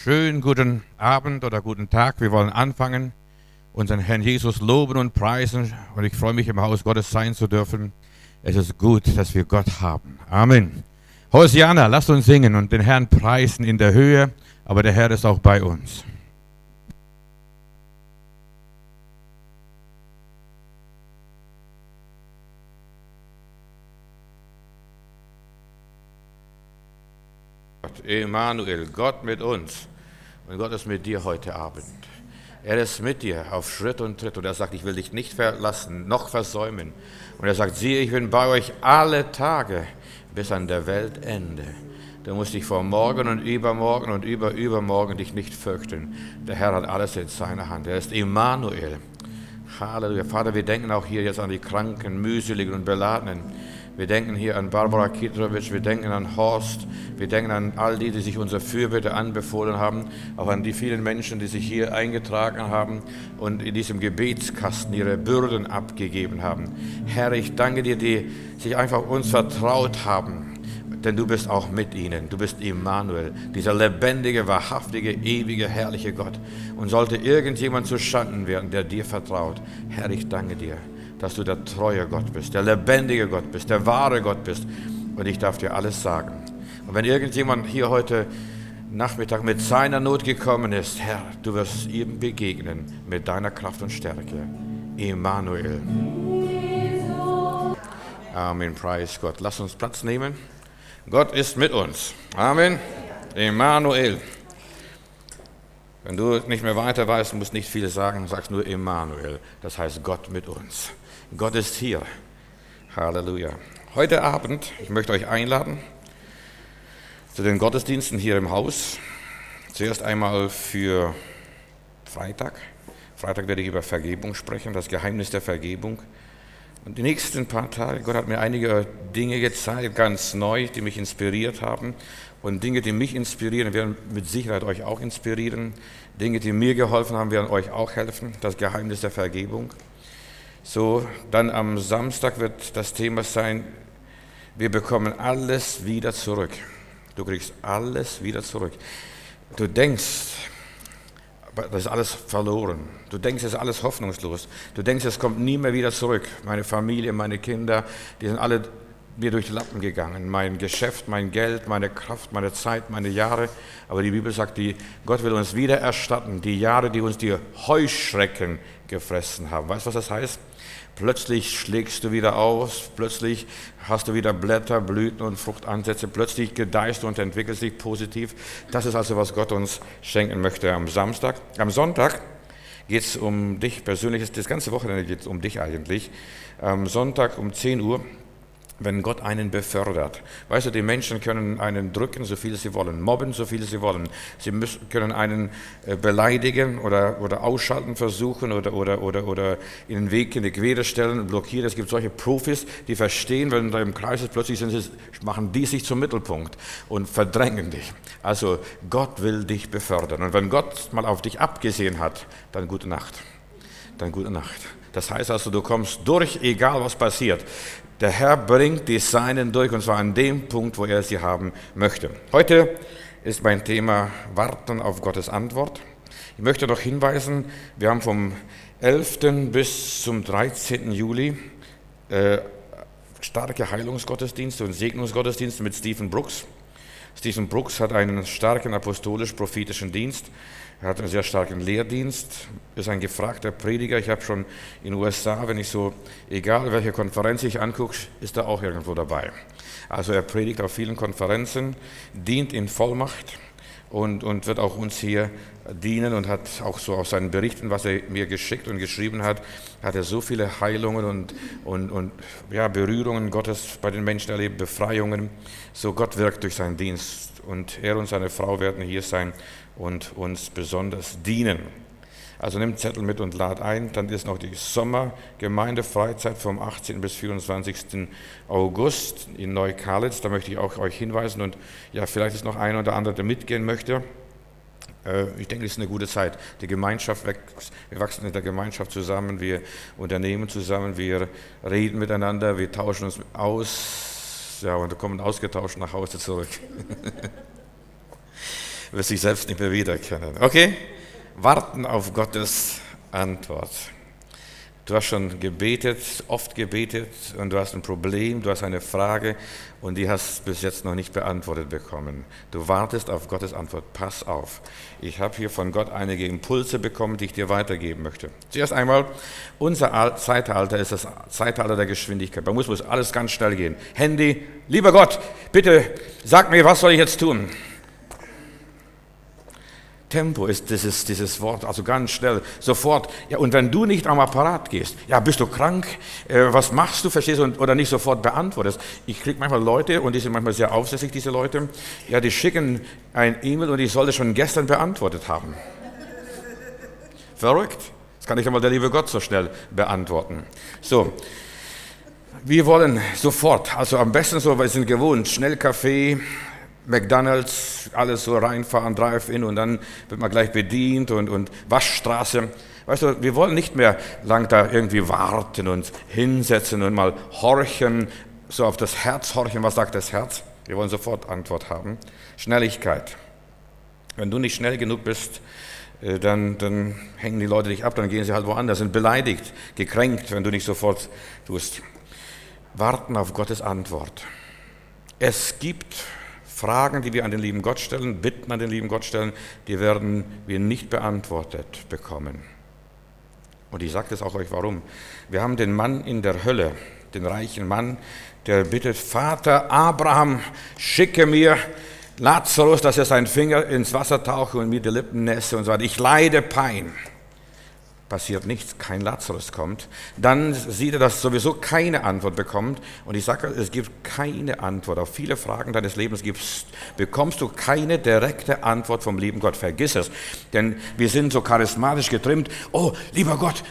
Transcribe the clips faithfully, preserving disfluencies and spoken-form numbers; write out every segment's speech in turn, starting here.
Schönen guten Abend oder guten Tag. Wir wollen anfangen, unseren Herrn Jesus loben und preisen. Und ich freue mich, im Haus Gottes sein zu dürfen. Es ist gut, dass wir Gott haben. Amen. Hosianna, lasst uns singen und den Herrn preisen in der Höhe, aber der Herr ist auch bei uns. Emanuel, Gott mit uns. Und Gott ist mit dir heute Abend. Er ist mit dir auf Schritt und Tritt. Und er sagt, ich will dich nicht verlassen, noch versäumen. Und er sagt, siehe, ich bin bei euch alle Tage bis an der Weltende. Du musst dich vor morgen und übermorgen und überübermorgen dich nicht fürchten. Der Herr hat alles in seiner Hand. Er ist Emanuel. Halleluja. Vater, wir denken auch hier jetzt an die Kranken, Mühseligen und Beladenen. Wir denken hier an Barbara Kitrovic, wir denken an Horst, wir denken an all die, die sich unsere Fürbitte anbefohlen haben, auch an die vielen Menschen, die sich hier eingetragen haben und in diesem Gebetskasten ihre Bürden abgegeben haben. Herr, ich danke dir, die sich einfach uns vertraut haben, denn du bist auch mit ihnen. Du bist Emanuel, dieser lebendige, wahrhaftige, ewige, herrliche Gott. Und sollte irgendjemand zu Schanden werden, der dir vertraut, Herr, ich danke dir, dass du der treue Gott bist, der lebendige Gott bist, der wahre Gott bist. Und ich darf dir alles sagen. Und wenn irgendjemand hier heute Nachmittag mit seiner Not gekommen ist, Herr, du wirst ihm begegnen mit deiner Kraft und Stärke. Emanuel. Amen, preis Gott. Lass uns Platz nehmen. Gott ist mit uns. Amen. Emanuel. Wenn du nicht mehr weiter weißt, musst nicht viel sagen, sagst nur Emanuel. Das heißt Gott mit uns. Gott ist hier. Halleluja. Heute Abend, ich möchte euch einladen zu den Gottesdiensten hier im Haus. Zuerst einmal für Freitag. Freitag werde ich über Vergebung sprechen, das Geheimnis der Vergebung. Und die nächsten paar Tage, Gott hat mir einige Dinge gezeigt, ganz neu, die mich inspiriert haben. Und Dinge, die mich inspirieren, werden mit Sicherheit euch auch inspirieren. Dinge, die mir geholfen haben, werden euch auch helfen. Das Geheimnis der Vergebung. So, dann am Samstag wird das Thema sein, wir bekommen alles wieder zurück. Du kriegst alles wieder zurück. Du denkst, das ist alles verloren. Du denkst, es ist alles hoffnungslos. Du denkst, es kommt nie mehr wieder zurück. Meine Familie, meine Kinder, die sind alle mir durch die Lappen gegangen. Mein Geschäft, mein Geld, meine Kraft, meine Zeit, meine Jahre. Aber die Bibel sagt, die, Gott will uns wieder erstatten, die Jahre, die uns die Heuschrecken gefressen haben. Weißt du, was das heißt? Plötzlich schlägst du wieder aus, plötzlich hast du wieder Blätter, Blüten und Fruchtansätze, plötzlich gedeihst du und entwickelst dich positiv. Das ist also, was Gott uns schenken möchte am Samstag. Am Sonntag geht es um dich persönlich, das ganze Wochenende geht es um dich eigentlich. Am Sonntag um zehn Uhr, wenn Gott einen befördert. Weißt du, die Menschen können einen drücken, so viel sie wollen, mobben, so viel sie wollen. Sie müssen, können einen äh, beleidigen oder, oder ausschalten versuchen oder, oder, oder, oder in den Weg in die Quere stellen, blockieren. Es gibt solche Profis, die verstehen, wenn da im Kreis ist, plötzlich sind sie, machen die sich zum Mittelpunkt und verdrängen dich. Also Gott will dich befördern. Und wenn Gott mal auf dich abgesehen hat, dann gute Nacht. Dann gute Nacht. Das heißt also, du kommst durch, egal was passiert. Der Herr bringt die Seinen durch, und zwar an dem Punkt, wo er sie haben möchte. Heute ist mein Thema Warten auf Gottes Antwort. Ich möchte noch hinweisen, wir haben vom elften bis zum dreizehnten Juli äh, starke Heilungsgottesdienste und Segnungsgottesdienste mit Stephen Brooks. Stephen Brooks hat einen starken apostolisch-prophetischen Dienst. Er hat einen sehr starken Lehrdienst, ist ein gefragter Prediger. Ich habe schon in den U S A, wenn ich so, egal welche Konferenz ich angucke, ist er auch irgendwo dabei. Also er predigt auf vielen Konferenzen, dient in Vollmacht und, und wird auch uns hier dienen und hat auch so aus seinen Berichten, was er mir geschickt und geschrieben hat, hat er so viele Heilungen und, und, und ja, Berührungen Gottes bei den Menschen erlebt, Befreiungen. So Gott wirkt durch seinen Dienst und er und seine Frau werden hier sein und uns besonders dienen. Also nimm Zettel mit und lad ein. Dann ist noch die Sommergemeindefreizeit vom achtzehnten bis vierundzwanzigsten August in Neukalitz. Da möchte ich auch euch hinweisen und ja, vielleicht ist noch ein oder andere, der mitgehen möchte. Ich denke, es ist eine gute Zeit. Die Gemeinschaft wächst, wir wachsen in der Gemeinschaft zusammen, wir unternehmen zusammen, wir reden miteinander, wir tauschen uns aus, ja, und kommen ausgetauscht nach Hause zurück. wirst dich selbst nicht mehr wiedererkennen. Okay? Warten auf Gottes Antwort. Du hast schon gebetet, oft gebetet und du hast ein Problem, du hast eine Frage und die hast bis jetzt noch nicht beantwortet bekommen. Du wartest auf Gottes Antwort. Pass auf. Ich habe hier von Gott einige Impulse bekommen, die ich dir weitergeben möchte. Zuerst einmal, unser Zeitalter ist das Zeitalter der Geschwindigkeit. Bei uns muss alles ganz schnell gehen. Handy, lieber Gott, bitte sag mir, was soll ich jetzt tun? Tempo ist dieses, dieses Wort, also ganz schnell, sofort. Ja, und wenn du nicht am Apparat gehst, ja, bist du krank, äh, was machst du, verstehst du, und, oder nicht sofort beantwortest. Ich kriege manchmal Leute, und die sind manchmal sehr aufsässig, diese Leute, ja, die schicken ein E-Mail und ich sollte schon gestern beantwortet haben. Verrückt. Das kann nicht einmal der liebe Gott so schnell beantworten. So, wir wollen sofort, also am besten so, wir sind gewohnt, schnell Kaffee, McDonalds, alles so reinfahren, Drive-In und dann wird man gleich bedient und, und Waschstraße. Weißt du, wir wollen nicht mehr lang da irgendwie warten und hinsetzen und mal horchen, so auf das Herz horchen, was sagt das Herz? Wir wollen sofort Antwort haben. Schnelligkeit. Wenn du nicht schnell genug bist, dann, dann hängen die Leute dich ab, dann gehen sie halt woanders, sind beleidigt, gekränkt, wenn du nicht sofort tust. Warten auf Gottes Antwort. Es gibt Fragen, die wir an den lieben Gott stellen, Bitten an den lieben Gott stellen, die werden wir nicht beantwortet bekommen. Und ich sage das auch euch, warum. Wir haben den Mann in der Hölle, den reichen Mann, der bittet, Vater Abraham, schicke mir Lazarus, dass er seinen Finger ins Wasser tauche und mir die Lippen nässe und so weiter. Ich leide Pein. Passiert nichts, kein Lazarus kommt. Dann sieht er, dass sowieso keine Antwort bekommt. Und ich sage, es gibt keine Antwort. Auf viele Fragen deines Lebens gibst, bekommst du keine direkte Antwort vom lieben Gott. Vergiss es. Denn wir sind so charismatisch getrimmt. Oh, lieber Gott,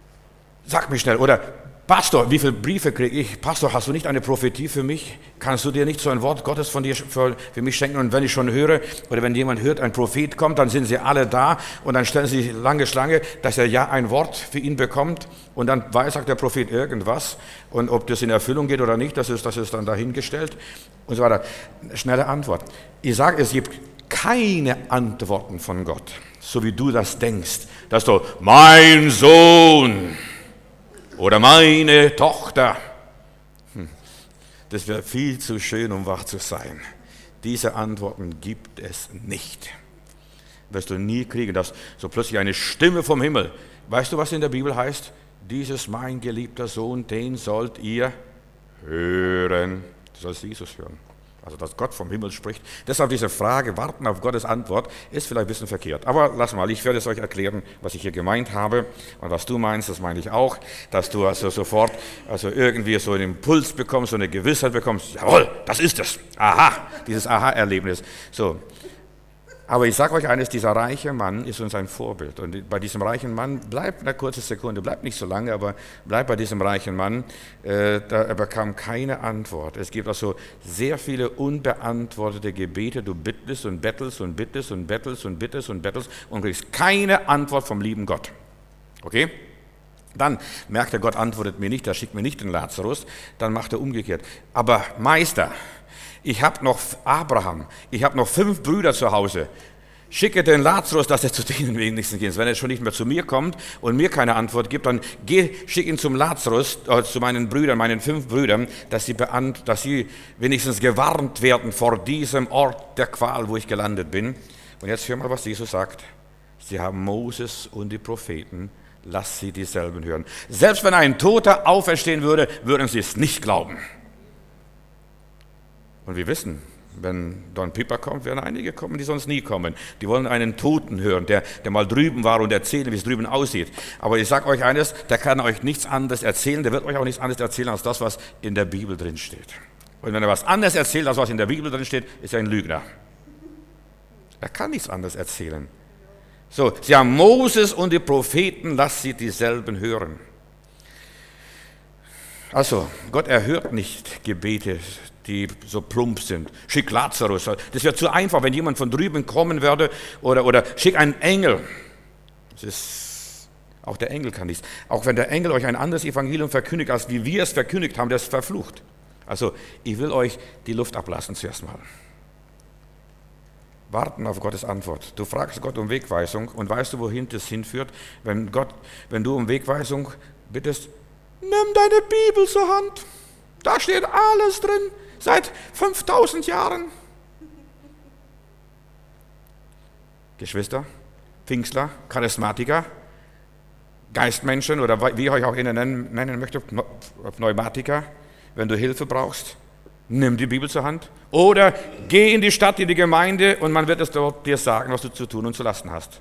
sag mir schnell. Oder Pastor, wie viele Briefe kriege ich? Pastor, hast du nicht eine Prophetie für mich? Kannst du dir nicht so ein Wort Gottes von dir für, für mich schenken? Und wenn ich schon höre, oder wenn jemand hört, ein Prophet kommt, dann sind sie alle da und dann stellen sie lange Schlange, dass er ja ein Wort für ihn bekommt und dann weiß, sagt der Prophet irgendwas und ob das in Erfüllung geht oder nicht, das ist, das ist dann dahingestellt und so weiter. Schnelle Antwort. Ich sage, es gibt keine Antworten von Gott, so wie du das denkst, dass du, mein Sohn, oder meine Tochter. Hm. Das wäre viel zu schön, um wahr zu sein. Diese Antworten gibt es nicht. Wirst du nie kriegen, dass so plötzlich eine Stimme vom Himmel, weißt du, was in der Bibel heißt? Dieses mein geliebter Sohn, den sollt ihr hören. Du sollst Jesus hören. Also, dass Gott vom Himmel spricht. Deshalb diese Frage, warten auf Gottes Antwort, ist vielleicht ein bisschen verkehrt. Aber lass mal, ich werde es euch erklären, was ich hier gemeint habe. Und was du meinst, das meine ich auch. Dass du also sofort also irgendwie so einen Impuls bekommst, so eine Gewissheit bekommst. Jawohl, das ist es. Aha, dieses Aha-Erlebnis. So. Aber ich sage euch eines, dieser reiche Mann ist uns ein Vorbild. Und bei diesem reichen Mann, bleibt eine kurze Sekunde, bleibt nicht so lange, aber bleibt bei diesem reichen Mann, äh, da, er bekam keine Antwort. Es gibt also sehr viele unbeantwortete Gebete, du bittest und bettelst und bittest und bettelst und bittest und bettelst und kriegst keine Antwort vom lieben Gott. Okay? Dann merkt er, Gott antwortet mir nicht, er schickt mir nicht den Lazarus, dann macht er umgekehrt. Aber Meister, ich habe noch Abraham, ich habe noch fünf Brüder zu Hause. Schicke den Lazarus, dass er zu denen wenigstens geht. Wenn er schon nicht mehr zu mir kommt und mir keine Antwort gibt, dann geh, schick ihn zum Lazarus, äh, zu meinen Brüdern, meinen fünf Brüdern, dass sie, beant, dass sie wenigstens gewarnt werden vor diesem Ort der Qual, wo ich gelandet bin. Und jetzt hör mal, was Jesus sagt. Sie haben Moses und die Propheten, lass sie dieselben hören. Selbst wenn ein Toter auferstehen würde, würden sie es nicht glauben. Und wir wissen, wenn Don Pippa kommt, werden einige kommen, die sonst nie kommen. Die wollen einen Toten hören, der, der mal drüben war und erzählen, wie es drüben aussieht. Aber ich sage euch eines, der kann euch nichts anderes erzählen, der wird euch auch nichts anderes erzählen, als das, was in der Bibel drin steht. Und wenn er was anderes erzählt, als was in der Bibel drin steht, ist er ein Lügner. Er kann nichts anderes erzählen. So, sie haben Moses und die Propheten, lasst sie dieselben hören. Also, Gott erhört nicht Gebete, die so plump sind. Schick Lazarus. Das wäre zu einfach, wenn jemand von drüben kommen würde. Oder, oder schick einen Engel. Das ist, auch der Engel kann nichts. Auch wenn der Engel euch ein anderes Evangelium verkündigt, als wie wir es verkündigt haben, der ist verflucht. Also, ich will euch die Luft ablassen zuerst mal. Warten auf Gottes Antwort. Du fragst Gott um Wegweisung und weißt du, wohin das hinführt? Wenn, Gott, wenn du um Wegweisung bittest, nimm deine Bibel zur Hand. Da steht alles drin, seit fünftausend Jahren. Geschwister, Pfingstler, Charismatiker, Geistmenschen oder wie ich euch auch immer nennen, nennen möchte, Pneumatiker, wenn du Hilfe brauchst, nimm die Bibel zur Hand. Oder geh in die Stadt, in die Gemeinde und man wird es dort dir sagen, was du zu tun und zu lassen hast.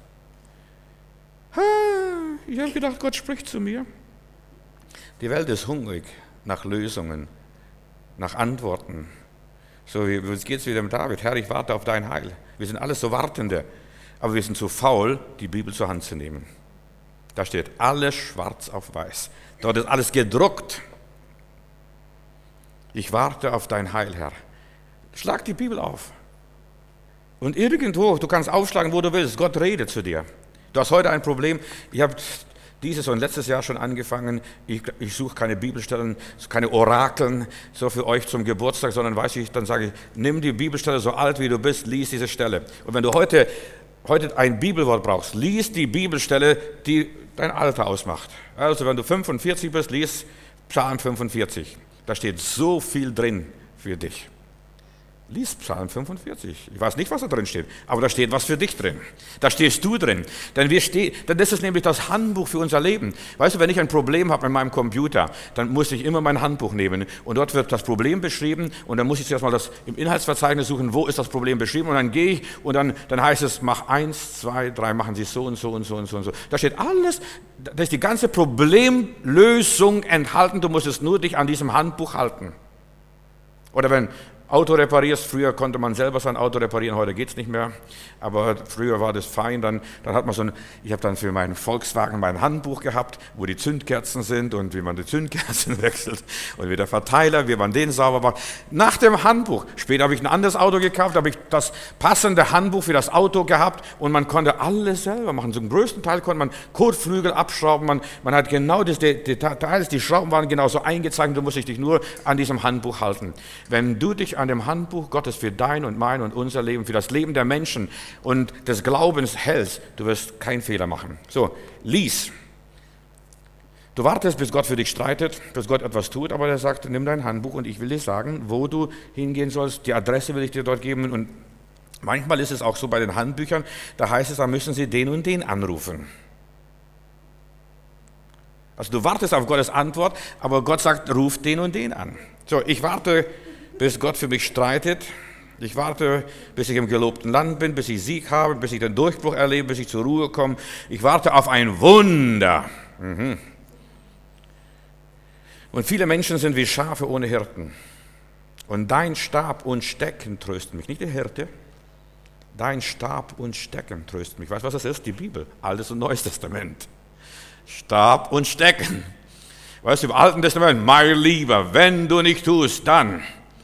Ich habe gedacht, Gott spricht zu mir. Die Welt ist hungrig nach Lösungen, nach Antworten. So, jetzt geht es wieder mit David. Herr, ich warte auf dein Heil. Wir sind alles so Wartende, aber wir sind zu faul, die Bibel zur Hand zu nehmen. Da steht alles schwarz auf weiß. Dort ist alles gedruckt. Ich warte auf dein Heil, Herr. Schlag die Bibel auf. Und irgendwo, du kannst aufschlagen, wo du willst. Gott redet zu dir. Du hast heute ein Problem. Ich habe dieses und letztes Jahr schon angefangen. Ich, ich suche keine Bibelstellen, keine Orakeln so für euch zum Geburtstag, sondern weiß ich, dann sage ich, nimm die Bibelstelle so alt wie du bist, lies diese Stelle. Und wenn du heute, heute ein Bibelwort brauchst, lies die Bibelstelle, die dein Alter ausmacht. Also wenn du fünfundvierzig bist, lies Psalm fünfundvierzig. Da steht so viel drin für dich. Lies Psalm fünfundvierzig. Ich weiß nicht, was da drin steht, aber da steht was für dich drin. Da stehst du drin. Denn, wir steh, denn das ist nämlich das Handbuch für unser Leben. Weißt du, wenn ich ein Problem habe mit meinem Computer, dann muss ich immer mein Handbuch nehmen und dort wird das Problem beschrieben und dann muss ich zuerst mal das im Inhaltsverzeichnis suchen, wo ist das Problem beschrieben und dann gehe ich und dann, dann heißt es, mach eins, zwei, drei, machen Sie so und so und so und so und so. Da steht alles, da ist die ganze Problemlösung enthalten, du musst es nur dich an diesem Handbuch halten. Oder wenn Auto reparierst, früher konnte man selber sein Auto reparieren, heute geht es nicht mehr, aber früher war das fein, dann, dann hat man so ein, ich habe dann für meinen Volkswagen mein Handbuch gehabt, wo die Zündkerzen sind und wie man die Zündkerzen wechselt und wie der Verteiler, wie man den sauber macht. Nach dem Handbuch, später habe ich ein anderes Auto gekauft, habe ich das passende Handbuch für das Auto gehabt und man konnte alles selber machen, zum größten Teil konnte man Kotflügel abschrauben, man, man hat genau das Details, die Schrauben waren genauso eingezeichnet, du musst dich nur an diesem Handbuch halten. Wenn du dich an dem Handbuch Gottes für dein und mein und unser Leben, für das Leben der Menschen und des Glaubens hältst, du wirst keinen Fehler machen. So, lies. Du wartest, bis Gott für dich streitet, bis Gott etwas tut, aber er sagt, nimm dein Handbuch und ich will dir sagen, wo du hingehen sollst. Die Adresse will ich dir dort geben und manchmal ist es auch so bei den Handbüchern, da heißt es, da müssen sie den und den anrufen. Also du wartest auf Gottes Antwort, aber Gott sagt, ruf den und den an. So, ich warte, bis Gott für mich streitet. Ich warte, bis ich im gelobten Land bin, bis ich Sieg habe, bis ich den Durchbruch erlebe, bis ich zur Ruhe komme. Ich warte auf ein Wunder. Mhm. Und viele Menschen sind wie Schafe ohne Hirten. Und dein Stab und Stecken trösten mich. Nicht der Hirte. Dein Stab und Stecken trösten mich. Weißt du, was das ist? Die Bibel. Altes und Neues Testament. Stab und Stecken. Weißt du, im Alten Testament, mein Lieber, wenn du nicht tust, dann.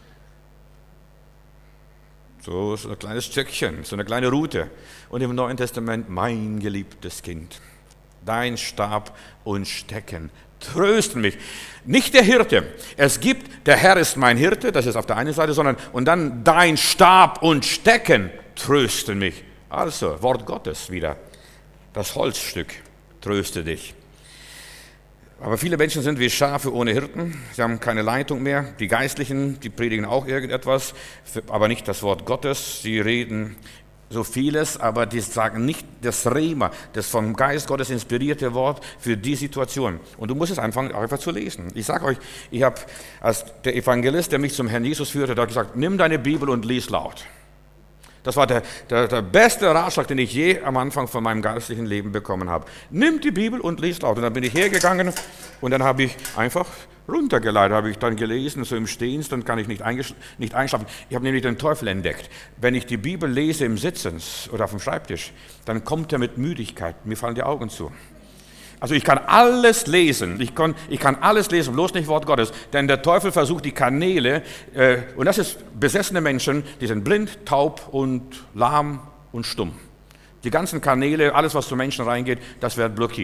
So, so ein kleines Stückchen, so eine kleine Route. Und im Neuen Testament, mein geliebtes Kind, dein Stab und Stecken trösten mich. Nicht der Hirte. Es gibt, der Herr ist mein Hirte, das ist auf der einen Seite, sondern, und dann dein Stab und Stecken trösten mich. Also, Wort Gottes wieder. Das Holzstück tröste dich. Aber viele Menschen sind wie Schafe ohne Hirten, sie haben keine Leitung mehr. Die Geistlichen, die predigen auch irgendetwas, aber nicht das Wort Gottes. Sie reden so vieles, aber die sagen nicht das Rema, das vom Geist Gottes inspirierte Wort für die Situation. Und du musst es anfangen, einfach zu lesen. Ich sage euch, ich habe als der Evangelist, der mich zum Herrn Jesus führte, der hat gesagt, nimm deine Bibel und lies laut. Das war der, der, der beste Ratschlag, den ich je am Anfang von meinem geistlichen Leben bekommen habe. Nimm die Bibel und lies laut. Und dann bin ich hergegangen und dann habe ich einfach runtergeleitet, habe ich dann gelesen, so im Stehen, dann kann ich nicht, nicht einschlafen. Ich habe nämlich den Teufel entdeckt. Wenn ich die Bibel lese im Sitzens oder auf dem Schreibtisch, dann kommt er mit Müdigkeit, mir fallen die Augen zu. Also ich kann alles lesen, ich kann, ich kann alles lesen, bloß nicht Wort Gottes, denn der Teufel versucht die Kanäle, äh, und das ist besessene Menschen, die sind blind, taub und lahm und stumm. Die ganzen Kanäle, alles was zu Menschen reingeht, das wird blockiert.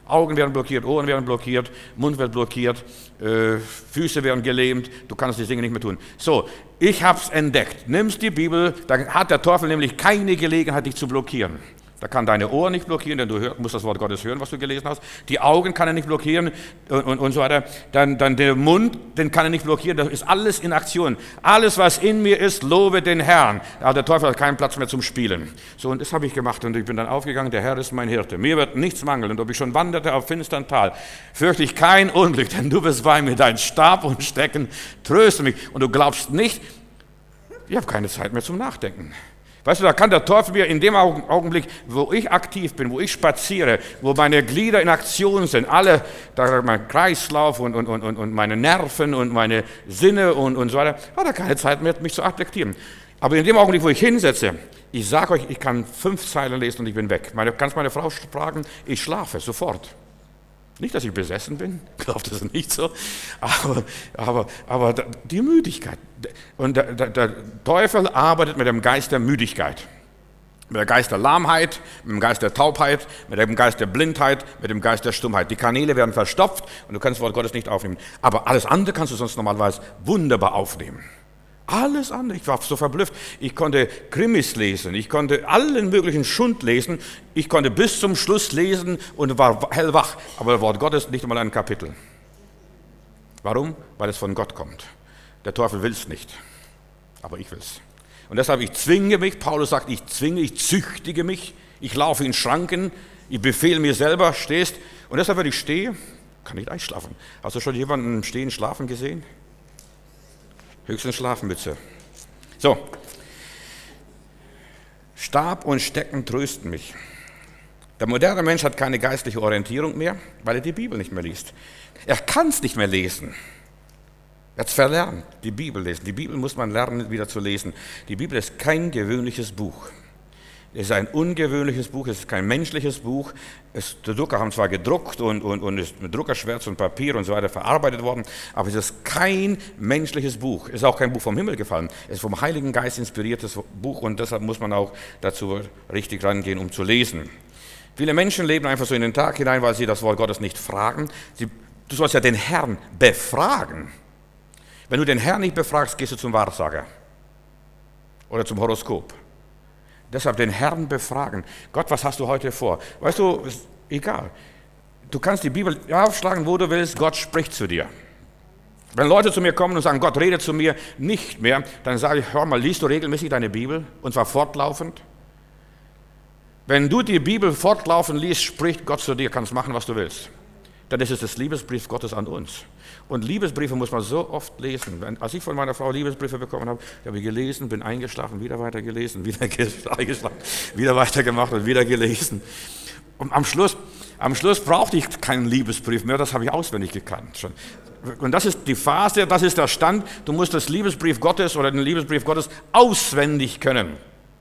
Augen werden blockiert, Ohren werden blockiert, Mund wird blockiert, äh, Füße werden gelähmt, du kannst die Dinge nicht mehr tun. So, ich habe es entdeckt. Nimmst die Bibel, dann hat der Teufel nämlich keine Gelegenheit, dich zu blockieren. Da kann deine Ohren nicht blockieren, denn du hör, musst das Wort Gottes hören, was du gelesen hast. Die Augen kann er nicht blockieren und, und, und so weiter. Dann, dann der Mund, den kann er nicht blockieren. Das ist alles in Aktion. Alles, was in mir ist, lobe den Herrn. Aber der Teufel hat keinen Platz mehr zum Spielen. So, und das habe ich gemacht und ich bin dann aufgegangen. Der Herr ist mein Hirte. Mir wird nichts mangeln. Und ob ich schon wanderte auf finstern Tal, fürchte ich kein Unglück, denn du bist bei mir. Dein Stab und Stecken tröste mich. Und du glaubst nicht, ich habe keine Zeit mehr zum Nachdenken. Weißt du, da kann der Teufel mir in dem Augenblick, wo ich aktiv bin, wo ich spaziere, wo meine Glieder in Aktion sind, alle, da mein Kreislauf und, und, und, und meine Nerven und meine Sinne und, und so weiter, hat er keine Zeit mehr, mich zu reflektieren. Aber in dem Augenblick, wo ich hinsetze, ich sage euch, ich kann fünf Zeilen lesen und ich bin weg. Meine, kannst meine Frau fragen, ich schlafe sofort. Nicht, dass ich besessen bin, ich glaube, das ist nicht so, aber, aber, aber die Müdigkeit. Und der, der, der Teufel arbeitet mit dem Geist der Müdigkeit, mit dem Geist der Lahmheit, mit dem Geist der Taubheit, mit dem Geist der Blindheit, mit dem Geist der Stummheit. Die Kanäle werden verstopft und du kannst das Wort Gottes nicht aufnehmen. Aber alles andere kannst du sonst normalerweise wunderbar aufnehmen. Alles andere, ich war so verblüfft. Ich konnte Krimis lesen, ich konnte allen möglichen Schund lesen, ich konnte bis zum Schluss lesen und war hellwach. Aber das Wort Gottes nicht einmal ein Kapitel. Warum? Weil es von Gott kommt. Der Teufel will es nicht, aber ich will es. Und deshalb, ich zwinge mich, Paulus sagt, ich zwinge, ich züchtige mich, ich laufe in Schranken, ich befehle mir selber, stehst. Und deshalb, wenn ich stehe, kann ich einschlafen. Hast du schon jemanden im Stehen schlafen gesehen? Höchstens Schlafmütze. So. Stab und Stecken trösten mich. Der moderne Mensch hat keine geistliche Orientierung mehr, weil er die Bibel nicht mehr liest. Er kann es nicht mehr lesen. Er hat es verlernt, die Bibel lesen. Die Bibel muss man lernen, wieder zu lesen. Die Bibel ist kein gewöhnliches Buch. Es ist ein ungewöhnliches Buch, es ist kein menschliches Buch. Es, die Drucker haben zwar gedruckt und, und, und ist mit Druckerschwärz und Papier und so weiter verarbeitet worden, aber es ist kein menschliches Buch. Es ist auch kein Buch vom Himmel gefallen. Es ist vom Heiligen Geist inspiriertes Buch und deshalb muss man auch dazu richtig rangehen, um zu lesen. Viele Menschen leben einfach so in den Tag hinein, weil sie das Wort Gottes nicht fragen. Sie, du sollst ja den Herrn befragen. Wenn du den Herrn nicht befragst, gehst du zum Wahrsager oder zum Horoskop. Deshalb den Herrn befragen. Gott, was hast du heute vor? Weißt du, ist egal. Du kannst die Bibel aufschlagen, wo du willst, Gott spricht zu dir. Wenn Leute zu mir kommen und sagen, Gott redet zu mir nicht mehr, dann sage ich, hör mal, liest du regelmäßig deine Bibel? Und zwar fortlaufend? Wenn du die Bibel fortlaufend liest, spricht Gott zu dir, kannst machen, was du willst. Dann ist es das Liebesbrief Gottes an uns. Und Liebesbriefe muss man so oft lesen. Als ich von meiner Frau Liebesbriefe bekommen habe, habe ich gelesen, bin eingeschlafen, wieder weiter gelesen, wieder eingeschlafen, wieder weiter gemacht und wieder gelesen. Und am Schluss, am Schluss brauchte ich keinen Liebesbrief mehr, das habe ich auswendig gekannt schon. Und das ist die Phase, das ist der Stand, du musst das Liebesbrief Gottes oder den Liebesbrief Gottes auswendig können.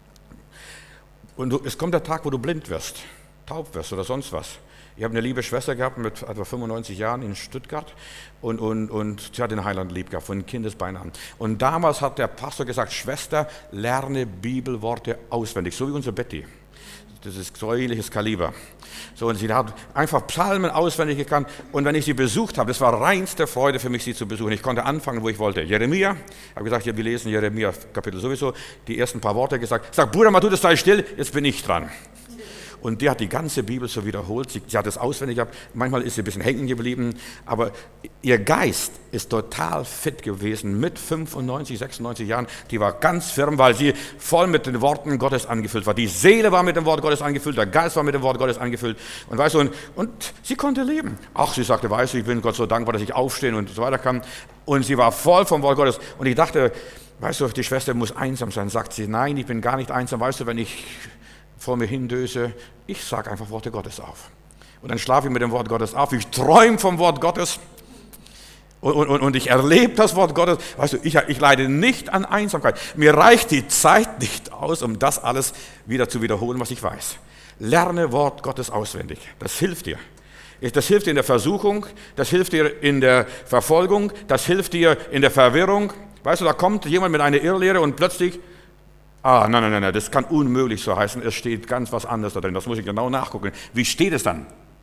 Und du, es kommt der Tag, wo du blind wirst, taub wirst oder sonst was. Ich habe eine liebe Schwester gehabt mit etwa fünfundneunzig Jahren in Stuttgart und, und, und sie hat den Heiland lieb gehabt, von Kindesbeinen an. Und damals hat der Pastor gesagt, Schwester, lerne Bibelworte auswendig, so wie unsere Betty. Das ist so ähnliches Kaliber. So, und sie hat einfach Psalmen auswendig gekannt. Und wenn ich sie besucht habe, das war reinste Freude für mich, sie zu besuchen. Ich konnte anfangen, wo ich wollte. Jeremia, habe gesagt, ja, wir lesen Jeremia Kapitel sowieso, die ersten paar Worte gesagt. Sag, Bruder, mal tu das sei still, jetzt bin ich dran. Und die hat die ganze Bibel so wiederholt. Sie, sie hat es auswendig gehabt. Manchmal ist sie ein bisschen hängen geblieben. Aber ihr Geist ist total fit gewesen mit fünfundneunzig, sechsundneunzig Jahren. Die war ganz firm, weil sie voll mit den Worten Gottes angefüllt war. Die Seele war mit dem Wort Gottes angefüllt. Der Geist war mit dem Wort Gottes angefüllt. Und weißt du, und, und sie konnte leben. Ach, sie sagte, weißt du, ich bin Gott so dankbar, dass ich aufstehen und so weiter kann. Und sie war voll vom Wort Gottes. Und ich dachte, weißt du, die Schwester muss einsam sein. Sagt sie, nein, ich bin gar nicht einsam. Weißt du, wenn ich vor mir hindöse, ich sage einfach Worte Gottes auf. Und dann schlafe ich mit dem Wort Gottes auf, ich träume vom Wort Gottes und, und, und ich erlebe das Wort Gottes. Weißt du, ich, ich leide nicht an Einsamkeit. Mir reicht die Zeit nicht aus, um das alles wieder zu wiederholen, was ich weiß. Lerne Wort Gottes auswendig, das hilft dir. Das hilft dir in der Versuchung, das hilft dir in der Verfolgung, das hilft dir in der Verwirrung. Weißt du, da kommt jemand mit einer Irrlehre und plötzlich Ah, nein, nein, nein, das kann unmöglich so heißen, es steht ganz was anderes da drin, das muss ich genau nachgucken. Wie steht es dann?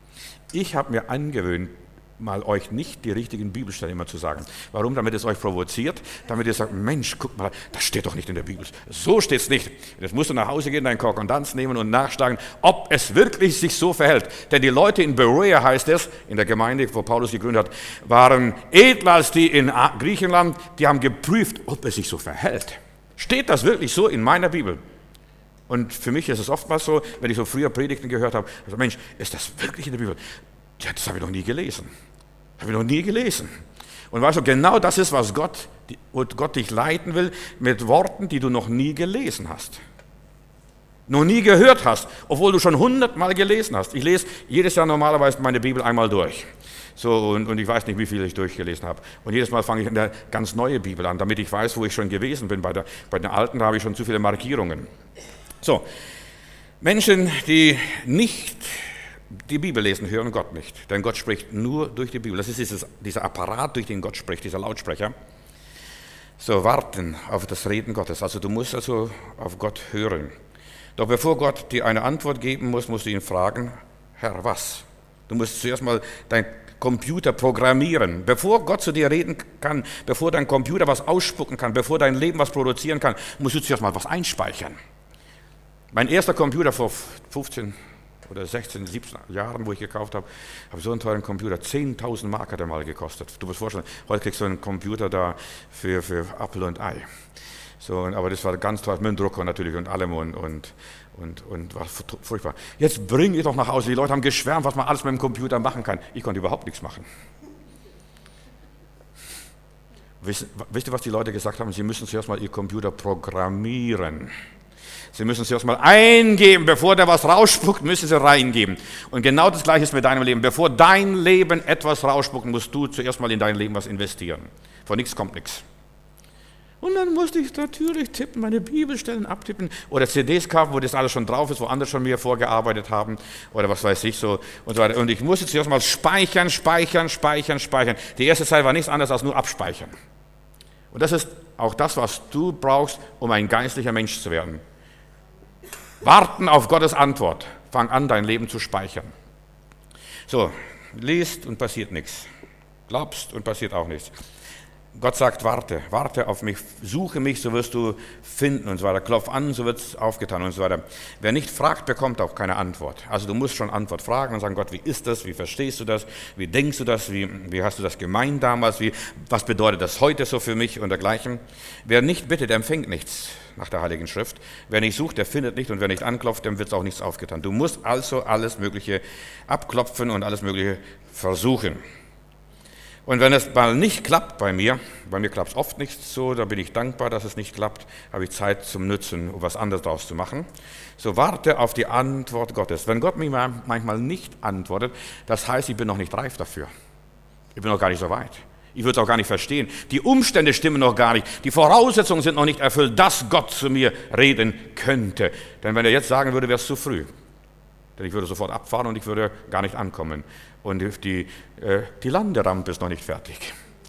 Ich habe mir angewöhnt, mal euch nicht die richtigen Bibelstellen immer zu sagen. Warum? Damit es euch provoziert, damit ihr sagt, Mensch, guck mal, das steht doch nicht in der Bibel. So steht es nicht. Jetzt musst du nach Hause gehen, dein Konkordanz nehmen und nachschlagen, ob es wirklich sich so verhält. Denn die Leute in Berea, heißt es, in der Gemeinde, wo Paulus gegründet hat, waren edler als die in Griechenland. Die haben geprüft, ob es sich so verhält. Steht das wirklich so in meiner Bibel? Und für mich ist es oftmals so, wenn ich so früher Predigten gehört habe, also Mensch, ist das wirklich in der Bibel? Ja, das habe ich noch nie gelesen. Das habe ich noch nie gelesen. Und weißt du, genau das ist, was Gott, wo Gott dich leiten will, mit Worten, die du noch nie gelesen hast. Noch nie gehört hast, obwohl du schon hundertmal gelesen hast. Ich lese jedes Jahr normalerweise meine Bibel einmal durch. So, und, und ich weiß nicht, wie viel ich durchgelesen habe. Und jedes Mal fange ich eine ganz neue Bibel an, damit ich weiß, wo ich schon gewesen bin. Bei, der, bei den alten habe ich schon zu viele Markierungen. So, Menschen, die nicht die Bibel lesen, hören Gott nicht. Denn Gott spricht nur durch die Bibel. Das ist dieses, dieser Apparat, durch den Gott spricht, dieser Lautsprecher. So, warten auf das Reden Gottes. Also du musst also auf Gott hören. Doch bevor Gott dir eine Antwort geben muss, musst du ihn fragen, Herr, was? Du musst zuerst mal dein Computer programmieren. Bevor Gott zu dir reden kann, bevor dein Computer was ausspucken kann, bevor dein Leben was produzieren kann, musst du zuerst mal was einspeichern. Mein erster Computer vor fünfzehn oder sechzehn, siebzehn Jahren, wo ich gekauft habe, habe so einen teuren Computer, zehntausend Mark hat er mal gekostet. Du musst vorstellen, heute kriegst du einen Computer da für, für Apfel und Ei. So, aber das war ganz teuer, mit dem Drucker natürlich und allem und, und, und, und war furchtbar. Jetzt bring ich doch nach Hause. Die Leute haben geschwärmt, was man alles mit dem Computer machen kann. Ich konnte überhaupt nichts machen. Wisst, wisst ihr, was die Leute gesagt haben? Sie müssen zuerst mal ihr Computer programmieren. Sie müssen es erstmal eingeben, bevor der was rausspuckt, müssen Sie reingeben. Und genau das Gleiche ist mit deinem Leben. Bevor dein Leben etwas rausspuckt, musst du zuerst mal in dein Leben was investieren. Von nichts kommt nichts. Und dann musste ich natürlich tippen, meine Bibelstellen abtippen oder C Ds kaufen, wo das alles schon drauf ist, wo andere schon mir vorgearbeitet haben oder was weiß ich so und so weiter. Und ich musste zuerst mal speichern, speichern, speichern, speichern. Die erste Zeit war nichts anderes als nur abspeichern. Und das ist auch das, was du brauchst, um ein geistlicher Mensch zu werden. Warten auf Gottes Antwort. Fang an, dein Leben zu speichern. So, liest und passiert nichts. Glaubst und passiert auch nichts. Gott sagt, warte, warte auf mich, suche mich, so wirst du finden und so weiter. Klopf an, so wird es aufgetan und so weiter. Wer nicht fragt, bekommt auch keine Antwort. Also du musst schon Antwort fragen und sagen, Gott, wie ist das, wie verstehst du das, wie denkst du das, wie, wie hast du das gemeint damals, wie, was bedeutet das heute so für mich und dergleichen. Wer nicht bittet, empfängt nichts nach der Heiligen Schrift. Wer nicht sucht, der findet nicht und wer nicht anklopft, dem wird auch nichts aufgetan. Du musst also alles Mögliche abklopfen und alles Mögliche versuchen. Und wenn es mal nicht klappt bei mir, bei mir klappt es oft nicht so, da bin ich dankbar, dass es nicht klappt, habe ich Zeit zum Nützen, um was anderes daraus zu machen. So warte auf die Antwort Gottes. Wenn Gott mir manchmal nicht antwortet, das heißt, ich bin noch nicht reif dafür. Ich bin noch gar nicht so weit. Ich würde es auch gar nicht verstehen. Die Umstände stimmen noch gar nicht. Die Voraussetzungen sind noch nicht erfüllt, dass Gott zu mir reden könnte. Denn wenn er jetzt sagen würde, wäre es zu früh. Denn ich würde sofort abfahren und ich würde gar nicht ankommen. Und die, äh, die Landerampe ist noch nicht fertig.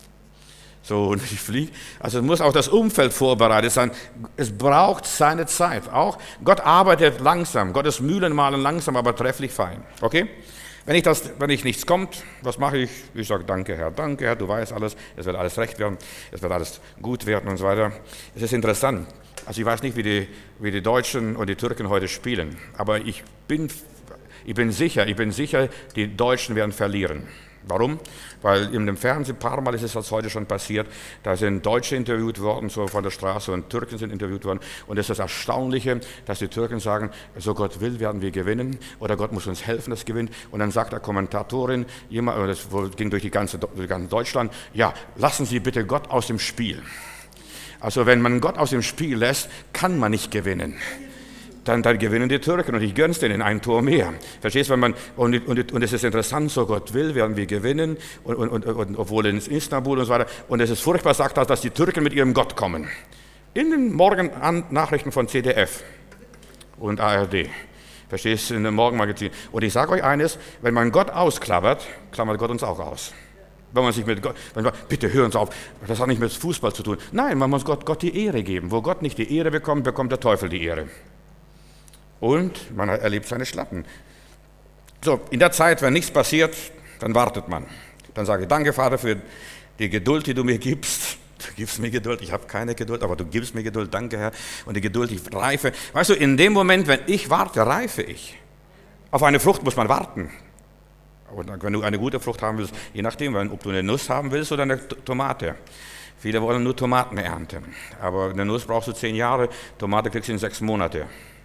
So, und ich fliege. Also muss auch das Umfeld vorbereitet sein. Es braucht seine Zeit. Auch Gott arbeitet langsam. Gottes Mühlen mahlen langsam, aber trefflich fein. Okay? Wenn ich, das, wenn ich nichts kommt, was mache ich? Ich sage, danke Herr, danke Herr, du weißt alles, es wird alles recht werden, es wird alles gut werden und so weiter. Es ist interessant. Also ich weiß nicht, wie die, wie die Deutschen und die Türken heute spielen, aber ich bin Ich bin sicher, ich bin sicher, die Deutschen werden verlieren. Warum? Weil in dem Fernsehen, ein paar Mal ist es das heute schon passiert, da sind Deutsche interviewt worden, so von der Straße, und Türken sind interviewt worden. Und es ist das Erstaunliche, dass die Türken sagen, so Gott will, werden wir gewinnen, oder Gott muss uns helfen, das gewinnt. Und dann sagt der Kommentatorin, jemand, das ging durch die ganze, durch ganz Deutschland, ja, lassen Sie bitte Gott aus dem Spiel. Also wenn man Gott aus dem Spiel lässt, kann man nicht gewinnen. Dann, dann gewinnen die Türken und ich gönn's denen ein Tor mehr. Verstehst du, wenn man, und, und, und es ist interessant, so Gott will, werden wir gewinnen, und, und, und, und obwohl in Istanbul und so weiter, und es ist furchtbar, sagt er, dass die Türken mit ihrem Gott kommen. In den Morgennachrichten von C D F und A R D. Verstehst du, in dem Morgenmagazin. Und ich sage euch eines, wenn man Gott ausklammert, klammert Gott uns auch aus. Wenn man sich mit Gott, wenn man, bitte hören Sie auf, das hat nicht mit Fußball zu tun. Nein, man muss Gott, Gott die Ehre geben. Wo Gott nicht die Ehre bekommt, bekommt der Teufel die Ehre. Und man erlebt seine Schlappen. So, in der Zeit, wenn nichts passiert, dann wartet man. Dann sage ich, danke Vater für die Geduld, die du mir gibst. Du gibst mir Geduld, ich habe keine Geduld, aber du gibst mir Geduld, danke Herr. Und die Geduld, ich reife. Weißt du, in dem Moment, wenn ich warte, reife ich. Auf eine Frucht muss man warten. Und wenn du eine gute Frucht haben willst, je nachdem, ob du eine Nuss haben willst oder eine Tomate. Viele wollen nur Tomaten ernten. Aber eine Nuss brauchst du zehn Jahre, Tomate kriegst du in sechs Monate.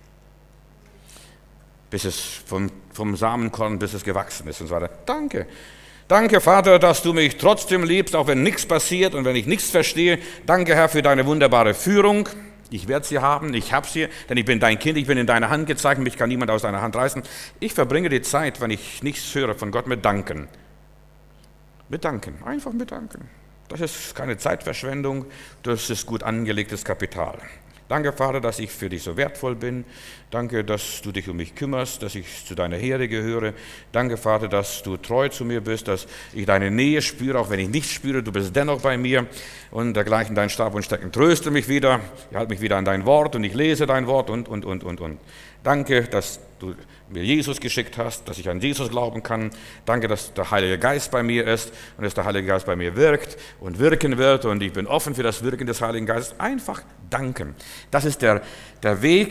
Bis es vom, vom Samenkorn, bis es gewachsen ist und so weiter. Danke. Danke, Vater, dass du mich trotzdem liebst, auch wenn nichts passiert und wenn ich nichts verstehe. Danke, Herr, für deine wunderbare Führung. Ich werde sie haben, ich habe sie, denn ich bin dein Kind, ich bin in deine Hand gezeigt, mich kann niemand aus deiner Hand reißen. Ich verbringe die Zeit, wenn ich nichts höre von Gott, mit Danken. Mit Danken, einfach mit Danken. Das ist keine Zeitverschwendung, das ist gut angelegtes Kapital. Danke, Vater, dass ich für dich so wertvoll bin. Danke, dass du dich um mich kümmerst, dass ich zu deiner Herde gehöre. Danke, Vater, dass du treu zu mir bist, dass ich deine Nähe spüre, auch wenn ich nichts spüre, du bist dennoch bei mir. Und dergleichen dein Stab und Stecken tröste mich wieder. Ich halte mich wieder an dein Wort und ich lese dein Wort und, und, und, und, und. Danke, dass du mir Jesus geschickt hast, dass ich an Jesus glauben kann. Danke, dass der Heilige Geist bei mir ist und dass der Heilige Geist bei mir wirkt und wirken wird und ich bin offen für das Wirken des Heiligen Geistes. Einfach danken. Das ist der, der Weg,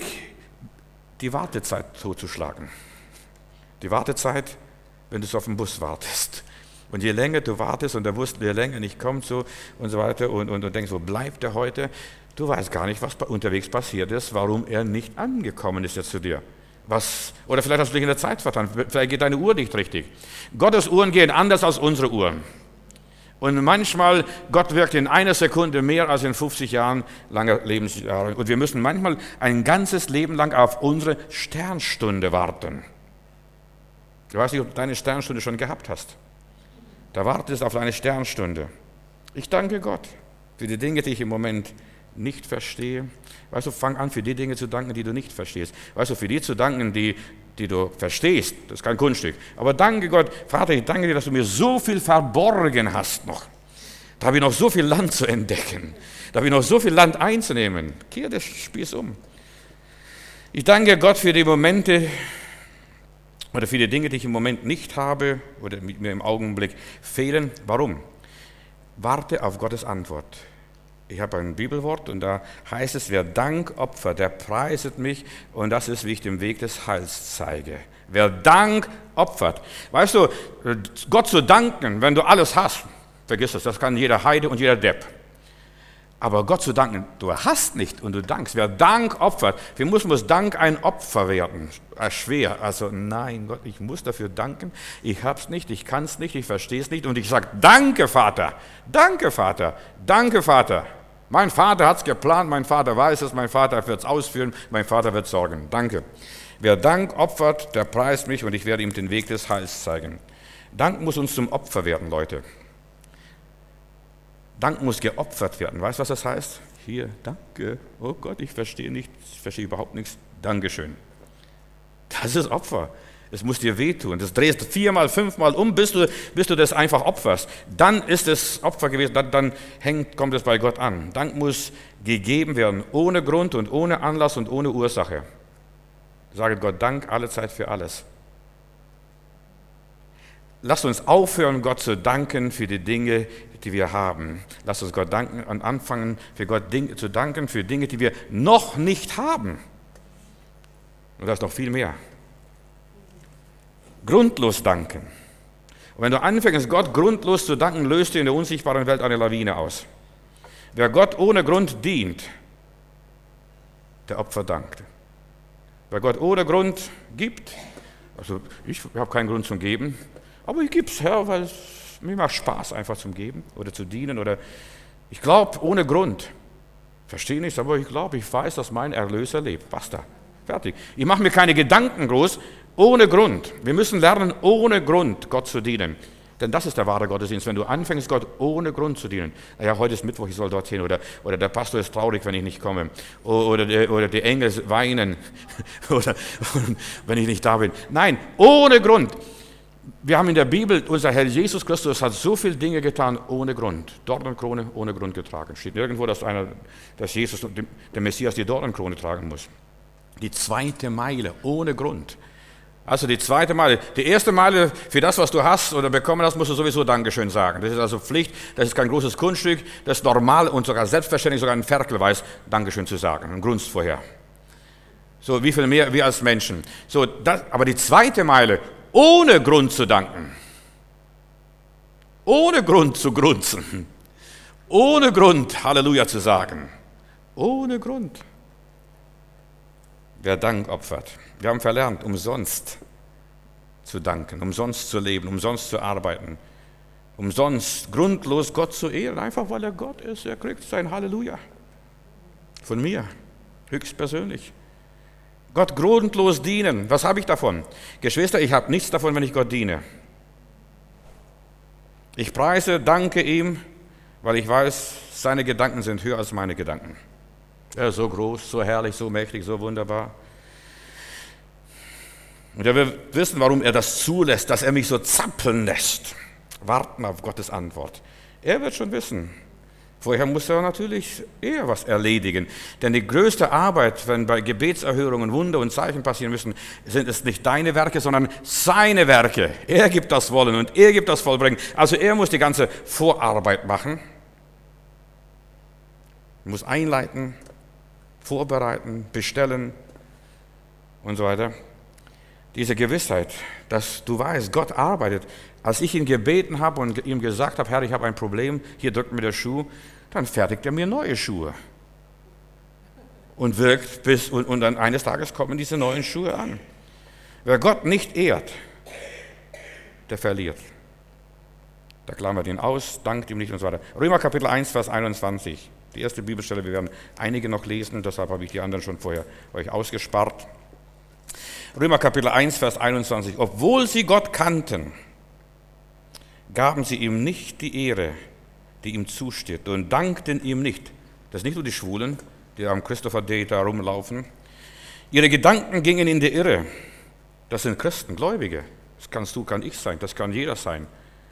die Wartezeit totzuschlagen. Die Wartezeit, wenn du auf den Bus wartest. Und je länger du wartest und der Bus je länger nicht kommt so und so weiter und, und, und denkst, wo bleibt er heute? Du weißt gar nicht, was unterwegs passiert ist, warum er nicht angekommen ist jetzt zu dir. Was, oder vielleicht hast du dich in der Zeit vertan, vielleicht geht deine Uhr nicht richtig. Gottes Uhren gehen anders als unsere Uhren. Und manchmal, Gott wirkt in einer Sekunde mehr als in fünfzig Jahren langer Lebensjahre. Und wir müssen manchmal ein ganzes Leben lang auf unsere Sternstunde warten. Ich weiß nicht, ob du deine Sternstunde schon gehabt hast. Da wartest du auf deine Sternstunde. Ich danke Gott für die Dinge, die ich im Moment nicht verstehe. Weißt du, fang an, für die Dinge zu danken, die du nicht verstehst. Weißt du, für die zu danken, die, die du verstehst. Das ist kein Kunststück. Aber danke Gott, Vater, ich danke dir, dass du mir so viel verborgen hast noch. Da habe ich noch so viel Land zu entdecken. Da habe ich noch so viel Land einzunehmen. Kehr das Spieß um. Ich danke Gott für die Momente oder für die Dinge, die ich im Moment nicht habe oder mir im Augenblick fehlen. Warum? Warte auf Gottes Antwort. Ich habe ein Bibelwort und da heißt es, wer Dank opfert, der preiset mich und das ist, wie ich den Weg des Heils zeige. Wer Dank opfert. Weißt du, Gott zu danken, wenn du alles hast, vergiss das, das kann jeder Heide und jeder Depp. Aber Gott zu danken, du hast nicht und du dankst. Wer Dank opfert, für uns muss Dank ein Opfer werden. Schwer. Also nein, Gott, ich muss dafür danken. Ich hab's nicht, ich kann's nicht, ich verstehe es nicht. Und ich sage, danke Vater, danke Vater, danke Vater. Mein Vater hat's geplant, mein Vater weiß es, mein Vater wird's ausführen, mein Vater wird sorgen. Danke. Wer Dank opfert, der preist mich und ich werde ihm den Weg des Heils zeigen. Dank muss uns zum Opfer werden, Leute. Dank muss geopfert werden. Weißt du, was das heißt? Hier, danke. Oh Gott, ich verstehe nichts, ich verstehe überhaupt nichts. Dankeschön. Das ist Opfer. Es muss dir wehtun. Das drehst du viermal, fünfmal um, bis du, bis du das einfach opferst. Dann ist es Opfer gewesen, dann, dann hängt, kommt es bei Gott an. Dank muss gegeben werden, ohne Grund und ohne Anlass und ohne Ursache. Sage Gott Dank alle Zeit für alles. Lasst uns aufhören, Gott zu danken für die Dinge, die wir haben. Lasst uns Gott danken und anfangen, für Gott zu danken für Dinge, die wir noch nicht haben. Und das ist noch viel mehr. Grundlos danken. Und wenn du anfängst, Gott grundlos zu danken, löst du in der unsichtbaren Welt eine Lawine aus. Wer Gott ohne Grund dient, der Opfer dankt. Wer Gott ohne Grund gibt, also ich habe keinen Grund zum Geben, aber ich gebe es, Herr, weil es mir macht Spaß, einfach zum Geben oder zu dienen. Oder ich glaube ohne Grund. Verstehe nichts, aber ich glaube, ich weiß, dass mein Erlöser lebt. Basta. Fertig. Ich mache mir keine Gedanken groß, ohne Grund. Wir müssen lernen, ohne Grund Gott zu dienen. Denn das ist der wahre Gottesdienst, wenn du anfängst, Gott ohne Grund zu dienen. Naja, heute ist Mittwoch, ich soll dorthin. Oder, oder der Pastor ist traurig, wenn ich nicht komme. Oder, oder, oder die Engel weinen, oder, wenn ich nicht da bin. Nein, ohne Grund. Wir haben in der Bibel, unser Herr Jesus Christus hat so viele Dinge getan ohne Grund. Dornenkrone ohne Grund getragen. Steht nirgendwo, dass, einer, dass Jesus, der Messias, die Dornenkrone tragen muss. Die zweite Meile ohne Grund. Also die zweite Meile. Die erste Meile für das, was du hast oder bekommen hast, musst du sowieso Dankeschön sagen. Das ist also Pflicht, das ist kein großes Kunststück, das ist normal und sogar selbstverständlich, sogar ein Ferkel weiß, Dankeschön zu sagen, ein Grunzt vorher. So, wie viel mehr wir als Menschen. So, das, aber die zweite Meile, ohne Grund zu danken, ohne Grund zu grunzen, ohne Grund Halleluja zu sagen, ohne Grund. Wer Dank opfert. Wir haben verlernt, umsonst zu danken, umsonst zu leben, umsonst zu arbeiten, umsonst grundlos Gott zu ehren, einfach weil er Gott ist. Er kriegt sein Halleluja von mir, höchstpersönlich. Gott grundlos dienen. Was habe ich davon? Geschwister, ich habe nichts davon, wenn ich Gott diene. Ich preise, danke ihm, weil ich weiß, seine Gedanken sind höher als meine Gedanken. Er ist so groß, so herrlich, so mächtig, so wunderbar. Und er will wissen, warum er das zulässt, dass er mich so zappeln lässt. Warten auf Gottes Antwort. Er wird schon wissen. Vorher muss er natürlich eher was erledigen. Denn die größte Arbeit, wenn bei Gebetserhörungen Wunder und Zeichen passieren müssen, sind es nicht deine Werke, sondern seine Werke. Er gibt das Wollen und er gibt das Vollbringen. Also er muss die ganze Vorarbeit machen. Er muss einleiten, vorbereiten, bestellen und so weiter. Diese Gewissheit, dass du weißt, Gott arbeitet. Als ich ihn gebeten habe und ihm gesagt habe, Herr, ich habe ein Problem, hier drückt mir der Schuh, dann fertigt er mir neue Schuhe. Und wirkt bis, und, und dann eines Tages kommen diese neuen Schuhe an. Wer Gott nicht ehrt, der verliert. Da klammert ihn aus, dankt ihm nicht und so weiter. Römer Kapitel eins, Vers einundzwanzig. Die erste Bibelstelle, wir werden einige noch lesen, deshalb habe ich die anderen schon vorher euch ausgespart. Römer Kapitel eins, Vers einundzwanzig. Obwohl sie Gott kannten, gaben sie ihm nicht die Ehre, die ihm zusteht, und dankten ihm nicht. Das sind nicht nur die Schwulen, die am Christopher Day da rumlaufen. Ihre Gedanken gingen in die Irre. Das sind Christen, Gläubige. Das kannst du, kann ich sein, das kann jeder sein.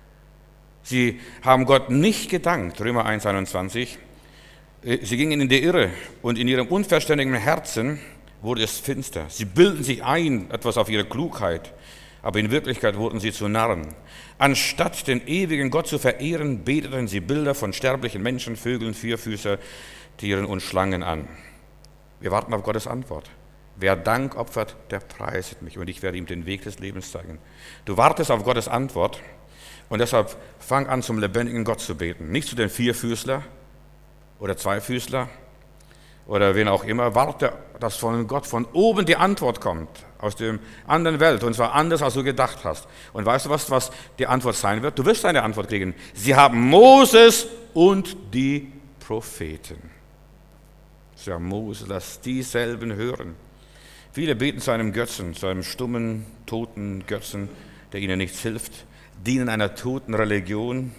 Sie haben Gott nicht gedankt, Römer eins, einundzwanzig. Sie gingen in die Irre und in ihrem unverständigen Herzen wurde es finster. Sie bilden sich ein, etwas auf ihre Klugheit, aber in Wirklichkeit wurden sie zu Narren. Anstatt den ewigen Gott zu verehren, beteten sie Bilder von sterblichen Menschen, Vögeln, Vierfüßer, Tieren und Schlangen an. Wir warten auf Gottes Antwort. Wer Dank opfert, der preiset mich und ich werde ihm den Weg des Lebens zeigen. Du wartest auf Gottes Antwort und deshalb fang an, zum lebendigen Gott zu beten. Nicht zu den Vierfüßler oder Zweifüßler oder wen auch immer. Warte, dass von Gott von oben die Antwort kommt, aus der anderen Welt, und zwar anders, als du gedacht hast. Und weißt du was, was die Antwort sein wird? Du wirst eine Antwort kriegen. Sie haben Moses und die Propheten. Sie haben Moses, lass dieselben hören. Viele beten zu einem Götzen, zu einem stummen, toten Götzen, der ihnen nichts hilft, dienen einer toten Religion.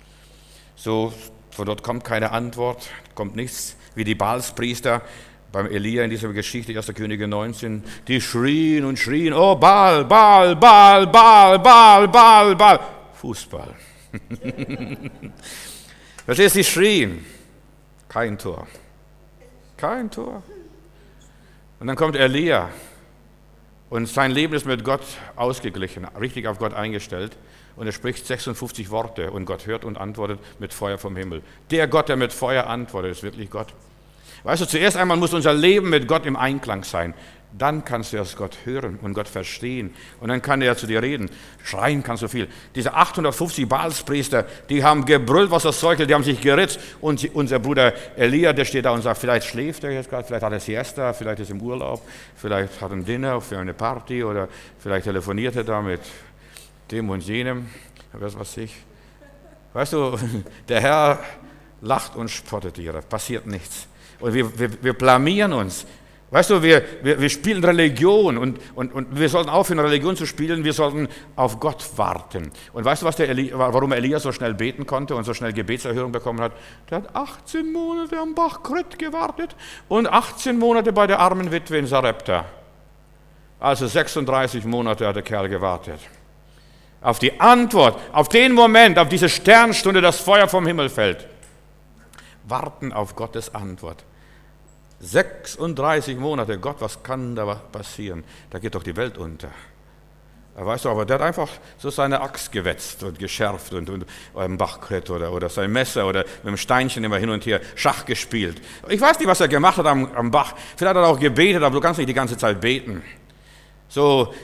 So, von dort kommt keine Antwort, kommt nichts, wie die Baalspriester beim Elia in dieser Geschichte, erster Könige neunzehn, die schrien und schrien, oh Baal, Baal, Baal, Baal, Baal, Baal, Baal. Fußball. Verstehst du, die schrien. Kein Tor. Kein Tor. Und dann kommt Elia und sein Leben ist mit Gott ausgeglichen, richtig auf Gott eingestellt. Und er spricht sechsundfünfzig Worte und Gott hört und antwortet mit Feuer vom Himmel. Der Gott, der mit Feuer antwortet, ist wirklich Gott. Weißt du, zuerst einmal muss unser Leben mit Gott im Einklang sein. Dann kannst du erst Gott hören und Gott verstehen. Und dann kann er zu dir reden. Schreien kannst du viel. Diese achthundertfünfzig Baalspriester, die haben gebrüllt, was das Zeug hält, die haben sich geritzt. Und sie, unser Bruder Elia, der steht da und sagt, vielleicht schläft er jetzt gerade, vielleicht hat er Siesta, vielleicht ist er im Urlaub, vielleicht hat er ein Dinner für eine Party oder vielleicht telefoniert er da mit dem und jenem, was weiß ich. Weißt du, der Herr lacht und spottet dir, passiert nichts. Und wir, wir, wir blamieren uns. Weißt du, wir, wir, wir spielen Religion und, und, und wir sollten aufhören, Religion zu spielen, wir sollten auf Gott warten. Und weißt du, was der Eli, warum Elia so schnell beten konnte und so schnell Gebetserhörung bekommen hat? Der hat achtzehn Monate am Bach Krit gewartet und achtzehn Monate bei der armen Witwe in Sarepta. Also sechsunddreißig Monate hat der Kerl gewartet. Auf die Antwort, auf den Moment, auf diese Sternstunde, das Feuer vom Himmel fällt. Warten auf Gottes Antwort. sechsunddreißig Monate, Gott, was kann da passieren? Da geht doch die Welt unter. Weißt du, aber der hat einfach so seine Axt gewetzt und geschärft und, und im Bachkrett oder, oder sein Messer oder mit dem Steinchen immer hin und her Schach gespielt. Ich weiß nicht, was er gemacht hat am, am Bach. Vielleicht hat er auch gebetet, aber du kannst nicht die ganze Zeit beten. So,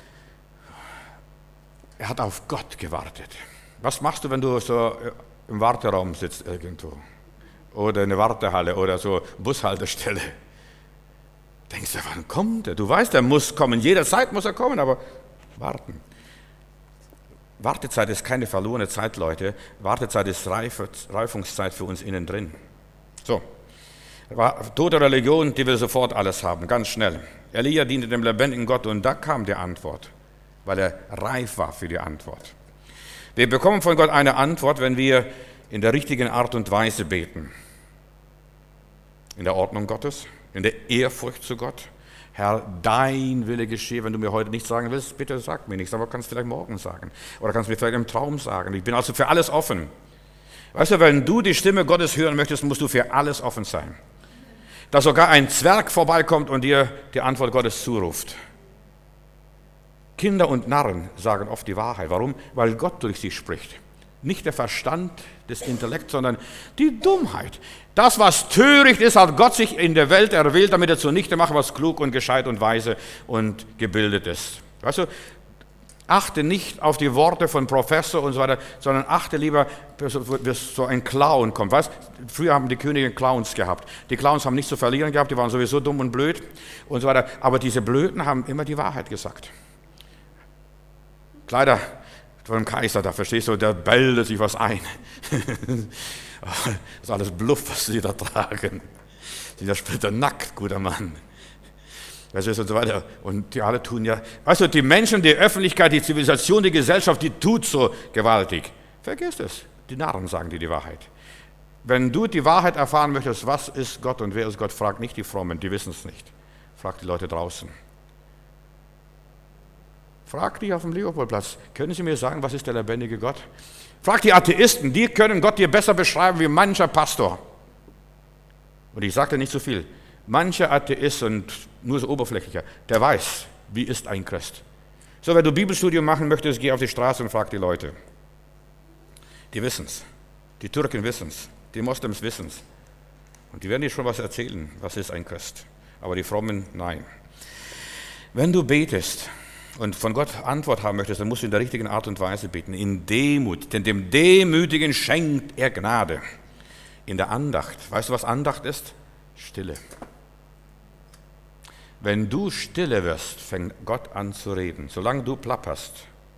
er hat auf Gott gewartet. Was machst du, wenn du so im Warteraum sitzt irgendwo? Oder in der Wartehalle oder so Bushaltestelle? Denkst du, wann kommt er? Du weißt, er muss kommen. Jederzeit muss er kommen, aber warten. Wartezeit ist keine verlorene Zeit, Leute. Wartezeit ist Reife, Reifungszeit für uns innen drin. So, tote Religion, die will sofort alles haben, ganz schnell. Elia diente dem lebendigen Gott und da kam die Antwort, weil er reif war für die Antwort. Wir bekommen von Gott eine Antwort, wenn wir in der richtigen Art und Weise beten. In der Ordnung Gottes, in der Ehrfurcht zu Gott. Herr, dein Wille geschehe. Wenn du mir heute nicht sagen willst, bitte sag mir nichts, aber kannst vielleicht morgen sagen. Oder kannst mir vielleicht im Traum sagen. Ich bin also für alles offen. Weißt du, wenn du die Stimme Gottes hören möchtest, musst du für alles offen sein. Dass sogar ein Zwerg vorbeikommt und dir die Antwort Gottes zuruft. Kinder und Narren sagen oft die Wahrheit. Warum? Weil Gott durch sie spricht. Nicht der Verstand des Intellekts, sondern die Dummheit. Das, was töricht ist, hat Gott sich in der Welt erwählt, damit er zunichte macht, was klug und gescheit und weise und gebildet ist. Weißt du, achte nicht auf die Worte von Professor und so weiter, sondern achte lieber, bis so ein Clown kommt. Weißt, früher haben die Könige Clowns gehabt. Die Clowns haben nichts zu verlieren gehabt, die waren sowieso dumm und blöd und so weiter. Aber diese Blöden haben immer die Wahrheit gesagt. Kleider von dem Kaiser, da verstehst du, der bildet sich was ein. Das ist alles Bluff, was sie da tragen. Dieser Splitter nackt, guter Mann. Das ist und so weiter. Und die alle tun ja, weißt du, die Menschen, die Öffentlichkeit, die Zivilisation, die Gesellschaft, die tut so gewaltig. Vergiss es. Die Narren sagen dir die Wahrheit. Wenn du die Wahrheit erfahren möchtest, was ist Gott und wer ist Gott, frag nicht die Frommen, die wissen es nicht. Frag die Leute draußen. Frag die auf dem Leopoldplatz, können Sie mir sagen, was ist der lebendige Gott? Frag die Atheisten, die können Gott dir besser beschreiben wie mancher Pastor. Und ich sagte nicht so viel. Mancher Atheist und nur so oberflächlicher, der weiß, wie ist ein Christ. So, wenn du Bibelstudium machen möchtest, geh auf die Straße und frag die Leute. Die wissen es. Die Türken wissen es. Die Moslems wissen es. Und die werden dir schon was erzählen, was ist ein Christ. Aber die Frommen, nein. Wenn du betest und von Gott Antwort haben möchtest, dann musst du in der richtigen Art und Weise beten, in Demut, denn dem Demütigen schenkt er Gnade. In der Andacht, weißt du, was Andacht ist? Stille. Wenn du stille wirst, fängt Gott an zu reden. Solange du plapperst,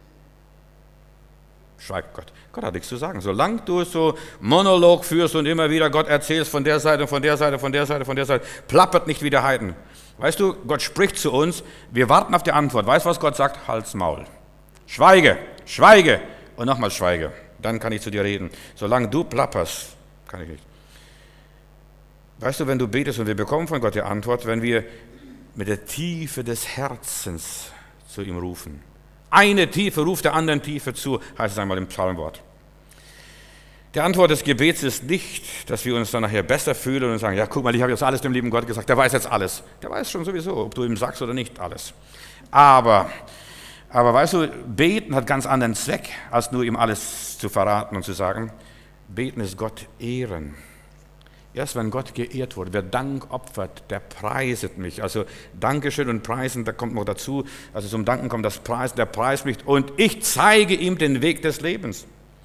schweigt Gott. Gott hat nichts zu sagen. Solange du so Monolog führst und immer wieder Gott erzählst von der Seite, von der Seite, von der Seite, von der Seite, plappert nicht wie der Heiden. Weißt du, Gott spricht zu uns, wir warten auf die Antwort. Weißt du, was Gott sagt? Halt's Maul. Schweige, schweige und nochmal schweige. Dann kann ich zu dir reden. Solange du plapperst, kann ich nicht. Weißt du, wenn du betest und wir bekommen von Gott die Antwort, wenn wir mit der Tiefe des Herzens zu ihm rufen. Eine Tiefe ruft der anderen Tiefe zu, heißt es einmal im Psalmwort. Die Antwort des Gebets ist nicht, dass wir uns dann nachher besser fühlen und sagen, ja, guck mal, ich habe jetzt alles dem lieben Gott gesagt, der weiß jetzt alles. Der weiß schon sowieso, ob du ihm sagst oder nicht, alles. Aber, aber weißt du, Beten hat ganz anderen Zweck, als nur ihm alles zu verraten und zu sagen. Beten ist Gott ehren. Erst wenn Gott geehrt wurde, wer Dank opfert, der preiset mich. Also Dankeschön und Preisen, da kommt noch dazu, also zum Danken kommt das Preisen, der preist mich und ich zeige ihm den Weg des Lebens.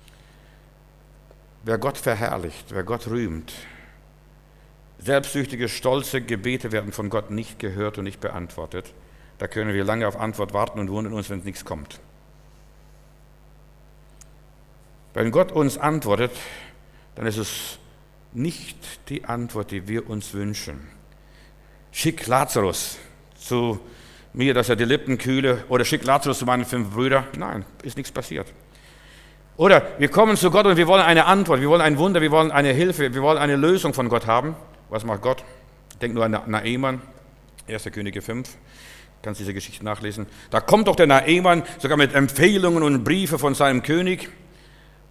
Wer Gott verherrlicht, wer Gott rühmt, selbstsüchtige, stolze Gebete werden von Gott nicht gehört und nicht beantwortet. Da können wir lange auf Antwort warten und wundern uns, wenn nichts kommt. Wenn Gott uns antwortet, dann ist es nicht die Antwort, die wir uns wünschen. Schick Lazarus zu mir, dass er die Lippen kühle, oder schick Lazarus zu meinen fünf Brüdern. Nein, ist nichts passiert. Oder wir kommen zu Gott und wir wollen eine Antwort, wir wollen ein Wunder, wir wollen eine Hilfe, wir wollen eine Lösung von Gott haben. Was macht Gott? Denk nur an Naaman, erster Könige fünf. Kannst diese Geschichte nachlesen. Da kommt doch der Naaman sogar mit Empfehlungen und Briefe von seinem König.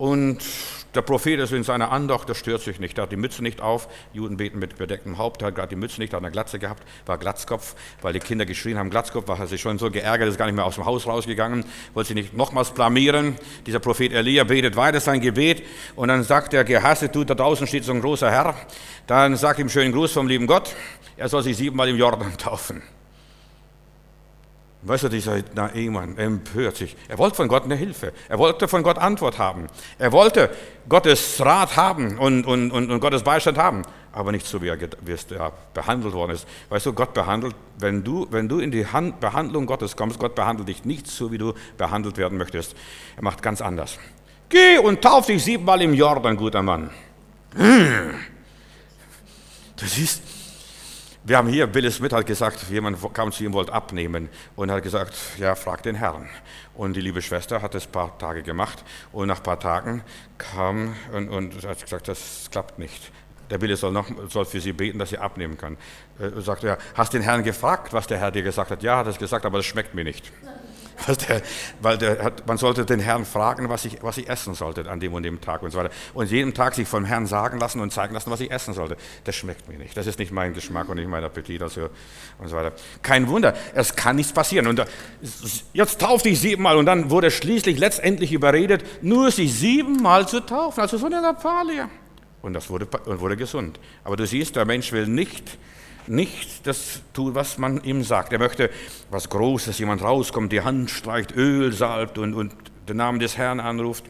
Und der Prophet ist in seiner Andacht, der stört sich nicht, er hat die Mütze nicht auf, Juden beten mit bedecktem Haupt, er hat gerade die Mütze nicht, er hat eine Glatze gehabt, war Glatzkopf, weil die Kinder geschrien haben, Glatzkopf, war er sich schon so geärgert, ist gar nicht mehr aus dem Haus rausgegangen, wollte sich nicht nochmals blamieren. Dieser Prophet Elia betet weiter sein Gebet und dann sagt er, gehasset du, da draußen steht so ein großer Herr, dann sagt ihm schönen Gruß vom lieben Gott, er soll sich siebenmal im Jordan taufen. Weißt du, dieser Naaman empört sich. Er wollte von Gott eine Hilfe. Er wollte von Gott Antwort haben. Er wollte Gottes Rat haben und, und, und, und Gottes Beistand haben. Aber nicht so, wie er, wie es ja, behandelt worden ist. Weißt du, Gott behandelt, wenn du, wenn du in die Hand, Behandlung Gottes kommst, Gott behandelt dich nicht so, wie du behandelt werden möchtest. Er macht ganz anders. Geh und tauf dich siebenmal im Jordan, guter Mann. Hm. Du siehst, wir haben hier, Bill Smith hat gesagt, jemand kam zu ihm, wollte abnehmen und hat gesagt, ja, frag den Herrn. Und die liebe Schwester hat das ein paar Tage gemacht und nach ein paar Tagen kam und, und hat gesagt, das klappt nicht. Der Bill soll, noch, soll für sie beten, dass sie abnehmen kann. Er sagte, ja, hast den Herrn gefragt, was der Herr dir gesagt hat? Ja, hat er gesagt, aber das schmeckt mir nicht. Der, weil der hat, man sollte den Herrn fragen, was ich, was ich essen sollte an dem und dem Tag und so weiter. Und jeden Tag sich vom Herrn sagen lassen und zeigen lassen, was ich essen sollte. Das schmeckt mir nicht. Das ist nicht mein Geschmack und nicht mein Appetit also, und so weiter. Kein Wunder, es kann nichts passieren. Und jetzt tauf dich siebenmal und dann wurde schließlich letztendlich überredet, nur sich siebenmal zu taufen. Also so eine Lappalie. Und das wurde, und wurde gesund. Aber du siehst, der Mensch will nicht nicht das tun, was man ihm sagt. Er möchte was Großes, jemand rauskommt, die Hand streicht, Öl salbt und, und den Namen des Herrn anruft.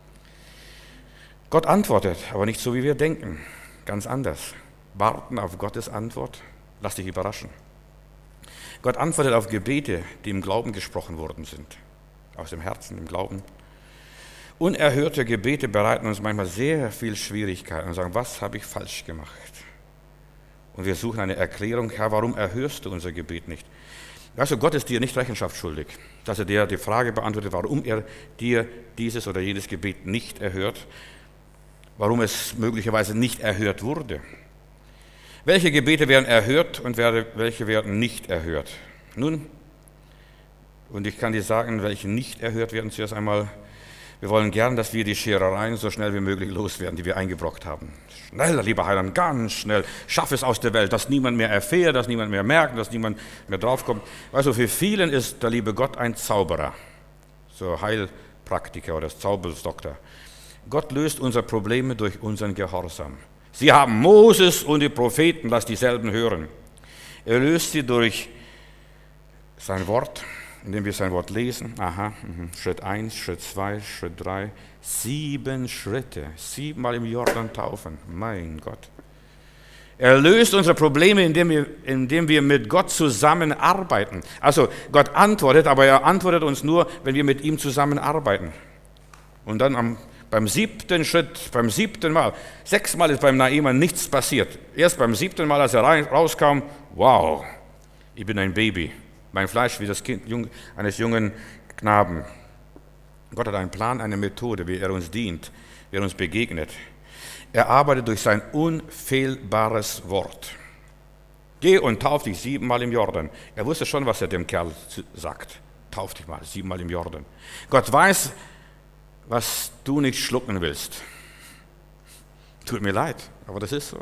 Gott antwortet, aber nicht so, wie wir denken. Ganz anders. Warten auf Gottes Antwort. Lass dich überraschen. Gott antwortet auf Gebete, die im Glauben gesprochen worden sind. Aus dem Herzen, im Glauben. Unerhörte Gebete bereiten uns manchmal sehr viel Schwierigkeiten und sagen, was habe ich falsch gemacht? Und wir suchen eine Erklärung, Herr, warum erhörst du unser Gebet nicht? Weißt du, Gott ist dir nicht Rechenschaft schuldig, dass er dir die Frage beantwortet, warum er dir dieses oder jenes Gebet nicht erhört, warum es möglicherweise nicht erhört wurde. Welche Gebete werden erhört und welche werden nicht erhört? Nun, und ich kann dir sagen, welche nicht erhört werden, zuerst einmal, wir wollen gern, dass wir die Scherereien so schnell wie möglich loswerden, die wir eingebrockt haben. Schnell, lieber Heiland, ganz schnell. Schaff es aus der Welt, dass niemand mehr erfährt, dass niemand mehr merkt, dass niemand mehr draufkommt. Weißt du, für vielen ist der liebe Gott ein Zauberer, so Heilpraktiker oder Zaubersdoktor. Gott löst unsere Probleme durch unseren Gehorsam. Sie haben Moses und die Propheten, lass dieselben hören. Er löst sie durch sein Wort, indem wir sein Wort lesen. Aha, Schritt eins, Schritt zwei, Schritt drei, sieben Schritte, siebenmal im Jordan taufen, mein Gott. Er löst unsere Probleme, indem wir, indem wir mit Gott zusammenarbeiten. Also Gott antwortet, aber er antwortet uns nur, wenn wir mit ihm zusammenarbeiten. Und dann am, beim siebten Schritt, beim siebten Mal, sechsmal ist beim Naaman nichts passiert. Erst beim siebten Mal, als er rein, rauskam, wow, ich bin ein Baby. Mein Fleisch wie das Kind jung, eines jungen Knaben. Gott hat einen Plan, eine Methode, wie er uns dient, wie er uns begegnet. Er arbeitet durch sein unfehlbares Wort. Geh und tauf dich siebenmal im Jordan. Er wusste schon, was er dem Kerl sagt. Tauf dich mal siebenmal im Jordan. Gott weiß, was du nicht schlucken willst. Tut mir leid, aber das ist so.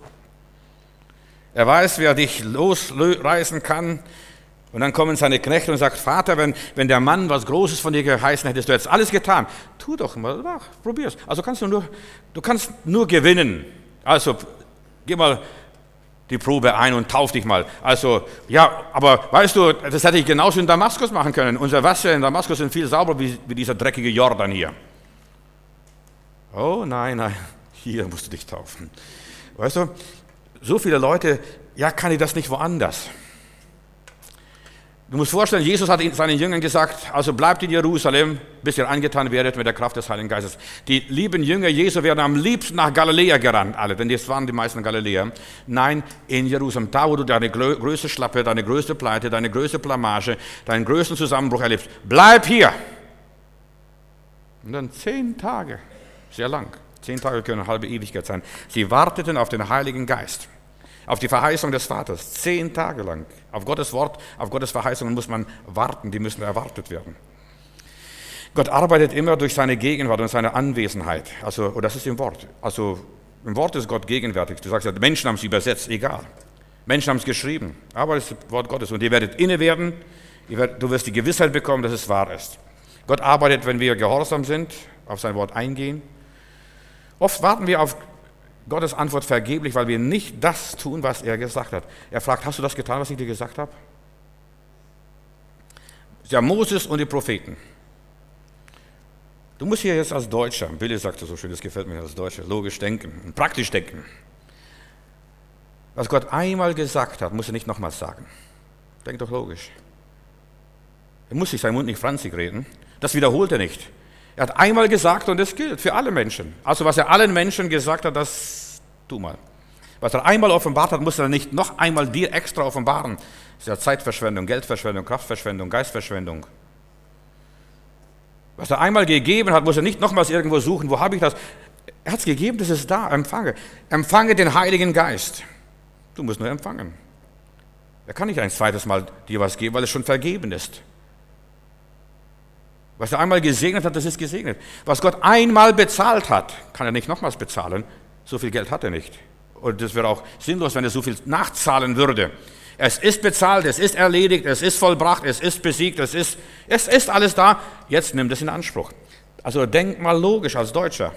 Er weiß, wer dich losreißen kann. Und dann kommen seine Knechte und sagen, Vater, wenn, wenn der Mann was Großes von dir geheißen hättest du jetzt alles getan. Tu doch mal, mach, probier's. Also kannst du nur, du kannst nur gewinnen. Also geh mal die Probe ein und tauf dich mal. Also, ja, aber weißt du, das hätte ich genauso in Damaskus machen können. Unser Wasser in Damaskus sind viel sauberer wie, wie dieser dreckige Jordan hier. Oh nein, nein, hier musst du dich taufen. Weißt du, so viele Leute, ja, kann ich das nicht woanders? Du musst vorstellen, Jesus hat seinen Jüngern gesagt, also bleibt in Jerusalem, bis ihr angetan werdet mit der Kraft des Heiligen Geistes. Die lieben Jünger Jesu werden am liebsten nach Galiläa gerannt, alle, denn das waren die meisten Galiläer. Nein, in Jerusalem, da wo du deine größte Schlappe, deine größte Pleite, deine größte Blamage, deinen größten Zusammenbruch erlebst, bleib hier. Und dann zehn Tage, sehr lang, zehn Tage können eine halbe Ewigkeit sein. Sie warteten auf den Heiligen Geist. Auf die Verheißung des Vaters, zehn Tage lang. Auf Gottes Wort, auf Gottes Verheißungen muss man warten, die müssen erwartet werden. Gott arbeitet immer durch seine Gegenwart und seine Anwesenheit. Also, und das ist im Wort. Also im Wort ist Gott gegenwärtig. Du sagst ja, Menschen haben es übersetzt, egal. Menschen haben es geschrieben, aber es ist das Wort Gottes. Und ihr werdet inne werden, ihr werdet, du wirst die Gewissheit bekommen, dass es wahr ist. Gott arbeitet, wenn wir gehorsam sind, auf sein Wort eingehen. Oft warten wir auf Gottes Antwort vergeblich, weil wir nicht das tun, was er gesagt hat. Er fragt, hast du das getan, was ich dir gesagt habe? Ja, Moses und die Propheten. Du musst hier jetzt als Deutscher, Billy sagte so schön, das gefällt mir als Deutscher, logisch denken, praktisch denken. Was Gott einmal gesagt hat, muss er nicht nochmals sagen. Denk doch logisch. Er muss sich seinen Mund nicht franzig reden. Das wiederholt er nicht. Er hat einmal gesagt und das gilt für alle Menschen. Also was er allen Menschen gesagt hat, das tu mal. Was er einmal offenbart hat, muss er nicht noch einmal dir extra offenbaren. Das ist ja Zeitverschwendung, Geldverschwendung, Kraftverschwendung, Geistverschwendung. Was er einmal gegeben hat, muss er nicht nochmals irgendwo suchen. Wo habe ich das? Er hat es gegeben, das ist da. Empfange. Empfange den Heiligen Geist. Du musst nur empfangen. Er kann nicht ein zweites Mal dir was geben, weil es schon vergeben ist. Was er einmal gesegnet hat, das ist gesegnet. Was Gott einmal bezahlt hat, kann er nicht nochmals bezahlen. So viel Geld hat er nicht. Und das wäre auch sinnlos, wenn er so viel nachzahlen würde. Es ist bezahlt, es ist erledigt, es ist vollbracht, es ist besiegt, es ist, es ist alles da. Jetzt nimm das in Anspruch. Also denk mal logisch als Deutscher.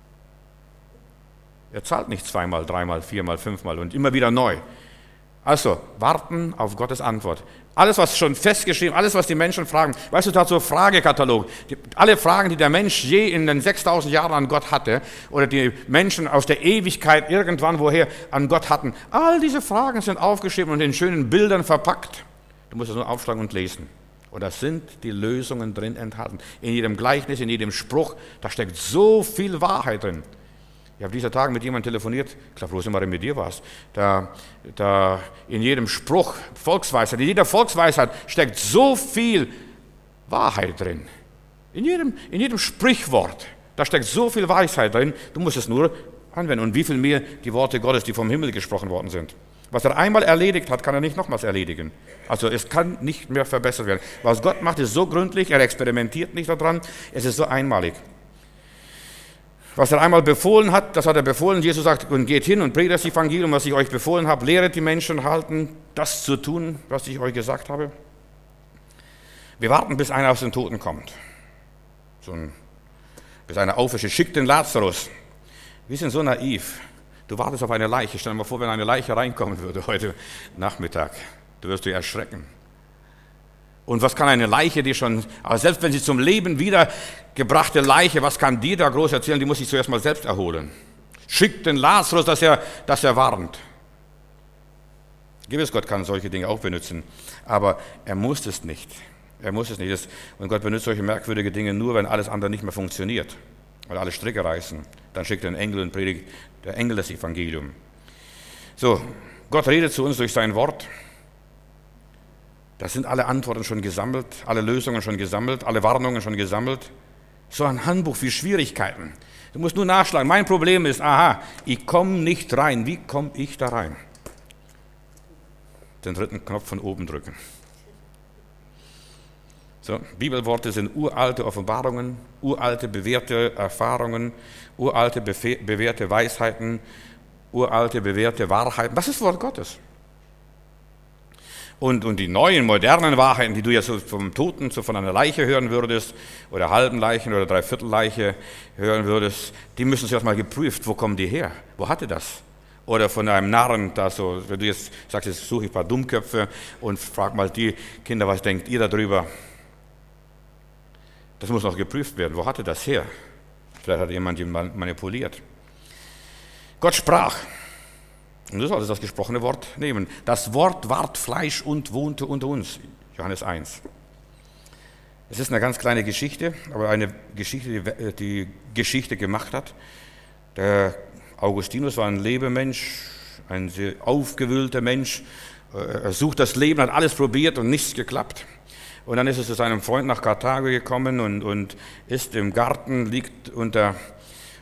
Er zahlt nicht zweimal, dreimal, viermal, fünfmal und immer wieder neu. Also, warten auf Gottes Antwort. Alles, was schon festgeschrieben, alles, was die Menschen fragen. Weißt du, da hat so ein Fragekatalog. Die, alle Fragen, die der Mensch je in den sechstausend Jahren an Gott hatte, oder die Menschen aus der Ewigkeit irgendwann woher an Gott hatten, all diese Fragen sind aufgeschrieben und in schönen Bildern verpackt. Du musst es nur aufschlagen und lesen. Und da sind die Lösungen drin enthalten. In jedem Gleichnis, in jedem Spruch, da steckt so viel Wahrheit drin. Ich habe dieser Tage mit jemandem telefoniert, ich glaube, Rosemarie, mit dir war's. Da, da in jedem Spruch, Volksweisheit, in jeder Volksweisheit steckt so viel Wahrheit drin. In jedem, in jedem Sprichwort, da steckt so viel Weisheit drin, du musst es nur anwenden. Und wie viel mehr die Worte Gottes, die vom Himmel gesprochen worden sind. Was er einmal erledigt hat, kann er nicht nochmals erledigen. Also es kann nicht mehr verbessert werden. Was Gott macht, ist so gründlich, er experimentiert nicht daran, es ist so einmalig. Was er einmal befohlen hat, das hat er befohlen. Jesus sagt, und geht hin und predigt das Evangelium, was ich euch befohlen habe. Lehret die Menschen halten, das zu tun, was ich euch gesagt habe. Wir warten, bis einer aus den Toten kommt. So ein, bis einer aufersteht. Schickt den Lazarus. Wir sind so naiv. Du wartest auf eine Leiche. Stell dir mal vor, wenn eine Leiche reinkommen würde heute Nachmittag. Du wirst dich erschrecken. Und was kann eine Leiche, die schon, aber selbst wenn sie zum Leben wiedergebrachte Leiche, was kann die da groß erzählen? Die muss sich zuerst mal selbst erholen. Schickt den Lazarus, dass er, dass er warnt. Gewiss, Gott kann solche Dinge auch benutzen, aber er muss es nicht. Er muss es nicht. Und Gott benutzt solche merkwürdige Dinge nur, wenn alles andere nicht mehr funktioniert, weil alle Stricke reißen. Dann schickt er einen Engel und predigt der Engel das Evangelium. So, Gott redet zu uns durch sein Wort. Da sind alle Antworten schon gesammelt, alle Lösungen schon gesammelt, alle Warnungen schon gesammelt. So ein Handbuch für Schwierigkeiten. Du musst nur nachschlagen. Mein Problem ist, aha, ich komme nicht rein. Wie komme ich da rein? Den dritten Knopf von oben drücken. So, Bibelworte sind uralte Offenbarungen, uralte bewährte Erfahrungen, uralte bewährte Weisheiten, uralte bewährte Wahrheiten. Das ist Wort Gottes. Und, und die neuen, modernen Wahrheiten, die du ja so vom Toten, so von einer Leiche hören würdest, oder halben Leichen oder Dreiviertelleiche hören würdest, die müssen zuerst mal geprüft, wo kommen die her? Wo hatte das? Oder von einem Narren, da so, wenn du jetzt sagst, jetzt suche ich ein paar Dummköpfe und frag mal die Kinder, was denkt ihr darüber? Das muss noch geprüft werden. Wo hatte das her? Vielleicht hat jemand ihn manipuliert. Gott sprach. Und du solltest das gesprochene Wort nehmen. Das Wort ward Fleisch und wohnte unter uns. Johannes eins. Es ist eine ganz kleine Geschichte, aber eine Geschichte, die die Geschichte gemacht hat. Der Augustinus war ein Lebemensch, ein sehr aufgewühlter Mensch. Er sucht das Leben, hat alles probiert und nichts geklappt. Und dann ist er zu seinem Freund nach Karthago gekommen und, und ist im Garten, liegt unter,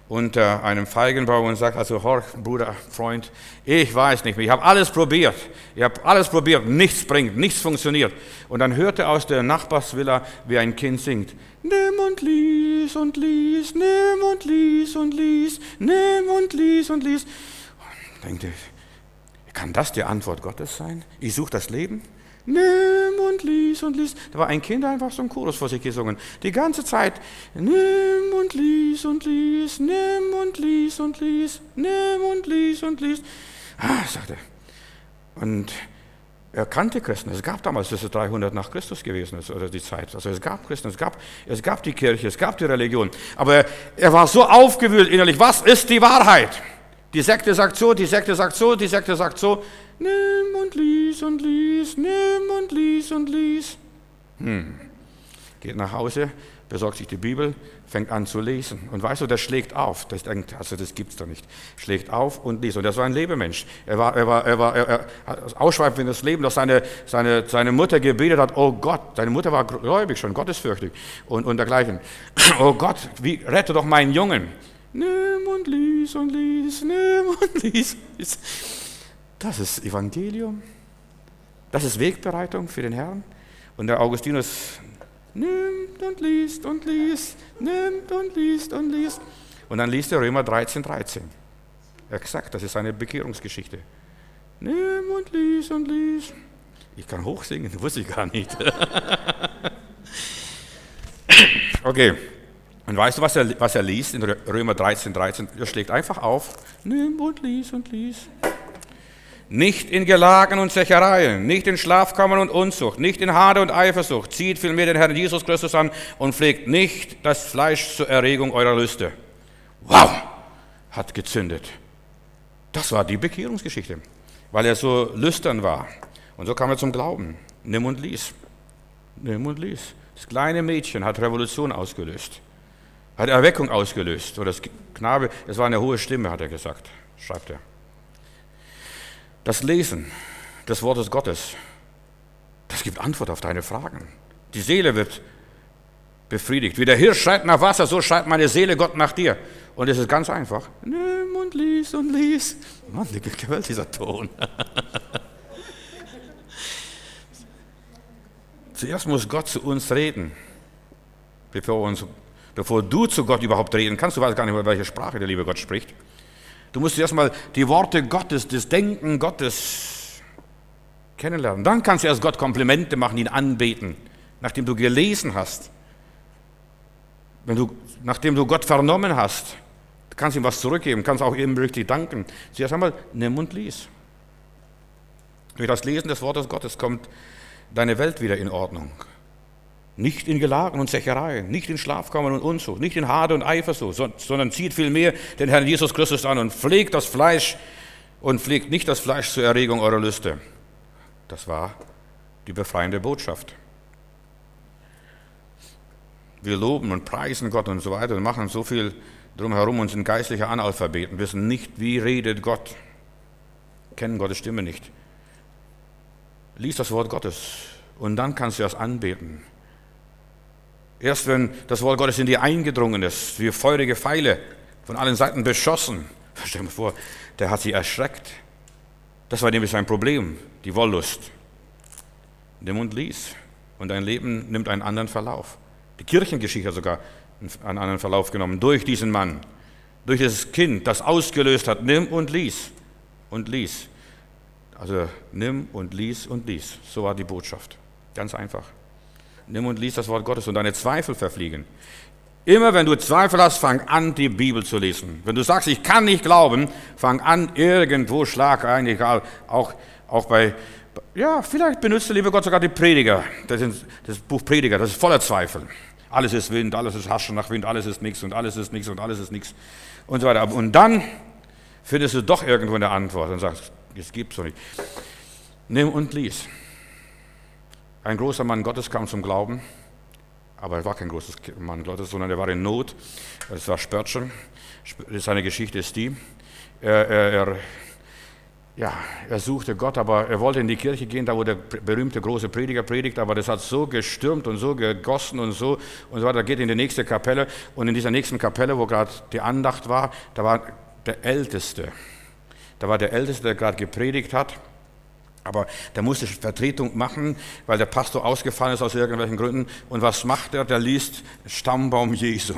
unter einem Feigenbaum und sagt, also horch, Bruder, Freund, ich weiß nicht mehr, ich habe alles probiert, ich habe alles probiert, nichts bringt, nichts funktioniert. Und dann hörte aus der Nachbarsvilla, wie ein Kind singt, nimm und lies und lies, nimm und lies und lies, nimm und lies und lies. Und denkt ihr, kann das die Antwort Gottes sein? Ich suche das Leben? Nimm und lies und lies. Da war ein Kind einfach so ein Chorus vor sich gesungen. Die ganze Zeit. Nimm und lies und lies, nimm und lies und lies, nimm und lies und lies. Ah, sagte er. Und er kannte Christen. Es gab damals, das ist dreihundert nach Christus gewesen, oder die Zeit. Also es gab Christen, es gab, es gab die Kirche, es gab die Religion. Aber er war so aufgewühlt innerlich. Was ist die Wahrheit? Die Sekte sagt so, die Sekte sagt so, die Sekte sagt so. Nimm und lies und lies, nimm und lies und lies. Hm. Geht nach Hause, besorgt sich die Bibel, fängt an zu lesen. Und weißt du, der schlägt auf. Das denkt, also das gibt's doch nicht. Schlägt auf und liest. Und das war ein Lebemensch. Er war, er war, er war, er, er hat ausschweifendes Leben, dass seine, seine, seine Mutter gebetet hat, oh Gott, seine Mutter war gläubig schon, gottesfürchtig und, und dergleichen. Oh Gott, wie, rette doch meinen Jungen. Nimm und lies und lies, nimm und lies. Das ist Evangelium. Das ist Wegbereitung für den Herrn. Und der Augustinus nimmt und liest und liest, nimmt und liest und liest. Und dann liest er Römer dreizehn, dreizehn. Exakt, das ist seine Bekehrungsgeschichte. Nimm und lies und lies. Ich kann hochsingen, wusste ich gar nicht. Okay. Und weißt du, was er, was er liest in Römer dreizehn, dreizehn? Er schlägt einfach auf. Nimm und lies und lies. Nicht in Gelagen und Zechereien, nicht in Schlafkammern und Unzucht, nicht in Hade und Eifersucht. Zieht vielmehr den Herrn Jesus Christus an und pflegt nicht das Fleisch zur Erregung eurer Lüste. Wow, hat gezündet. Das war die Bekehrungsgeschichte, weil er so lüstern war. Und so kam er zum Glauben. Nimm und lies. Nimm und lies. Das kleine Mädchen hat Revolution ausgelöst. Hat Erweckung ausgelöst. Oder das Knabe, es war eine hohe Stimme, hat er gesagt, schreibt er. Das Lesen des Wortes Gottes, das gibt Antwort auf deine Fragen. Die Seele wird befriedigt. Wie der Hirsch schreit nach Wasser, so schreit meine Seele Gott nach dir. Und es ist ganz einfach. Nimm und lies und lies. Mann, mir gefällt dieser Ton. Zuerst muss Gott zu uns reden, bevor, uns, bevor du zu Gott überhaupt reden kannst. Du weißt gar nicht mehr, welche Sprache der liebe Gott spricht. Du musst erst mal die Worte Gottes, das Denken Gottes kennenlernen. Dann kannst du erst Gott Komplimente machen, ihn anbeten, nachdem du gelesen hast. Wenn du, nachdem du Gott vernommen hast, kannst du ihm was zurückgeben, kannst auch ihm richtig danken. Zuerst einmal, nimm und lies. Durch das Lesen des Wortes Gottes kommt deine Welt wieder in Ordnung. Nicht in Gelagen und Zechereien, nicht in Schlafkammern und Unzucht, nicht in Hade und Eifersucht, sondern zieht vielmehr den Herrn Jesus Christus an und pflegt das Fleisch und pflegt nicht das Fleisch zur Erregung eurer Lüste. Das war die befreiende Botschaft. Wir loben und preisen Gott und so weiter und machen so viel drumherum und sind geistliche Analphabeten, wissen nicht, wie redet Gott, kennen Gottes Stimme nicht. Lies das Wort Gottes und dann kannst du es anbeten. Erst wenn das Wort Gottes in dir eingedrungen ist, wie feurige Pfeile von allen Seiten beschossen, stell dir mal vor, der hat sie erschreckt. Das war nämlich sein Problem, die Wollust. Nimm und lies und dein Leben nimmt einen anderen Verlauf. Die Kirchengeschichte hat sogar einen anderen Verlauf genommen, durch diesen Mann, durch dieses Kind, das ausgelöst hat, nimm und lies und lies. Also nimm und lies und lies, so war die Botschaft, ganz einfach. Nimm und lies das Wort Gottes und deine Zweifel verfliegen. Immer wenn du Zweifel hast, fang an, die Bibel zu lesen. Wenn du sagst, ich kann nicht glauben, fang an, irgendwo schlag ein, egal, auch, auch bei, ja, vielleicht benutzt der liebe Gott sogar die Prediger, das, ist, das Buch Prediger, das ist voller Zweifel. Alles ist Wind, alles ist Haschen nach Wind, alles ist nichts und alles ist nichts und alles ist nichts und so weiter. Und dann findest du doch irgendwo eine Antwort und sagst, es gibt's doch nicht. Nimm und lies. Ein großer Mann Gottes kam zum Glauben, aber er war kein großer Mann Gottes, sondern er war in Not. Das war Spurgeon. Seine Geschichte ist die, er, er, er, ja, er suchte Gott, aber er wollte in die Kirche gehen, da wo der berühmte große Prediger predigt, aber das hat so gestürmt und so gegossen und so und so weiter. Er geht in die nächste Kapelle und in dieser nächsten Kapelle, wo gerade die Andacht war, da war der Älteste. Da war der Älteste, der gerade gepredigt hat, aber der musste Vertretung machen, weil der Pastor ausgefallen ist aus irgendwelchen Gründen. Und was macht er? Der liest Stammbaum Jesu.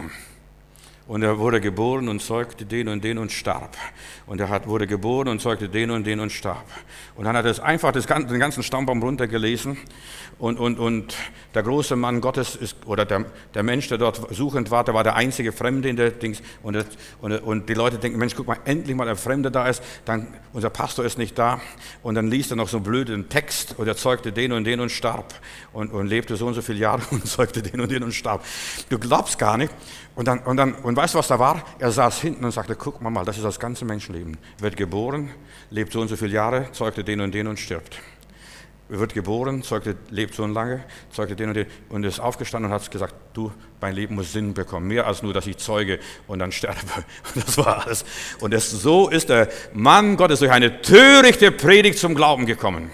Und er wurde geboren und zeugte den und den und starb. Und er hat, wurde geboren und zeugte den und den und starb. Und dann hat er einfach das, den ganzen Stammbaum runtergelesen. Und, und, und der große Mann Gottes ist, oder der, der Mensch, der dort suchend war, der war der einzige Fremde in der Dings. Und, das, und, und die Leute denken, Mensch, guck mal, endlich mal ein Fremder da ist. Dann, unser Pastor ist nicht da. Und dann liest er noch so einen blöden Text. Und er zeugte den und den und starb. Und, und lebte so und so viele Jahre und zeugte den und den und starb. Du glaubst gar nicht. Und dann, und dann, und weißt du, was da war? Er saß hinten und sagte, guck mal mal, das ist das ganze Menschenleben. Wird geboren, lebt so und so viele Jahre, zeugte den und den und stirbt. Wird geboren, zeugte, lebt so lange, zeugte den und den und ist aufgestanden und hat gesagt, du, mein Leben muss Sinn bekommen, mehr als nur, dass ich zeuge und dann sterbe. Und das war alles. Und es, so ist der Mann Gottes durch eine törichte Predigt zum Glauben gekommen.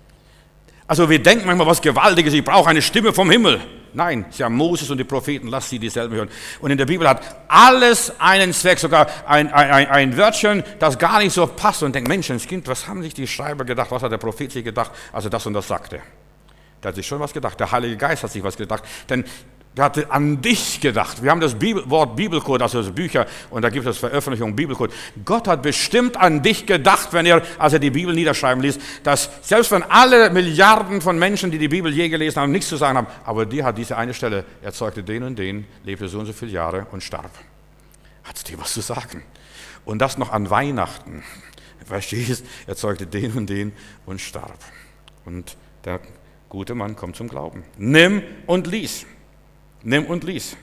Also wir denken manchmal was Gewaltiges, ich brauche eine Stimme vom Himmel. Nein, sie haben Moses und die Propheten, lass sie dieselben hören. Und in der Bibel hat alles einen Zweck, sogar ein, ein, ein Wörtchen, das gar nicht so passt und denkt, Menschenskind, was haben sich die Schreiber gedacht, was hat der Prophet sich gedacht, als er das und das sagte. Der hat sich schon was gedacht, der Heilige Geist hat sich was gedacht, denn der hatte an dich gedacht. Wir haben das Bibel, Wort Bibelcode, also das Bücher, und da gibt es Veröffentlichung, Bibelcode. Gott hat bestimmt an dich gedacht, wenn er, als er die Bibel niederschreiben ließ, dass selbst wenn alle Milliarden von Menschen, die die Bibel je gelesen haben, nichts zu sagen haben, aber dir hat diese eine Stelle, er zeugte den und den, lebte so und so viele Jahre und starb. Hat es dir was zu sagen? Und das noch an Weihnachten. Verstehst? Er zeugte den und den und starb. Und der gute Mann kommt zum Glauben. Nimm und lies. Nimm und lies.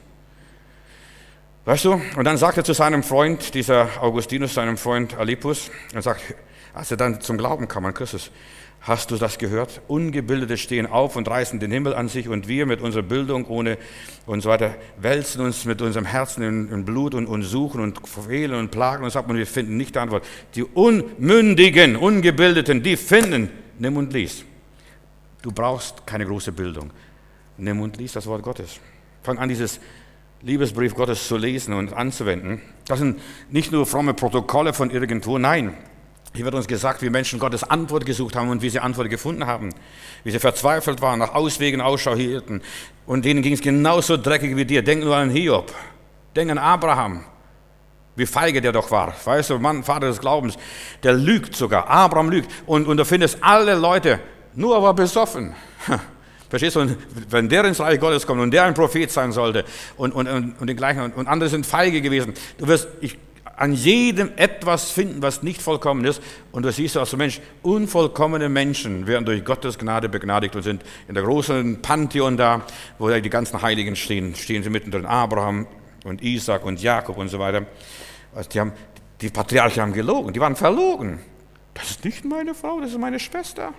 Weißt du, und dann sagt er zu seinem Freund, dieser Augustinus, seinem Freund Alippus, er sagt, als er dann zum Glauben kam an Christus, hast du das gehört? Ungebildete stehen auf und reißen den Himmel an sich und wir mit unserer Bildung ohne und so weiter wälzen uns mit unserem Herzen in, in Blut und, und suchen und fehlen und plagen und sagt man, wir finden nicht die Antwort. Die Unmündigen, Ungebildeten, die finden. Nimm und lies. Du brauchst keine große Bildung. Nimm und lies das Wort Gottes. Fang an, dieses Liebesbrief Gottes zu lesen und anzuwenden. Das sind nicht nur fromme Protokolle von irgendwo, nein. Hier wird uns gesagt, wie Menschen Gottes Antwort gesucht haben und wie sie Antwort gefunden haben. Wie sie verzweifelt waren, nach Auswegen Ausschau hielten. Und denen ging es genauso dreckig wie dir. Denk nur an Hiob. Denk an Abraham. Wie feige der doch war. Weißt du, Mann, Vater des Glaubens, der lügt sogar. Abraham lügt. Und, und du findest alle Leute, nur aber besoffen. Verstehst du? Und wenn der ins Reich Gottes kommt und der ein Prophet sein sollte und, und, und, und, den gleichen, und andere sind feige gewesen, du wirst ich, an jedem etwas finden, was nicht vollkommen ist. Und du siehst als Mensch, unvollkommene Menschen werden durch Gottes Gnade begnadigt und sind in der großen Pantheon da, wo die ganzen Heiligen stehen. Stehen sie mittendrin, Abraham und Isaac und Jakob und so weiter. Also die, haben, die Patriarchen haben gelogen, die waren verlogen. Das ist nicht meine Frau, das ist meine Schwester.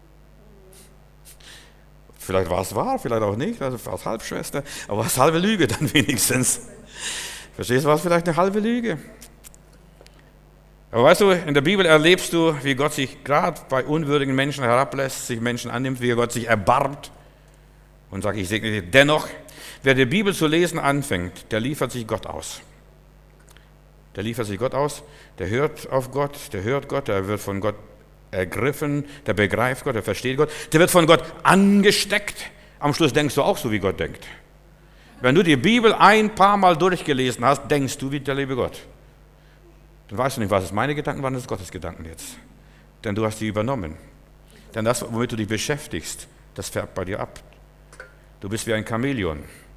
Vielleicht war es wahr, vielleicht auch nicht, also als Halbschwester, aber als halbe Lüge dann wenigstens. Verstehst du, was vielleicht eine halbe Lüge? Aber weißt du, in der Bibel erlebst du, wie Gott sich gerade bei unwürdigen Menschen herablässt, sich Menschen annimmt, wie Gott sich erbarmt und sagt, ich segne dich. Dennoch, wer die Bibel zu lesen anfängt, der liefert sich Gott aus. Der liefert sich Gott aus, der hört auf Gott, der hört Gott, der wird von Gott ergriffen, der begreift Gott, der versteht Gott, der wird von Gott angesteckt. Am Schluss denkst du auch so, wie Gott denkt. Wenn du die Bibel ein paar Mal durchgelesen hast, denkst du wie der liebe Gott. Dann weißt du nicht, was es meine Gedanken waren, das ist Gottes Gedanken jetzt. Denn du hast sie übernommen. Denn das, womit du dich beschäftigst, das färbt bei dir ab. Du bist wie ein Chamäleon.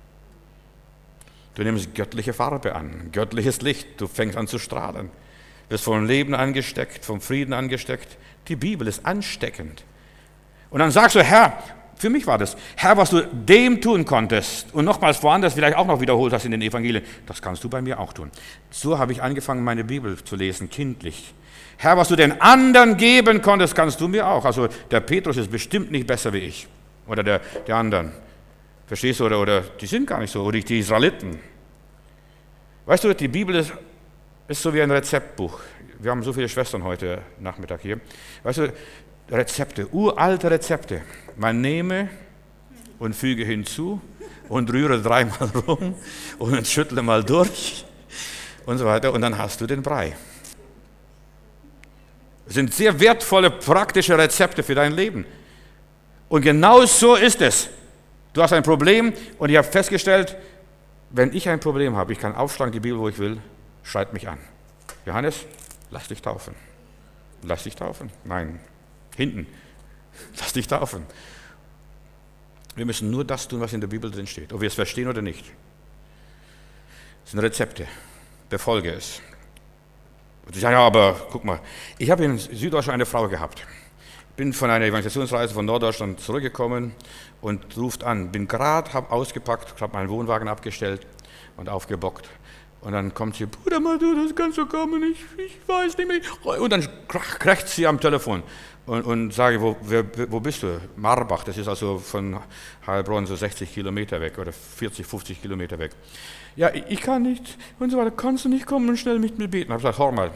Du nimmst göttliche Farbe an, göttliches Licht, du fängst an zu strahlen. Wirst vom Leben angesteckt, vom Frieden angesteckt. Die Bibel ist ansteckend. Und dann sagst du, Herr, für mich war das, Herr, was du dem tun konntest und nochmals woanders vielleicht auch noch wiederholt hast in den Evangelien, das kannst du bei mir auch tun. So habe ich angefangen, meine Bibel zu lesen, kindlich. Herr, was du den anderen geben konntest, kannst du mir auch. Also der Petrus ist bestimmt nicht besser wie ich oder der, der anderen. Verstehst du? Oder, oder die sind gar nicht so. Oder die Israeliten. Weißt du, die Bibel ist, ist so wie ein Rezeptbuch. wir haben so viele Schwestern heute Nachmittag hier. Weißt du, Rezepte, uralte Rezepte. Man nehme und füge hinzu und rühre dreimal rum und schüttle mal durch und so weiter und dann hast du den Brei. Das sind sehr wertvolle, praktische Rezepte für dein Leben. Und genau so ist es. Du hast ein Problem und ich habe festgestellt, wenn ich ein Problem habe, ich kann aufschlagen die Bibel, wo ich will, schreit mich an. Johannes, lass dich taufen. Lass dich taufen. Nein, hinten. Lass dich taufen. Wir müssen nur das tun, was in der Bibel drin steht, ob wir es verstehen oder nicht. Das sind Rezepte. Befolge es. Und ich sage, ja, aber guck mal, ich habe in Süddeutschland eine Frau gehabt. Bin von einer Evangelisationsreise von Norddeutschland zurückgekommen und ruft an. Bin gerade, habe ausgepackt, habe meinen Wohnwagen abgestellt und aufgebockt. Und dann kommt sie, Bruder, mal du, das kannst du kommen, ich, ich weiß nicht mehr. Und dann krächzt sie am Telefon und, und sage, wo, wer, wo bist du? Marbach, das ist also von Heilbronn so sechzig Kilometer weg oder vierzig, fünfzig Kilometer weg. Ja, ich, ich kann nicht und so weiter, kannst du nicht kommen und schnell mit mir beten? Ich habe gesagt, hör mal,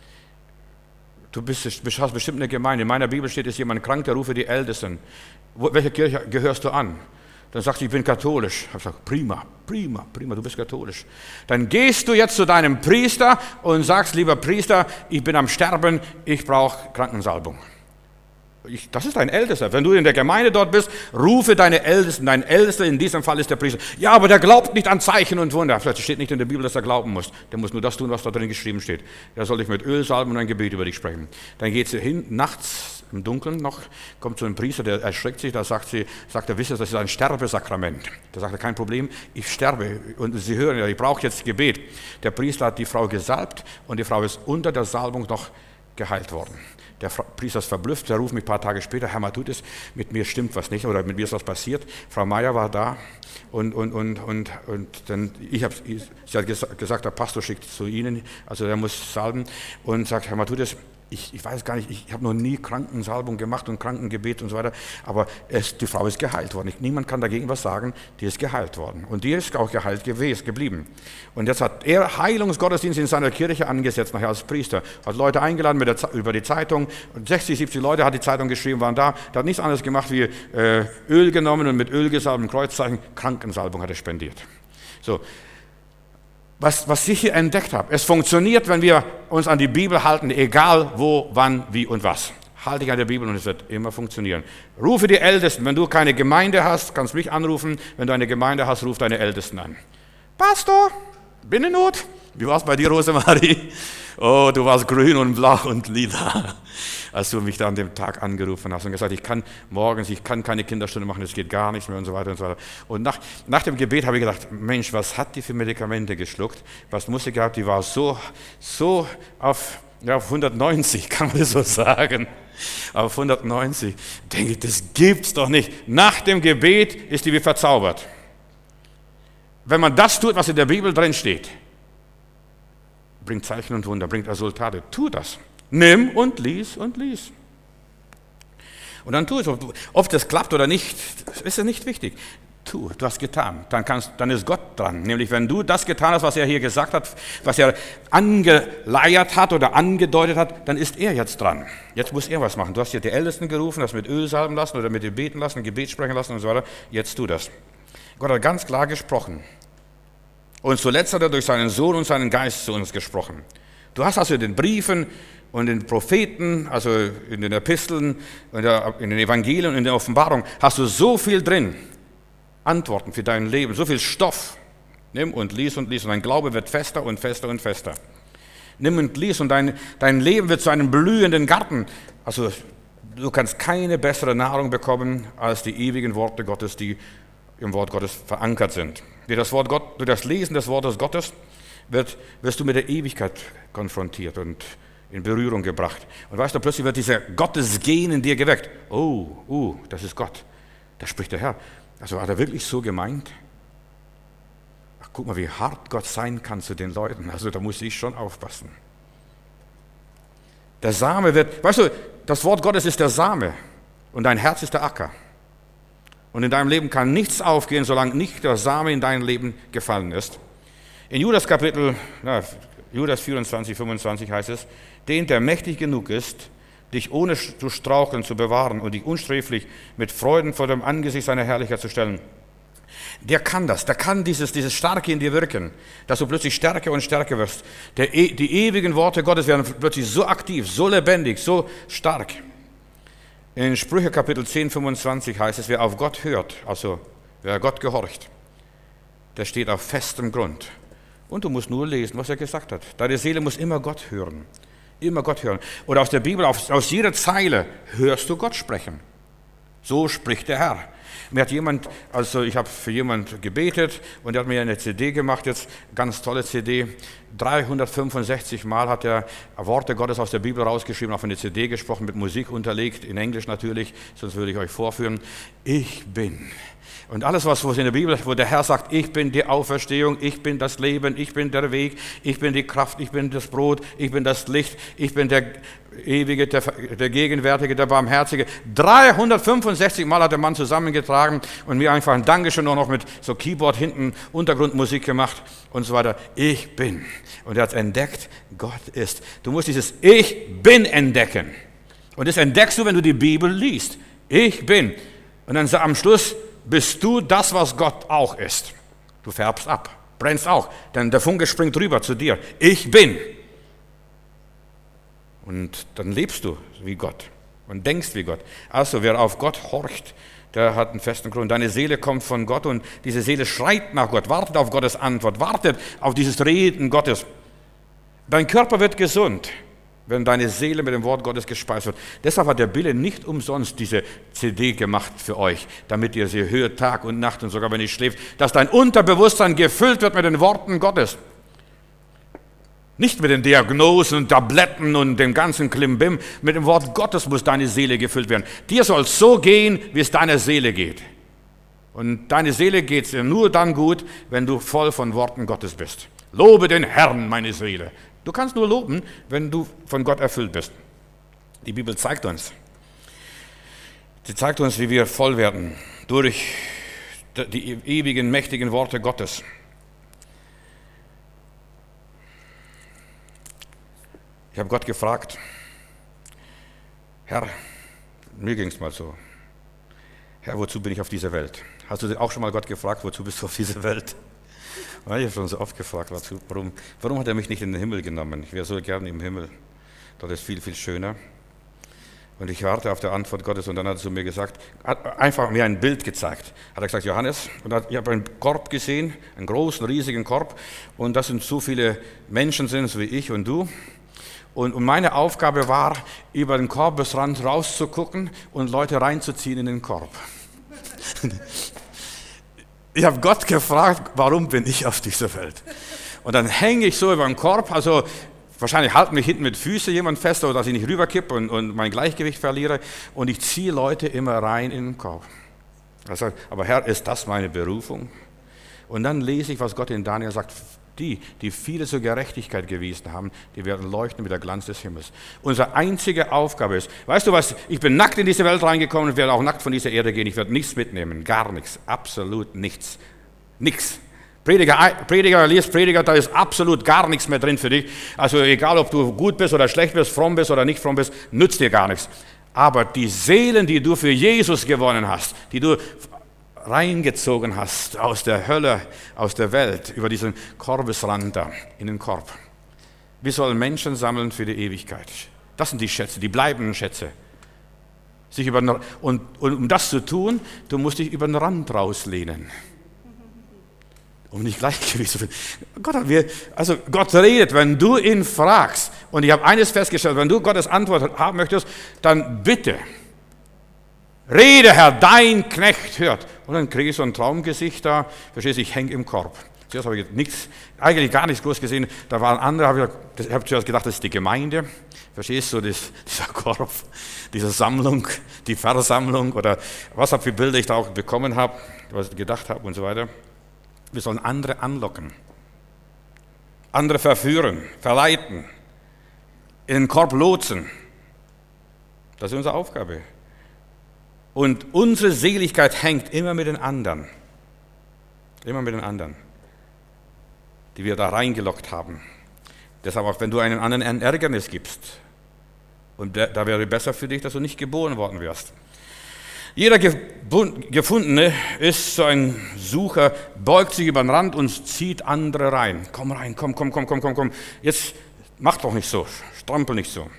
du bist, hast bestimmt eine Gemeinde. In meiner Bibel steht, ist jemand krank, der rufe die Ältesten. Wo, welche Kirche gehörst du an? Dann sagt sie, ich bin katholisch. Ich habe gesagt, prima, prima, prima, du bist katholisch. Dann gehst du jetzt zu deinem Priester und sagst, lieber Priester, ich bin am Sterben, ich brauche Krankensalbung. Ich, das ist dein Ältester. Wenn du in der Gemeinde dort bist, rufe deine Ältesten. Dein Ältester in diesem Fall ist der Priester. Ja, aber der glaubt nicht an Zeichen und Wunder. Vielleicht steht nicht in der Bibel, dass er glauben muss. Der muss nur das tun, was da drin geschrieben steht. Da soll ich mit Öl salben und ein Gebet über dich sprechen. Dann geht sie hin, nachts im Dunkeln noch, kommt zu einem Priester, der erschreckt sich. Da sagt sie, sagt er, wisst ihr, das ist ein Sterbesakrament. Da sagt er, kein Problem, ich sterbe. Und sie hören ja, ich brauche jetzt Gebet. Der Priester hat die Frau gesalbt und die Frau ist unter der Salbung noch geheilt worden. Der Priester ist verblüfft, der ruft mich ein paar Tage später, Herr Matthäus, mit mir stimmt was nicht oder mit mir ist was passiert. Frau Meier war da und, und, und, und, und dann, ich hab, sie hat gesagt, der Pastor schickt zu Ihnen, also der muss salben und sagt, Herr Matthäus, ich, ich weiß gar nicht, ich habe noch nie Krankensalbung gemacht und Krankengebet und so weiter, aber es, die Frau ist geheilt worden. Niemand kann dagegen was sagen, die ist geheilt worden. Und die ist auch geheilt gewesen, geblieben. Und jetzt hat er Heilungsgottesdienst in seiner Kirche angesetzt, nachher als Priester. Hat Leute eingeladen mit der, über die Zeitung. sechzig, siebzig Leute hat die Zeitung geschrieben, waren da. Der hat nichts anderes gemacht wie äh, Öl genommen und mit Öl gesalbt, ein Kreuzzeichen, Krankensalbung hat er spendiert. So. Was, was ich hier entdeckt habe, es funktioniert, wenn wir uns an die Bibel halten, egal wo, wann, wie und was. Halte dich an der Bibel und es wird immer funktionieren. Rufe die Ältesten. Wenn du keine Gemeinde hast, kannst du mich anrufen. Wenn du eine Gemeinde hast, ruf deine Ältesten an. Pastor, bin in Not. Wie war es bei dir, Rosemarie? Oh, du warst grün und blau und lila, als du mich da an dem Tag angerufen hast und gesagt, ich kann morgens, ich kann keine Kinderstunde machen, es geht gar nichts mehr und so weiter und so weiter. Und nach, nach dem Gebet habe ich gedacht, Mensch, was hat die für Medikamente geschluckt? Was muss sie gehabt? Die war so, so auf, ja, auf hundertneunzig, kann man das so sagen. Auf hundertneunzig. Denke ich, das gibt's doch nicht. Nach dem Gebet ist die wie verzaubert. Wenn man das tut, was in der Bibel drin steht, bringt Zeichen und Wunder, bringt Resultate. Tu das. Nimm und lies und lies. Und dann tu es. Ob das klappt oder nicht, ist ja nicht wichtig. Tu, du hast getan. Dann, kannst, dann ist Gott dran. Nämlich, wenn du das getan hast, was er hier gesagt hat, was er angeleiert hat oder angedeutet hat, dann ist er jetzt dran. Jetzt muss er was machen. Du hast hier die Ältesten gerufen, hast mit Öl salben lassen oder mit dir beten lassen, Gebet sprechen lassen und so weiter. Jetzt tu das. Gott hat ganz klar gesprochen. Und zuletzt hat er durch seinen Sohn und seinen Geist zu uns gesprochen. Du hast also in den Briefen und den Propheten, also in den Episteln, in den Evangelien und in der Offenbarung, hast du so viel drin. Antworten für dein Leben, so viel Stoff. Nimm und lies und lies und dein Glaube wird fester und fester und fester. Nimm und lies und dein, dein Leben wird zu einem blühenden Garten. Also du kannst keine bessere Nahrung bekommen als die ewigen Worte Gottes, die im Wort Gottes verankert sind. Durch das, Wort Gott, durch das Lesen des Wortes Gottes wird, wirst du mit der Ewigkeit konfrontiert und in Berührung gebracht. Und weißt du, plötzlich wird dieser Gottesgen in dir geweckt. Oh, oh, das ist Gott. Da spricht der Herr. Also hat er wirklich so gemeint? Ach, guck mal, wie hart Gott sein kann zu den Leuten. Also da muss ich schon aufpassen. Der Same wird, weißt du, das Wort Gottes ist der Same und dein Herz ist der Acker. Und in deinem Leben kann nichts aufgehen, solange nicht der Same in dein Leben gefallen ist. In Judas Kapitel, na, Judas vierundzwanzig, fünfundzwanzig heißt es, den, der mächtig genug ist, dich ohne zu straucheln zu bewahren und dich unsträflich mit Freuden vor dem Angesicht seiner Herrlichkeit zu stellen. Der kann das, der kann dieses, dieses Starke in dir wirken, dass du plötzlich stärker und stärker wirst. Der, die ewigen Worte Gottes werden plötzlich so aktiv, so lebendig, so stark. In Sprüche Kapitel zehn, fünfundzwanzig heißt es, wer auf Gott hört, also wer Gott gehorcht, der steht auf festem Grund. Und du musst nur lesen, was er gesagt hat. Deine Seele muss immer Gott hören. Immer Gott hören. Oder aus der Bibel, aus jeder Zeile hörst du Gott sprechen. So spricht der Herr. Mir hat jemand, also ich habe für jemand gebetet und er hat mir eine C D gemacht, jetzt ganz tolle C D. dreihundertfünfundsechzig Mal hat er Worte Gottes aus der Bibel rausgeschrieben, auf eine C D gesprochen, mit Musik unterlegt, in Englisch natürlich, sonst würde ich euch vorführen. Ich bin. Und alles, was in der Bibel, wo der Herr sagt, ich bin die Auferstehung, ich bin das Leben, ich bin der Weg, ich bin die Kraft, ich bin das Brot, ich bin das Licht, ich bin der Ewige, der, der Gegenwärtige, der Barmherzige. dreihundertfünfundsechzig Mal hat der Mann zusammengetragen und mir einfach ein Dankeschön noch mit so Keyboard hinten, Untergrundmusik gemacht und so weiter. Ich bin. Und er hat entdeckt, Gott ist. Du musst dieses Ich bin entdecken. Und das entdeckst du, wenn du die Bibel liest. Ich bin. Und dann am Schluss bist du das, was Gott auch ist. Du färbst ab, brennst auch, denn der Funke springt rüber zu dir. Ich bin. Und dann lebst du wie Gott und denkst wie Gott. Also wer auf Gott horcht, der hat einen festen Grund. Deine Seele kommt von Gott und diese Seele schreit nach Gott, wartet auf Gottes Antwort, wartet auf dieses Reden Gottes. Dein Körper wird gesund, wenn deine Seele mit dem Wort Gottes gespeist wird. Deshalb hat der Bille nicht umsonst diese C D gemacht für euch, damit ihr sie hört Tag und Nacht und sogar wenn ihr schläft, dass dein Unterbewusstsein gefüllt wird mit den Worten Gottes. Nicht mit den Diagnosen und Tabletten und dem ganzen Klimbim. Mit dem Wort Gottes muss deine Seele gefüllt werden. Dir soll es so gehen, wie es deiner Seele geht. Und deine Seele geht es dir nur dann gut, wenn du voll von Worten Gottes bist. Lobe den Herrn, meine Seele. Du kannst nur loben, wenn du von Gott erfüllt bist. Die Bibel zeigt uns. Sie zeigt uns, wie wir voll werden durch die ewigen, mächtigen Worte Gottes. Ich habe Gott gefragt, Herr, mir ging es mal so, Herr, wozu bin ich auf dieser Welt? Hast du auch schon mal Gott gefragt, wozu bist du auf dieser Welt? Ich habe schon so oft gefragt, warum, warum hat er mich nicht in den Himmel genommen? Ich wäre so gerne im Himmel, dort ist viel, viel schöner. Und ich warte auf die Antwort Gottes und dann hat er zu mir gesagt, hat einfach mir ein Bild gezeigt. Hat er gesagt, Johannes, und ich habe einen Korb gesehen, einen großen, riesigen Korb und das sind so viele Menschen sind, so wie ich und du. Und meine Aufgabe war, über den Korbesrand rauszugucken und Leute reinzuziehen in den Korb. Ich habe Gott gefragt, warum bin ich auf dieser Welt? Und dann hänge ich so über den Korb, also wahrscheinlich halten mich hinten mit Füßen jemand fest, oder dass ich nicht rüberkippe und, und mein Gleichgewicht verliere. Und ich ziehe Leute immer rein in den Korb. Er sagt, aber Herr, ist das meine Berufung? Und dann lese ich, was Gott in Daniel sagt. Die, die viele zur Gerechtigkeit gewiesen haben, die werden leuchten mit der Glanz des Himmels. Unsere einzige Aufgabe ist, weißt du was, ich bin nackt in diese Welt reingekommen und werde auch nackt von dieser Erde gehen. Ich werde nichts mitnehmen, gar nichts, absolut nichts. Nichts. Prediger, Prediger, liest Prediger, da ist absolut gar nichts mehr drin für dich. Also egal, ob du gut bist oder schlecht bist, fromm bist oder nicht fromm bist, nützt dir gar nichts. Aber die Seelen, die du für Jesus gewonnen hast, die du reingezogen hast aus der Hölle, aus der Welt, über diesen Korbesrand da, in den Korb. Wir sollen Menschen sammeln für die Ewigkeit. Das sind die Schätze, die bleibenden Schätze. Sich über den, und, und um das zu tun, du musst dich über den Rand rauslehnen. Um nicht Gleichgewicht zu finden. Gott, hat wir, also Gott redet, wenn du ihn fragst. Und ich habe eines festgestellt, wenn du Gottes Antwort haben möchtest, dann bitte, rede, Herr, dein Knecht hört. Und dann kriege ich so ein Traumgesicht da, verstehst du, ich hänge im Korb. Zuerst habe ich nichts, eigentlich gar nichts groß gesehen. Da waren andere, habe ich, ich habe zuerst gedacht, das ist die Gemeinde. Verstehst du, das, dieser Korb, diese Sammlung, die Versammlung oder was für Bilder ich da auch bekommen habe, was ich gedacht habe und so weiter. Wir sollen andere anlocken, andere verführen, verleiten, in den Korb lotsen. Das ist unsere Aufgabe. Und unsere Seligkeit hängt immer mit den anderen. Immer mit den anderen, die wir da reingelockt haben. Deshalb auch, wenn du einen anderen ein Ärgernis gibst, und da wäre besser für dich, dass du nicht geboren worden wärst. Jeder Gefundene ist so ein Sucher, beugt sich über den Rand und zieht andere rein. Komm rein, komm, komm, komm, komm, komm, komm. Jetzt mach doch nicht so, strampel nicht so.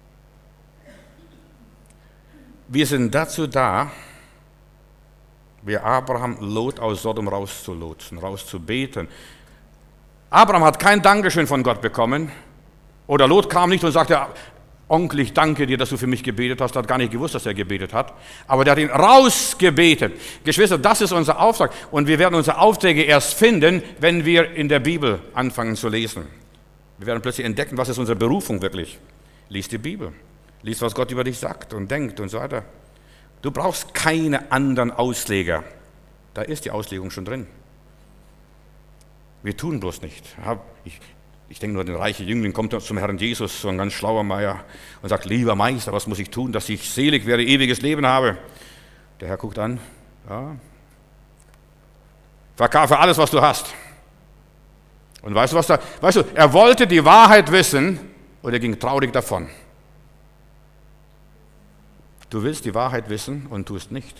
Wir sind dazu da, wie Abraham Lot aus Sodom rauszulotsen, rauszubeten. Abraham hat kein Dankeschön von Gott bekommen. Oder Lot kam nicht und sagte, Onkel, ich danke dir, dass du für mich gebetet hast. Er hat gar nicht gewusst, dass er gebetet hat. Aber der hat ihn rausgebetet. Geschwister, das ist unser Auftrag. Und wir werden unsere Aufträge erst finden, wenn wir in der Bibel anfangen zu lesen. Wir werden plötzlich entdecken, was ist unsere Berufung wirklich. Lies die Bibel. Lies, was Gott über dich sagt und denkt und so weiter. Du brauchst keine anderen Ausleger. Da ist die Auslegung schon drin. Wir tun bloß nicht. Ich, ich denke nur, der reiche Jüngling kommt zum Herrn Jesus, so ein ganz schlauer Meier, und sagt, lieber Meister, was muss ich tun, dass ich selig werde, ewiges Leben habe? Der Herr guckt an, ja, verkaufe alles, was du hast. Und weißt du, was da, weißt du, er wollte die Wahrheit wissen und er ging traurig davon. Du willst die Wahrheit wissen und tust nicht.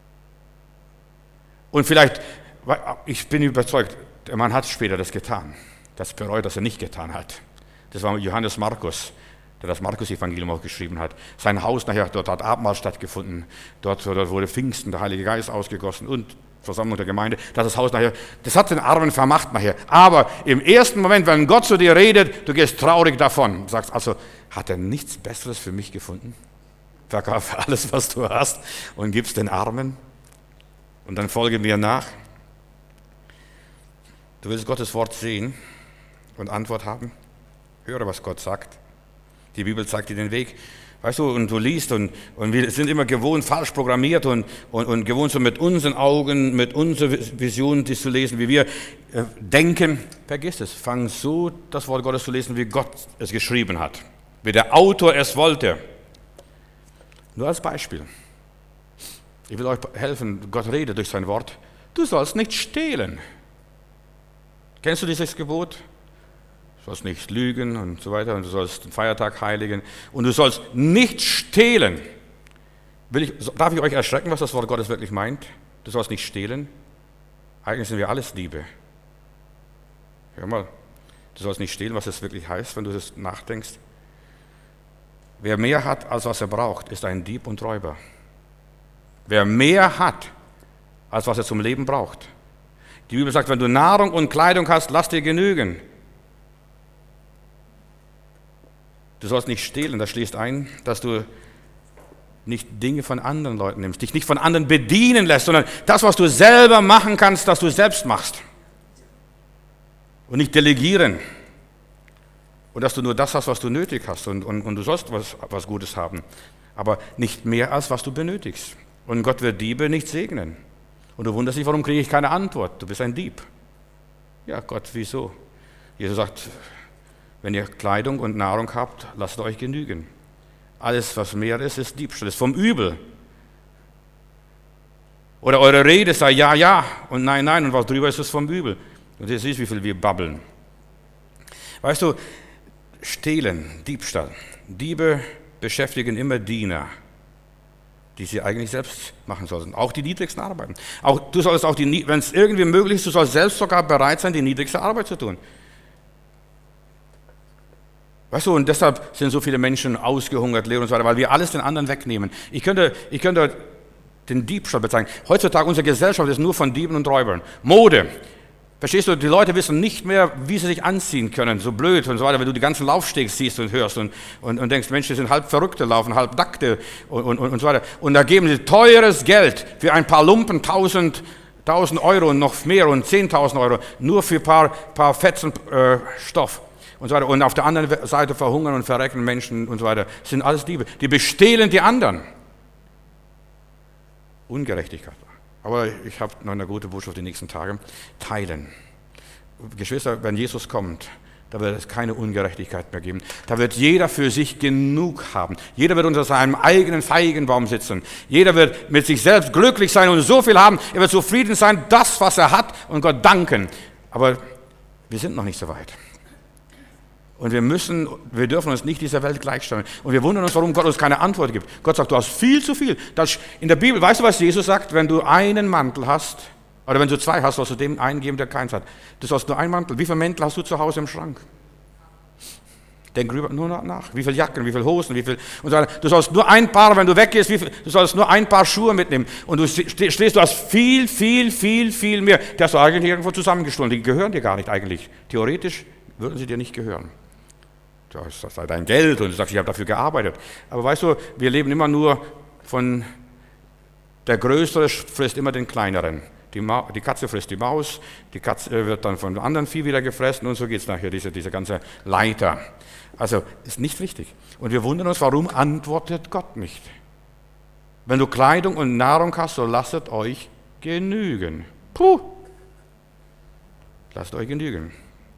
Und vielleicht, ich bin überzeugt, der Mann hat später das getan. Das bereut, dass er nicht getan hat. Das war Johannes Markus, der das Markus-Evangelium auch geschrieben hat. Sein Haus nachher, dort hat Abendmahl stattgefunden. Dort, dort wurde Pfingsten, der Heilige Geist ausgegossen und Versammlung der Gemeinde. Das, das Haus nachher, das hat den Armen vermacht nachher. Aber im ersten Moment, wenn Gott zu dir redet, du gehst traurig davon. Du sagst also, hat er nichts Besseres für mich gefunden? Verkaufe alles, was du hast und gib's den Armen und dann folge mir nach. Du willst Gottes Wort sehen und Antwort haben? Höre, was Gott sagt. Die Bibel zeigt dir den Weg. Weißt du, und du liest und, und wir sind immer gewohnt, falsch programmiert und, und, und gewohnt, so mit unseren Augen, mit unserer Vision, die zu lesen, wie wir äh, denken. Vergiss es, fang so das Wort Gottes zu lesen, wie Gott es geschrieben hat, wie der Autor es wollte. Nur als Beispiel. Ich will euch helfen, Gott redet durch sein Wort. Du sollst nicht stehlen. Kennst du dieses Gebot? Du sollst nicht lügen und so weiter und du sollst den Feiertag heiligen und du sollst nicht stehlen. Will ich, darf ich euch erschrecken, was das Wort Gottes wirklich meint? Du sollst nicht stehlen. Eigentlich sind wir alles Diebe. Hör mal, du sollst nicht stehlen, was das wirklich heißt, wenn du das nachdenkst. Wer mehr hat, als was er braucht, ist ein Dieb und Räuber. Wer mehr hat, als was er zum Leben braucht. Die Bibel sagt, wenn du Nahrung und Kleidung hast, lass dir genügen. Du sollst nicht stehlen, das schließt ein, dass du nicht Dinge von anderen Leuten nimmst, dich nicht von anderen bedienen lässt, sondern das, was du selber machen kannst, dass du selbst machst. Und nicht delegieren. Und dass du nur das hast, was du nötig hast und, und, und du sollst was, was Gutes haben. Aber nicht mehr, als was du benötigst. Und Gott wird Diebe nicht segnen. Und du wunderst dich, warum kriege ich keine Antwort? Du bist ein Dieb. Ja, Gott, wieso? Jesus sagt, wenn ihr Kleidung und Nahrung habt, lasst euch genügen. Alles, was mehr ist, ist Diebstahl, ist vom Übel. Oder eure Rede sei ja, ja und nein, nein und was drüber ist, ist vom Übel. Und ihr seht, wie viel wir babbeln. Weißt du, Stehlen, Diebstahl. Diebe beschäftigen immer Diener, die sie eigentlich selbst machen sollten. Auch die niedrigsten Arbeiten. Auch, du sollst auch, die, wenn es irgendwie möglich ist, du sollst selbst sogar bereit sein, die niedrigste Arbeit zu tun. Weißt du, und deshalb sind so viele Menschen ausgehungert, leer und so weiter, weil wir alles den anderen wegnehmen. Ich könnte, ich könnte den Diebstahl bezeichnen. Heutzutage, unsere Gesellschaft ist nur von Dieben und Räubern. Mode. Verstehst du, die Leute wissen nicht mehr, wie sie sich anziehen können, so blöd und so weiter, wenn du die ganzen Laufstegs siehst und hörst und, und, und denkst, Mensch, die sind halb Verrückte, laufen halb Nackte und, und, und so weiter. Und da geben sie teures Geld für ein paar Lumpen, tausend, tausend Euro und noch mehr und zehntausend Euro, nur für ein paar, paar Fetzen äh, Stoff und so weiter. Und auf der anderen Seite verhungern und verrecken Menschen und so weiter. Das sind alles Diebe. Die bestehlen die anderen. Ungerechtigkeit. Aber ich habe noch eine gute Botschaft die nächsten Tage. Teilen. Geschwister, wenn Jesus kommt, da wird es keine Ungerechtigkeit mehr geben. Da wird jeder für sich genug haben. Jeder wird unter seinem eigenen Feigenbaum sitzen. Jeder wird mit sich selbst glücklich sein und so viel haben. Er wird zufrieden sein, das, was er hat, und Gott danken. Aber wir sind noch nicht so weit. Und wir müssen, wir dürfen uns nicht dieser Welt gleichstellen. Und wir wundern uns, warum Gott uns keine Antwort gibt. Gott sagt, du hast viel zu viel. Das in der Bibel, weißt du, was Jesus sagt? Wenn du einen Mantel hast, oder wenn du zwei hast, sollst du dem einen geben, der keins hat. Du sollst nur einen Mantel. Wie viele Mäntel hast du zu Hause im Schrank? Denk drüber nur nach. Wie viele Jacken, wie viele Hosen, wie viel und so weiter. Du sollst nur ein Paar, wenn du weggehst, wie viel, du sollst nur ein Paar Schuhe mitnehmen. Und du stehst, du hast viel, viel, viel, viel mehr. Die hast du eigentlich irgendwo zusammengestohlen. Die gehören dir gar nicht eigentlich. Theoretisch würden sie dir nicht gehören. Du hast das ist dein Geld und du sagst, ich habe dafür gearbeitet. Aber weißt du, wir leben immer nur von, der Größere frisst immer den Kleineren. Die, Ma- die Katze frisst die Maus, die Katze wird dann von anderen Vieh wieder gefressen und so geht es nachher, diese, diese ganze Leiter. Also ist nicht richtig. Und wir wundern uns, warum antwortet Gott nicht? Wenn du Kleidung und Nahrung hast, so lasset euch genügen. Puh! Lasst euch genügen.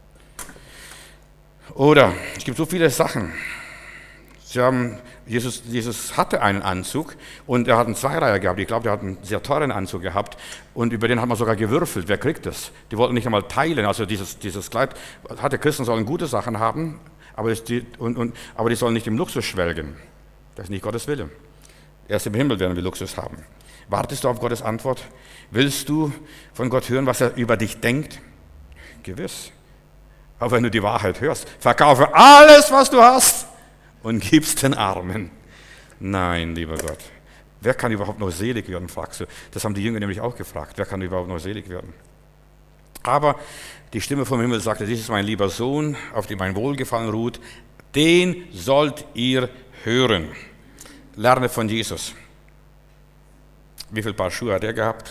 Oder, es gibt so viele Sachen. Sie haben, Jesus, Jesus hatte einen Anzug und er hat einen Zweireiher gehabt. Ich glaube, er hat einen sehr teuren Anzug gehabt und über den hat man sogar gewürfelt. Wer kriegt das? Die wollten nicht einmal teilen. Also dieses, dieses Kleid hatte Christen sollen gute Sachen haben, aber, es, die, und, und, aber die sollen nicht im Luxus schwelgen. Das ist nicht Gottes Wille. Erst im Himmel werden wir Luxus haben. Wartest du auf Gottes Antwort? Willst du von Gott hören, was er über dich denkt? Gewiss. Aber wenn du die Wahrheit hörst, verkaufe alles, was du hast und gib's den Armen. Nein, lieber Gott. Wer kann überhaupt noch selig werden, fragst du. Das haben die Jünger nämlich auch gefragt. Wer kann überhaupt noch selig werden? Aber die Stimme vom Himmel sagte, dies ist mein lieber Sohn, auf dem mein Wohlgefallen ruht. Den sollt ihr hören. Lerne von Jesus. Wie viel Paar Schuhe hat er gehabt?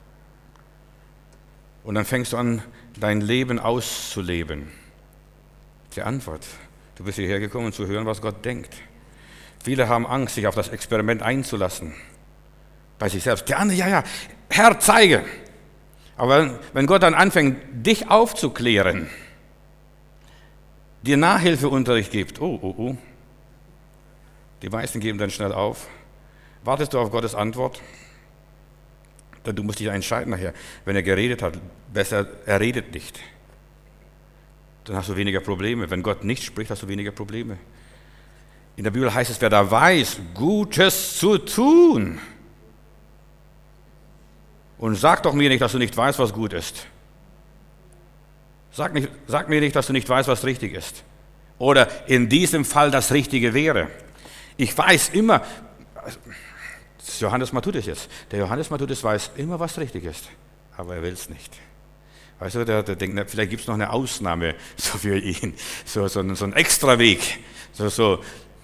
Und dann fängst du an, dein Leben auszuleben. Die Antwort. Du bist hierher gekommen, um zu hören, was Gott denkt. Viele haben Angst, sich auf das Experiment einzulassen. Bei sich selbst. Der andere, ja, ja, Herr, zeige. Aber wenn Gott dann anfängt, dich aufzuklären, dir Nachhilfeunterricht gibt, oh, oh, oh, die meisten geben dann schnell auf. Wartest du auf Gottes Antwort? Du musst dich entscheiden nachher. Wenn er geredet hat, besser, er redet nicht. Dann hast du weniger Probleme. Wenn Gott nicht spricht, hast du weniger Probleme. In der Bibel heißt es, wer da weiß, Gutes zu tun. Und sag doch mir nicht, dass du nicht weißt, was gut ist. Sag, nicht, sag mir nicht, dass du nicht weißt, was richtig ist. Oder in diesem Fall das Richtige wäre. Ich weiß immer, Johannes Matthäus jetzt, der Johannes Matthäus weiß immer, was richtig ist, aber er will es nicht. Weißt du, der, der denkt, na, vielleicht gibt es noch eine Ausnahme so für ihn, so, so, so ein Extraweg, so, so,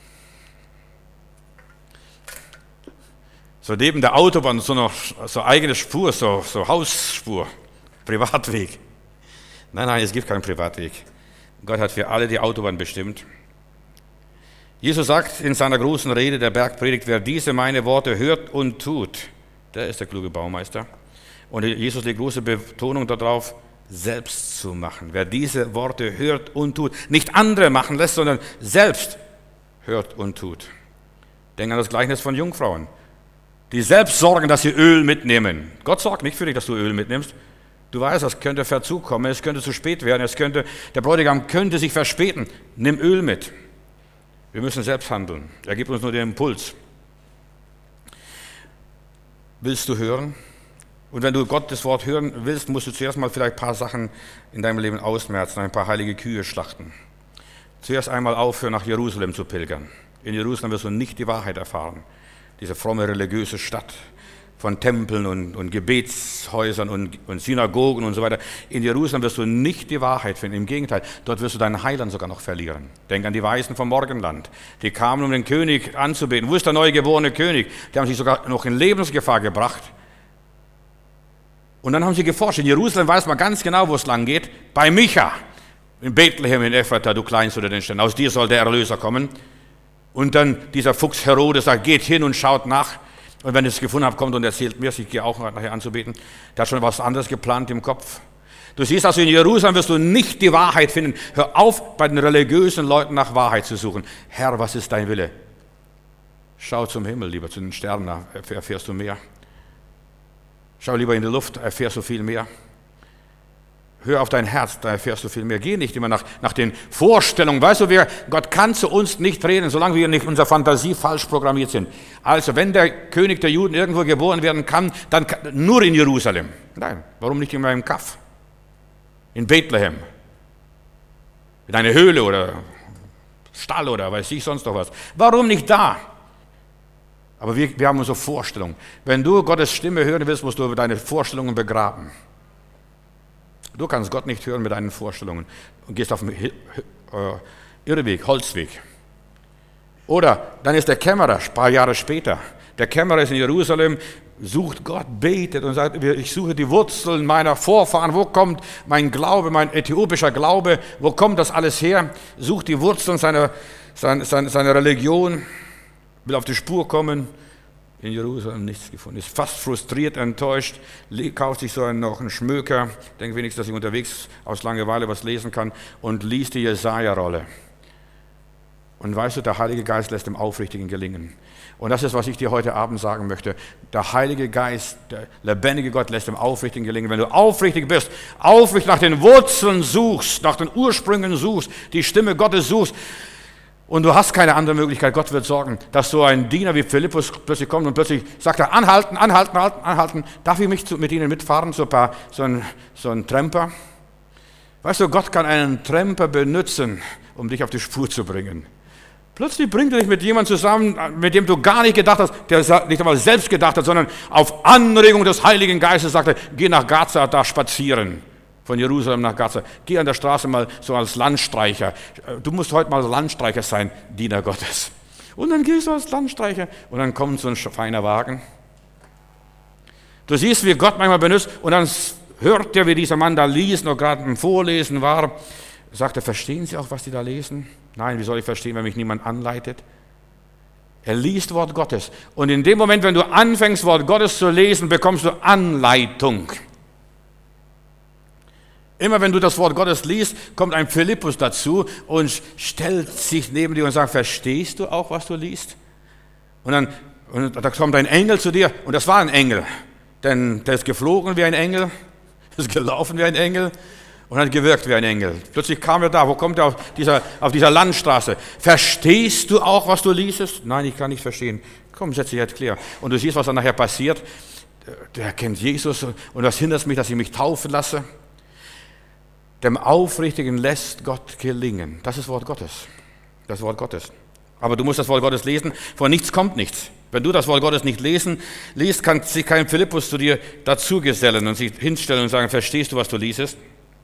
so neben der Autobahn so noch so eigene Spur, so, so Hausspur, Privatweg. Nein, nein, es gibt keinen Privatweg. Gott hat für alle die Autobahn bestimmt. Jesus sagt in seiner großen Rede, der Bergpredigt, wer diese meine Worte hört und tut, der ist der kluge Baumeister. Und Jesus legt große Betonung darauf, selbst zu machen. Wer diese Worte hört und tut, nicht andere machen lässt, sondern selbst hört und tut. Denk an das Gleichnis von Jungfrauen, die selbst sorgen, dass sie Öl mitnehmen. Gott sorgt nicht für dich, dass du Öl mitnimmst. Du weißt, es könnte Verzug kommen, es könnte zu spät werden, es könnte, der Bräutigam könnte sich verspäten. Nimm Öl mit. Wir müssen selbst handeln. Er gibt uns nur den Impuls. Willst du hören? Und wenn du Gottes Wort hören willst, musst du zuerst mal vielleicht ein paar Sachen in deinem Leben ausmerzen, ein paar heilige Kühe schlachten. Zuerst einmal aufhören, nach Jerusalem zu pilgern. In Jerusalem wirst du nicht die Wahrheit erfahren. Diese fromme religiöse Stadt von Tempeln und, und Gebetshäusern und, und Synagogen und so weiter. In Jerusalem wirst du nicht die Wahrheit finden. Im Gegenteil, dort wirst du deinen Heiland sogar noch verlieren. Denk an die Weisen vom Morgenland. Die kamen, um den König anzubeten. Wo ist der neugeborene König? Die haben sich sogar noch in Lebensgefahr gebracht. Und dann haben sie geforscht. In Jerusalem weiß man ganz genau, wo es lang geht. Bei Micha, in Bethlehem, in Ephrata, du Kleinst unter den Sternen. Aus dir soll der Erlöser kommen. Und dann dieser Fuchs Herodes sagt, geht hin und schaut nach. Und wenn ich es gefunden habe, kommt und erzählt mir, ich gehe auch nachher anzubeten. Der hat schon was anderes geplant im Kopf. Du siehst also, in Jerusalem wirst du nicht die Wahrheit finden. Hör auf, bei den religiösen Leuten nach Wahrheit zu suchen. Herr, was ist dein Wille? Schau zum Himmel, lieber zu den Sternen, da erfährst du mehr. Schau lieber in die Luft, erfährst du viel mehr. Hör auf dein Herz, da erfährst du viel mehr. Geh nicht immer nach, nach den Vorstellungen. Weißt du, wir, Gott kann zu uns nicht reden, solange wir nicht in unserer Fantasie falsch programmiert sind. Also, wenn der König der Juden irgendwo geboren werden kann, dann nur in Jerusalem. Nein, warum nicht in meinem Kaff? In Bethlehem? In einer Höhle oder Stall oder weiß ich sonst noch was. Warum nicht da? Aber wir, wir haben unsere Vorstellungen. Wenn du Gottes Stimme hören willst, musst du deine Vorstellungen begraben. Du kannst Gott nicht hören mit deinen Vorstellungen und gehst auf den äh, Irrweg, Holzweg. Oder dann ist der Kämmerer, ein paar Jahre später, der Kämmerer ist in Jerusalem, sucht Gott, betet und sagt, ich suche die Wurzeln meiner Vorfahren, wo kommt mein Glaube, mein äthiopischer Glaube, wo kommt das alles her? Sucht die Wurzeln seiner, seiner, seiner Religion, will auf die Spur kommen. In Jerusalem nichts gefunden, ist fast frustriert, enttäuscht, kauft sich so einen, noch einen Schmöker, denkt wenigstens, dass ich unterwegs aus Langeweile was lesen kann und liest die Jesaja-Rolle. Und weißt du, der Heilige Geist lässt dem Aufrichtigen gelingen. Und das ist, was ich dir heute Abend sagen möchte. Der Heilige Geist, der lebendige Gott lässt dem Aufrichtigen gelingen. Wenn du aufrichtig bist, aufrichtig nach den Wurzeln suchst, nach den Ursprüngen suchst, die Stimme Gottes suchst, und du hast keine andere Möglichkeit, Gott wird sorgen, dass so ein Diener wie Philippus plötzlich kommt und plötzlich sagt er, anhalten, anhalten, anhalten, anhalten. Darf ich mich zu, mit Ihnen mitfahren, so ein, paar, so, ein, so ein Tramper? Weißt du, Gott kann einen Tramper benutzen, um dich auf die Spur zu bringen. Plötzlich bringt er dich mit jemandem zusammen, mit dem du gar nicht gedacht hast, der nicht einmal selbst gedacht hat, sondern auf Anregung des Heiligen Geistes sagte, geh nach Gaza, da spazieren. Von Jerusalem nach Gaza. Geh an der Straße mal so als Landstreicher. Du musst heute mal Landstreicher sein, Diener Gottes. Und dann gehst du als Landstreicher und dann kommt so ein feiner Wagen. Du siehst, wie Gott manchmal benutzt und dann hört er, wie dieser Mann da liest, noch gerade im Vorlesen war. Sagt er, verstehen Sie auch, was die da lesen? Nein, wie soll ich verstehen, wenn mich niemand anleitet? Er liest Wort Gottes. Und in dem Moment, wenn du anfängst, Wort Gottes zu lesen, bekommst du Anleitung. Immer wenn du das Wort Gottes liest, kommt ein Philippus dazu und stellt sich neben dir und sagt, verstehst du auch, was du liest? Und dann und da kommt ein Engel zu dir und das war ein Engel. Denn der ist geflogen wie ein Engel, ist gelaufen wie ein Engel und hat gewirkt wie ein Engel. Plötzlich kam er da, wo kommt er auf dieser, auf dieser Landstraße? Verstehst du auch, was du liest? Nein, ich kann nicht verstehen. Komm, setz dich jetzt klar. Und du siehst, was dann nachher passiert. Der kennt Jesus und das hindert mich, dass ich mich taufen lasse. Dem Aufrichtigen lässt Gott gelingen. Das ist Wort Gottes. Das Wort Gottes. Aber du musst das Wort Gottes lesen. Von nichts kommt nichts. Wenn du das Wort Gottes nicht lesen, liest, kann sich kein Philippus zu dir dazugesellen und sich hinstellen und sagen, verstehst du, was du liest?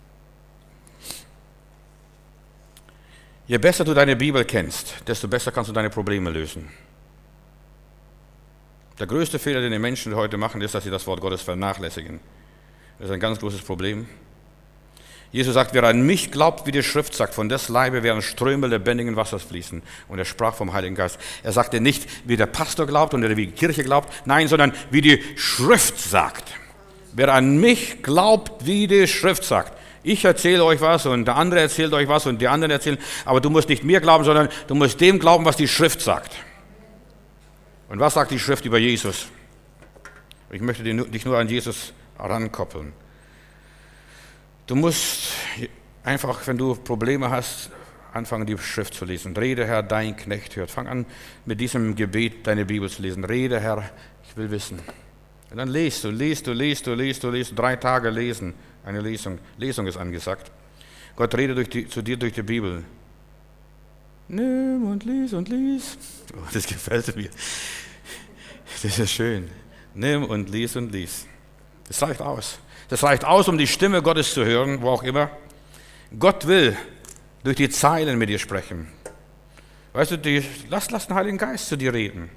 Je besser du deine Bibel kennst, desto besser kannst du deine Probleme lösen. Der größte Fehler, den die Menschen heute machen, ist, dass sie das Wort Gottes vernachlässigen. Das ist ein ganz großes Problem. Jesus sagt, wer an mich glaubt, wie die Schrift sagt, von des Leibe werden Ströme lebendigen Wassers fließen. Und er sprach vom Heiligen Geist. Er sagte nicht, wie der Pastor glaubt und wie die Kirche glaubt, nein, sondern wie die Schrift sagt. Wer an mich glaubt, wie die Schrift sagt. Ich erzähle euch was und der andere erzählt euch was und die anderen erzählen, aber du musst nicht mir glauben, sondern du musst dem glauben, was die Schrift sagt. Und was sagt die Schrift über Jesus? Ich möchte dich nur an Jesus herankoppeln. Du musst einfach, wenn du Probleme hast, anfangen, die Schrift zu lesen. Rede, Herr, dein Knecht hört. Fang an, mit diesem Gebet deine Bibel zu lesen. Rede, Herr, ich will wissen. Und dann lest du, lest du, lest du, lest du, lest du. Drei Tage lesen. Eine Lesung. Lesung ist angesagt. Gott redet durch die, zu dir durch die Bibel. Nimm und lies und lies. Oh, das gefällt mir. Das ist schön. Nimm und lies und lies. Das reicht aus. Das reicht aus, um die Stimme Gottes zu hören, wo auch immer. Gott will durch die Zeilen mit dir sprechen. Weißt du, die, lass, lass den Heiligen Geist zu dir reden.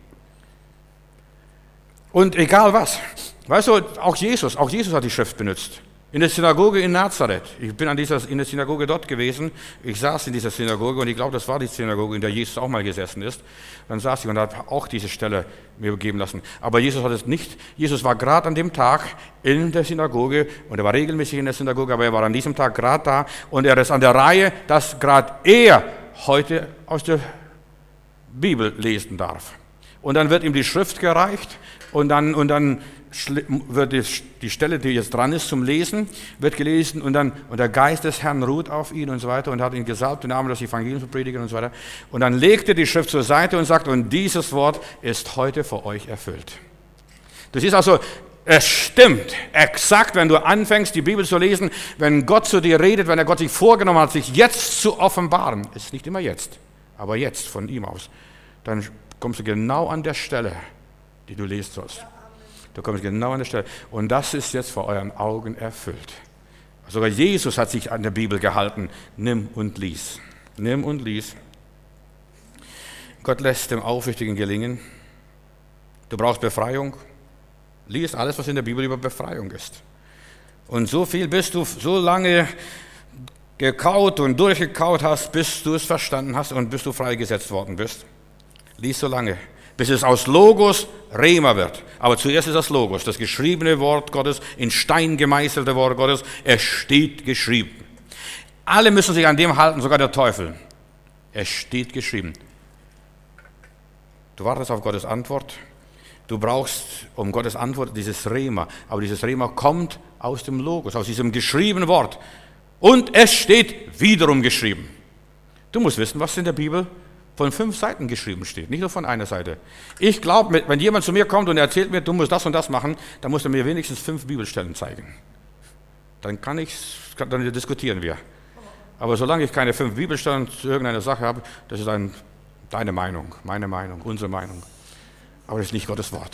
Und egal was. Weißt du, auch Jesus, auch Jesus hat die Schrift benutzt. In der Synagoge in Nazareth. Ich bin an dieser, in der Synagoge dort gewesen. Ich saß in dieser Synagoge und ich glaube, das war die Synagoge, in der Jesus auch mal gesessen ist. Dann saß ich und habe auch diese Stelle mir geben lassen. Aber Jesus hat es nicht. Jesus war gerade an dem Tag in der Synagoge und er war regelmäßig in der Synagoge, aber er war an diesem Tag gerade da und er ist an der Reihe, dass gerade er heute aus der Bibel lesen darf. Und dann wird ihm die Schrift gereicht und dann, und dann wird die Stelle, die jetzt dran ist zum Lesen, wird gelesen und dann und der Geist des Herrn ruht auf ihn und so weiter und hat ihn gesalbt, den Namen das Evangelium zu predigen und so weiter. Und dann legt er die Schrift zur Seite und sagt, und dieses Wort ist heute für euch erfüllt. Du siehst also, es stimmt exakt, wenn du anfängst, die Bibel zu lesen, wenn Gott zu dir redet, wenn er Gott sich vorgenommen hat, sich jetzt zu offenbaren, ist nicht immer jetzt, aber jetzt von ihm aus, dann kommst du genau an der Stelle, die du lesen sollst. Du kommst genau an der Stelle. Und das ist jetzt vor euren Augen erfüllt. Sogar Jesus hat sich an der Bibel gehalten. Nimm und lies. Nimm und lies. Gott lässt dem Aufrichtigen gelingen. Du brauchst Befreiung. Lies alles, was in der Bibel über Befreiung ist. Und so viel, bis du so lange gekaut und durchgekaut hast, bis du es verstanden hast und bis du freigesetzt worden bist. Lies so lange, bis es aus Logos Rema wird. Aber zuerst ist das Logos, das geschriebene Wort Gottes, in Stein gemeißelte Wort Gottes. Es steht geschrieben. Alle müssen sich an dem halten, sogar der Teufel. Es steht geschrieben. Du wartest auf Gottes Antwort. Du brauchst um Gottes Antwort dieses Rema. Aber dieses Rema kommt aus dem Logos, aus diesem geschriebenen Wort. Und es steht wiederum geschrieben. Du musst wissen, was in der Bibel von fünf Seiten geschrieben steht, nicht nur von einer Seite. Ich glaube, wenn jemand zu mir kommt und erzählt mir, du musst das und das machen, dann muss er mir wenigstens fünf Bibelstellen zeigen. Dann kann ich, dann diskutieren wir. Aber solange ich keine fünf Bibelstellen zu irgendeiner Sache habe, das ist ein, deine Meinung, meine Meinung, unsere Meinung. Aber das ist nicht Gottes Wort.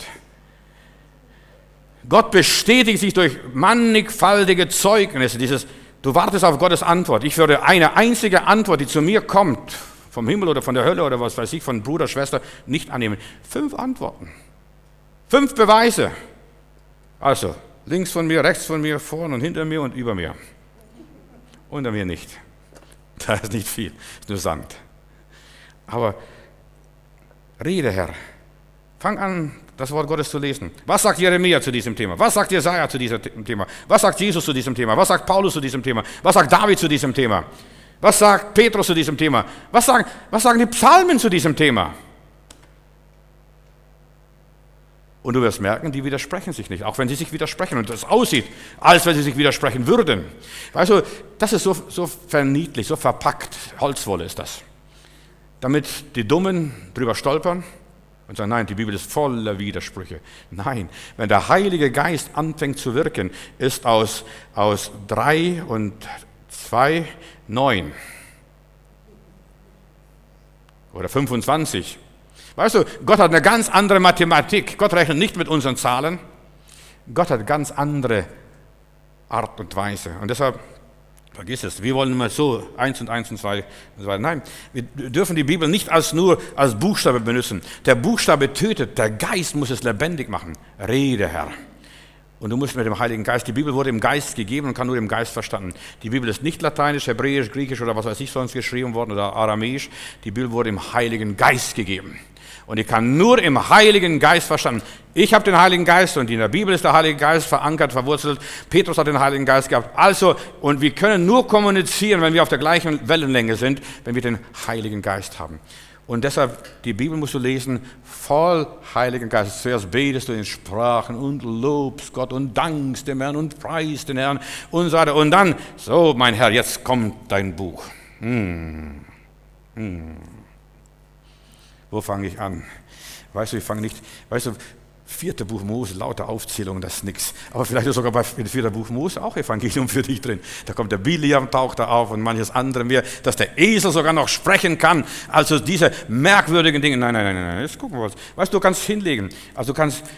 Gott bestätigt sich durch mannigfaltige Zeugnisse. Dieses, du wartest auf Gottes Antwort. Ich würde eine einzige Antwort, die zu mir kommt, vom Himmel oder von der Hölle oder was weiß ich, von Bruder, Schwester, nicht annehmen. Fünf Antworten. Fünf Beweise. Also, links von mir, rechts von mir, vorne und hinter mir und über mir. Unter mir nicht. Da ist nicht viel, ist nur Sand. Aber rede, Herr. Fang an, das Wort Gottes zu lesen. Was sagt Jeremia zu diesem Thema? Was sagt Jesaja zu diesem Thema? Was sagt Jesus zu diesem Thema? Was sagt Paulus zu diesem Thema? Was sagt David zu diesem Thema? Was sagt Petrus zu diesem Thema? Was sagen, was sagen die Psalmen zu diesem Thema? Und du wirst merken, die widersprechen sich nicht, auch wenn sie sich widersprechen und das aussieht, als wenn sie sich widersprechen würden. Weißt du, das ist so, so verniedlich, so verpackt, Holzwolle ist das. Damit die Dummen drüber stolpern und sagen, nein, die Bibel ist voller Widersprüche. Nein, wenn der Heilige Geist anfängt zu wirken, ist aus, aus drei und zwei neun oder fünfundzwanzig. Weißt du, Gott hat eine ganz andere Mathematik. Gott rechnet nicht mit unseren Zahlen. Gott hat ganz andere Art und Weise. Und deshalb, vergiss es, wir wollen immer so, eins und eins und zwei und so weiter. Nein, wir dürfen die Bibel nicht als nur als Buchstabe benutzen. Der Buchstabe tötet, der Geist muss es lebendig machen. Rede, Herr. Und du musst mit dem Heiligen Geist, die Bibel wurde im Geist gegeben und kann nur im Geist verstanden. Die Bibel ist nicht lateinisch, hebräisch, griechisch oder was weiß ich sonst geschrieben worden oder aramäisch. Die Bibel wurde im Heiligen Geist gegeben. Und die kann nur im Heiligen Geist verstanden. Ich habe den Heiligen Geist und in der Bibel ist der Heilige Geist verankert, verwurzelt. Petrus hat den Heiligen Geist gehabt. Also, und wir können nur kommunizieren, wenn wir auf der gleichen Wellenlänge sind, wenn wir den Heiligen Geist haben. Und deshalb, die Bibel musst du lesen, voll Heiligen Geist. Zuerst betest du in Sprachen und lobst Gott und dankst dem Herrn und preist den Herrn und so weiter. Und dann, so mein Herr, jetzt kommt dein Buch. Hm. Hm. Wo fange ich an? Weißt du, ich fange nicht, weißt du, vierte Buch Mose, lauter Aufzählungen, das ist nichts. Aber vielleicht ist sogar bei vierter Buch Mose auch Evangelium für dich drin. Da kommt der Biliam, taucht da auf und manches andere mehr, dass der Esel sogar noch sprechen kann. Also diese merkwürdigen Dinge. Nein, nein, nein, nein, jetzt gucken wir was. Weißt du, du kannst hinlegen. Also du kannst,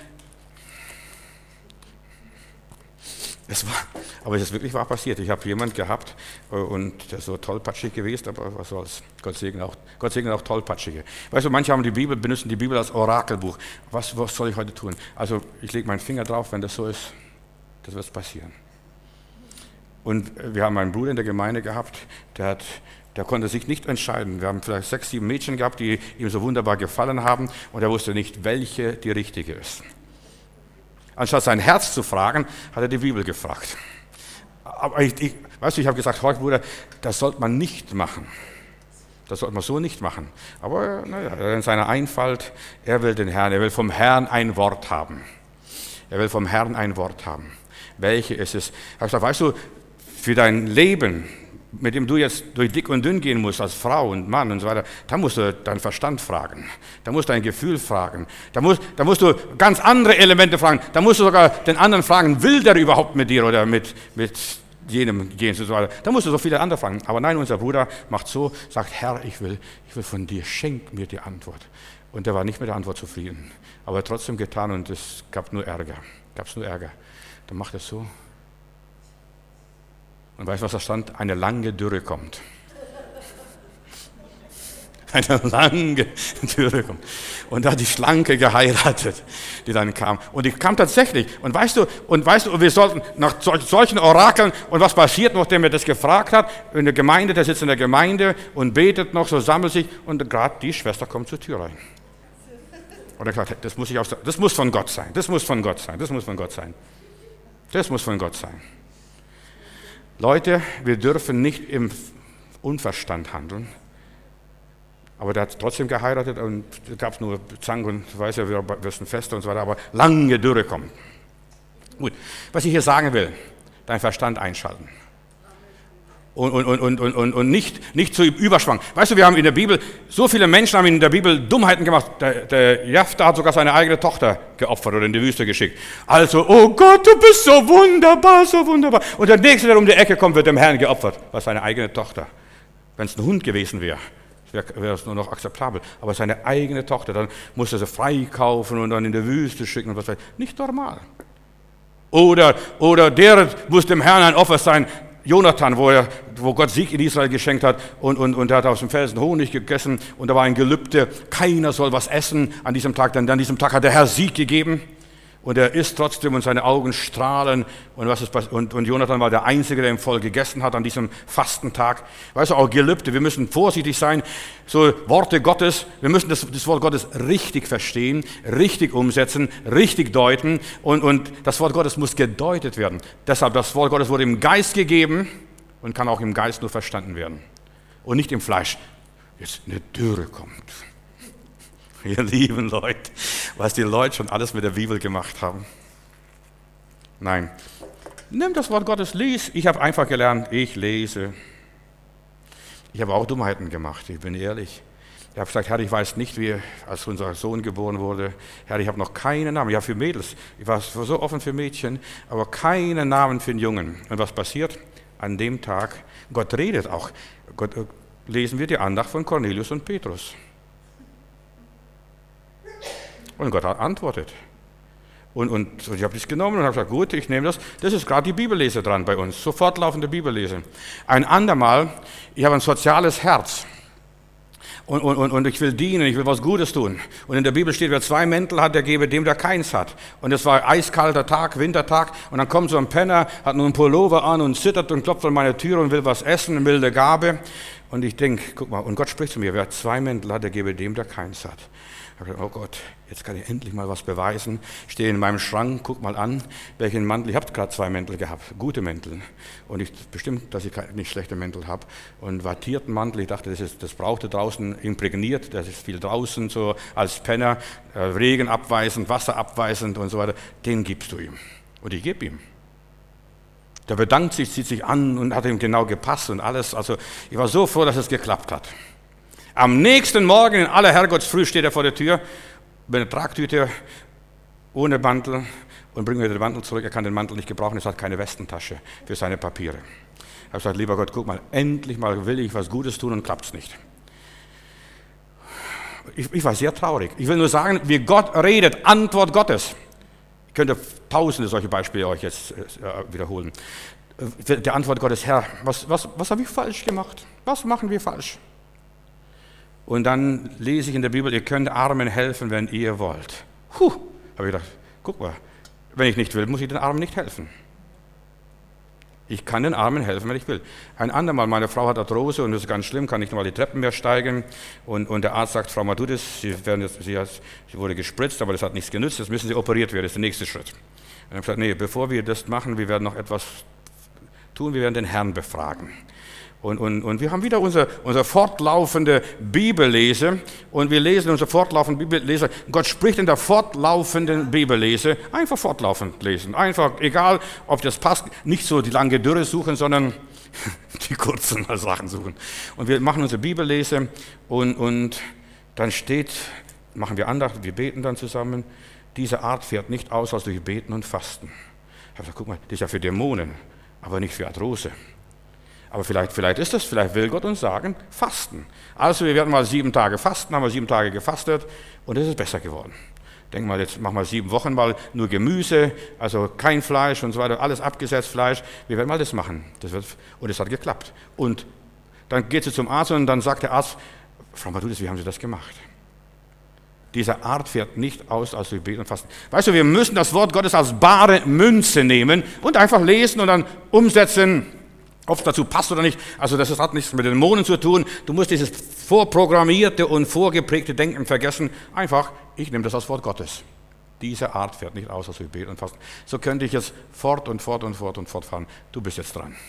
es war, aber es ist wirklich wahr passiert. Ich habe jemanden gehabt und der ist so tollpatschig gewesen, aber was soll's. Gott segne auch, Gott segne auch Tollpatschige. Weißt du, manche haben die Bibel, benutzen die Bibel als Orakelbuch. Was, was soll ich heute tun? Also ich lege meinen Finger drauf, wenn das so ist, das wird passieren. Und wir haben einen Bruder in der Gemeinde gehabt, der hat, der konnte sich nicht entscheiden. Wir haben vielleicht sechs, sieben Mädchen gehabt, die ihm so wunderbar gefallen haben und er wusste nicht, welche die richtige ist. Anstatt sein Herz zu fragen, hat er die Bibel gefragt. Aber ich, ich, weißt du, ich habe gesagt, heute Bruder, das sollte man nicht machen. Das sollte man so nicht machen. Aber naja, in seiner Einfalt, er will den Herrn, er will vom Herrn ein Wort haben. Er will vom Herrn ein Wort haben. Welche ist es? Ich habe gesagt, weißt du, für dein Leben, mit dem du jetzt durch dick und dünn gehen musst, als Frau und Mann und so weiter, da musst du deinen Verstand fragen, da musst du dein Gefühl fragen, da musst, da musst du ganz andere Elemente fragen, da musst du sogar den anderen fragen, will der überhaupt mit dir oder mit, mit jenem gehen und so weiter. Da musst du so viele andere fragen. Aber nein, unser Bruder macht so, sagt, Herr, ich will, ich will von dir, schenk mir die Antwort. Und er war nicht mit der Antwort zufrieden, aber er hat trotzdem getan und es gab nur Ärger, gab es nur Ärger. Dann macht er so. Und weißt du, was da stand? Eine lange Dürre kommt. Eine lange Dürre kommt. Und da hat die Schlanke geheiratet, die dann kam. Und die kam tatsächlich. Und weißt du, und weißt du, wir sollten nach solchen Orakeln, und was passiert, nachdem er das gefragt hat, in der Gemeinde, der sitzt in der Gemeinde und betet noch, so sammelt sich, und gerade die Schwester kommt zur Tür rein. Und er sagt, das muss ich auch, das muss von Gott sein, das muss von Gott sein, das muss von Gott sein. Das muss von Gott sein. Leute, wir dürfen nicht im Unverstand handeln. Aber der hat trotzdem geheiratet und es gab nur Zank und weiß ja, wir wirst ein Fest und so weiter, aber lange Dürre kommt. Gut, was ich hier sagen will, deinen Verstand einschalten. Und, und, und, und, und, und nicht, nicht zu überschwang. Weißt du, wir haben in der Bibel, so viele Menschen haben in der Bibel Dummheiten gemacht. Der, der Jephthah hat sogar seine eigene Tochter geopfert oder in die Wüste geschickt. Also, oh Gott, du bist so wunderbar, so wunderbar. Und der Nächste, der um die Ecke kommt, wird dem Herrn geopfert. Was seine eigene Tochter. Wenn es ein Hund gewesen wäre, wäre wär es nur noch akzeptabel. Aber seine eigene Tochter, dann musste er sie freikaufen und dann in die Wüste schicken und was weiß ich. Nicht normal. Oder, oder der muss dem Herrn ein Opfer sein. Jonathan, wo, er, wo Gott Sieg in Israel geschenkt hat und, und, und er hat aus dem Felsen Honig gegessen und da war ein Gelübde, keiner soll was essen an diesem Tag, denn an diesem Tag hat der Herr Sieg gegeben und er isst trotzdem und seine Augen strahlen und, was ist, und, und Jonathan war der Einzige, der im Volk gegessen hat an diesem Fastentag. Weißt du, auch Gelübde, wir müssen vorsichtig sein, so Worte Gottes, wir müssen das, das Wort Gottes richtig verstehen, richtig umsetzen, richtig deuten und, und das Wort Gottes muss gedeutet werden. Deshalb, das Wort Gottes wurde im Geist gegeben und kann auch im Geist nur verstanden werden und nicht im Fleisch. Jetzt eine Dürre kommt. Ihr lieben Leute, was die Leute schon alles mit der Bibel gemacht haben. Nein, nimm das Wort Gottes, lies. Ich habe einfach gelernt, ich lese. Ich habe auch Dummheiten gemacht, ich bin ehrlich. Ich habe gesagt, Herr, ich weiß nicht, wie, als unser Sohn geboren wurde, Herr, ich habe noch keinen Namen. Ja, für Mädels, ich war so offen für Mädchen, aber keinen Namen für den Jungen. Und was passiert? An dem Tag, Gott redet auch. Gott, lesen wir die Andacht von Cornelius und Petrus. Und Gott hat antwortet. Und, und, und ich habe das genommen und habe gesagt, gut, ich nehme das. Das ist gerade die Bibellese dran bei uns, sofort laufende Bibellese. Ein andermal, ich habe ein soziales Herz. Und, und, und ich will dienen, ich will was Gutes tun. Und in der Bibel steht, wer zwei Mäntel hat, der gebe dem, der keins hat. Und es war eiskalter Tag, Wintertag. Und dann kommt so ein Penner, hat nur einen Pullover an und zittert und klopft an meine Tür und will was essen, eine milde Gabe. Und ich denke, guck mal, und Gott spricht zu mir, wer zwei Mäntel hat, der gebe dem, der keins hat. Ich habe gedacht, oh Gott, jetzt kann ich endlich mal was beweisen. Ich stehe in meinem Schrank, guck mal an, welchen Mantel. Ich habe gerade zwei Mäntel gehabt, gute Mäntel. Und ich bestimmt, dass ich nicht schlechte Mäntel habe. Und wattierten Mantel, ich dachte, das, ist, das brauchte draußen imprägniert, das ist viel draußen, so als Penner, äh, Regen abweisend, Wasser abweisend und so weiter. Den gibst du ihm. Und ich gebe ihm. Der bedankt sich, zieht sich an und hat ihm genau gepasst und alles. Also ich war so froh, dass es geklappt hat. Am nächsten Morgen in aller Herrgottsfrüh steht er vor der Tür mit einer Tragtüte ohne Mantel und bringt mir den Mantel zurück. Er kann den Mantel nicht gebrauchen, es hat keine Westentasche für seine Papiere. Ich habe gesagt, lieber Gott, guck mal, endlich mal will ich was Gutes tun und klappt es nicht. Ich, ich war sehr traurig. Ich will nur sagen, wie Gott redet, Antwort Gottes. Ich könnte tausende solche Beispiele euch jetzt wiederholen. Die Antwort Gottes, Herr, was, was, was habe ich falsch gemacht? Was machen wir falsch? Und dann lese ich in der Bibel, ihr könnt Armen helfen, wenn ihr wollt. Puh, habe ich gedacht, guck mal, wenn ich nicht will, muss ich den Armen nicht helfen. Ich kann den Armen helfen, wenn ich will. Ein andermal, meine Frau hat Arthrose und das ist ganz schlimm, kann nicht mal die Treppen mehr steigen. Und, und der Arzt sagt, Frau Matudis, Sie, werden jetzt, Sie, hat, Sie wurde gespritzt, aber das hat nichts genützt, jetzt müssen Sie operiert werden, das ist der nächste Schritt. Und ich habe gesagt, nee, bevor wir das machen, wir werden noch etwas tun, wir werden den Herrn befragen. Und, und, und wir haben wieder unsere, unsere fortlaufende Bibellese und wir lesen unsere fortlaufende Bibellese. Gott spricht in der fortlaufenden Bibellese. Einfach fortlaufend lesen. Einfach, egal ob das passt, nicht so die lange Dürre suchen, sondern die kurzen Sachen suchen. Und wir machen unsere Bibellese und, und dann steht, machen wir Andacht, wir beten dann zusammen. Diese Art fährt nicht aus als durch Beten und Fasten. Ich habe gesagt, guck mal, das ist ja für Dämonen, aber nicht für Arthrose. Aber vielleicht, vielleicht ist das, vielleicht will Gott uns sagen, fasten. Also wir werden mal sieben Tage fasten, haben wir sieben Tage gefastet und es ist besser geworden. Denk mal, jetzt machen wir sieben Wochen mal nur Gemüse, also kein Fleisch und so weiter, alles abgesetzt, Fleisch. Wir werden mal das machen. Das wird, und es hat geklappt. Und dann geht sie zum Arzt und dann sagt der Arzt, Frau Matthäus, wie haben Sie das gemacht? Diese Art fährt nicht aus, als wir beten und fasten. Weißt du, wir müssen das Wort Gottes als bare Münze nehmen und einfach lesen und dann umsetzen, ob es dazu passt oder nicht. Also das hat nichts mit den Dämonen zu tun. Du musst dieses vorprogrammierte und vorgeprägte Denken vergessen. Einfach, ich nehme das als Wort Gottes. Diese Art fährt nicht aus, als wir beten und fasten. So könnte ich jetzt fort und fort und fort und fortfahren. Du bist jetzt dran.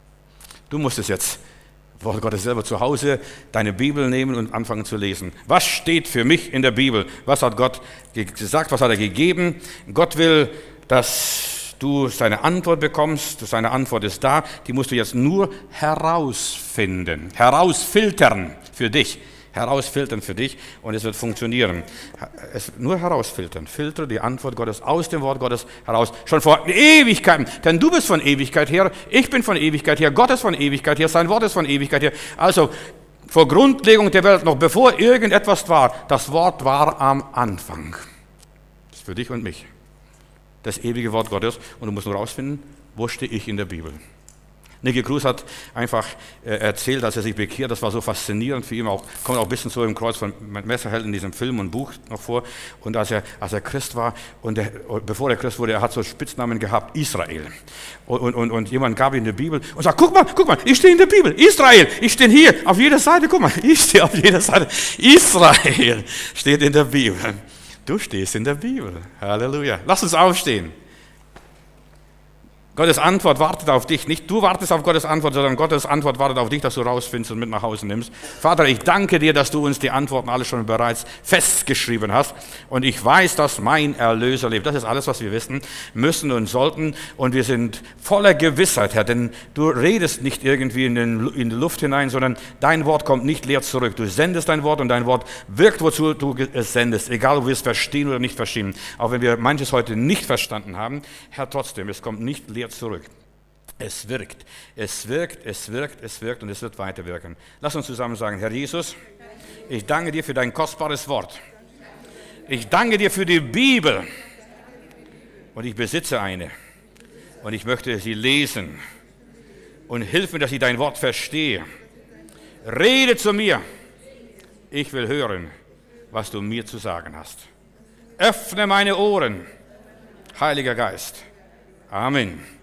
Du musst es jetzt, Wort Gottes selber zu Hause, deine Bibel nehmen und anfangen zu lesen. Was steht für mich in der Bibel? Was hat Gott gesagt? Was hat er gegeben? Gott will, dass du seine Antwort bekommst, seine Antwort ist da, die musst du jetzt nur herausfinden, herausfiltern für dich, herausfiltern für dich und es wird funktionieren. Es, nur herausfiltern, filter die Antwort Gottes aus dem Wort Gottes heraus, schon vor Ewigkeiten, denn du bist von Ewigkeit her, ich bin von Ewigkeit her, Gott ist von Ewigkeit her, sein Wort ist von Ewigkeit her, also vor Grundlegung der Welt, noch bevor irgendetwas war, das Wort war am Anfang. Das ist für dich und mich. Das ewige Wort Gottes und du musst nur rausfinden, wo stehe ich in der Bibel. Nicky Cruz hat einfach äh, erzählt, dass er sich bekehrt, das war so faszinierend für ihn, auch, kommt auch ein bisschen so im Kreuz von Messerheld in diesem Film und Buch noch vor. Und als er, als er Christ war, und der, bevor er Christ wurde, er hat so Spitznamen gehabt, Israel. Und, und, und, und jemand gab ihm eine Bibel und sagt, guck mal, guck mal, ich stehe in der Bibel, Israel, ich stehe hier, auf jeder Seite, guck mal, ich stehe auf jeder Seite, Israel steht in der Bibel. Du stehst in der Bibel. Halleluja. Lass uns aufstehen. Gottes Antwort wartet auf dich. Nicht du wartest auf Gottes Antwort, sondern Gottes Antwort wartet auf dich, dass du rausfindest und mit nach Hause nimmst. Vater, ich danke dir, dass du uns die Antworten alle schon bereits festgeschrieben hast. Und ich weiß, dass mein Erlöser lebt. Das ist alles, was wir wissen müssen und sollten. Und wir sind voller Gewissheit, Herr, denn du redest nicht irgendwie in, den, in die Luft hinein, sondern dein Wort kommt nicht leer zurück. Du sendest dein Wort und dein Wort wirkt, wozu du es sendest. Egal, ob wir es verstehen oder nicht verstehen. Auch wenn wir manches heute nicht verstanden haben, Herr, trotzdem, es kommt nicht leer zurück. Es wirkt, es wirkt, es wirkt, es wirkt und es wird weiterwirken. Lass uns zusammen sagen, Herr Jesus, ich danke dir für dein kostbares Wort. Ich danke dir für die Bibel und ich besitze eine und ich möchte sie lesen und hilf mir, dass ich dein Wort verstehe. Rede zu mir. Ich will hören, was du mir zu sagen hast. Öffne meine Ohren, Heiliger Geist. Amen.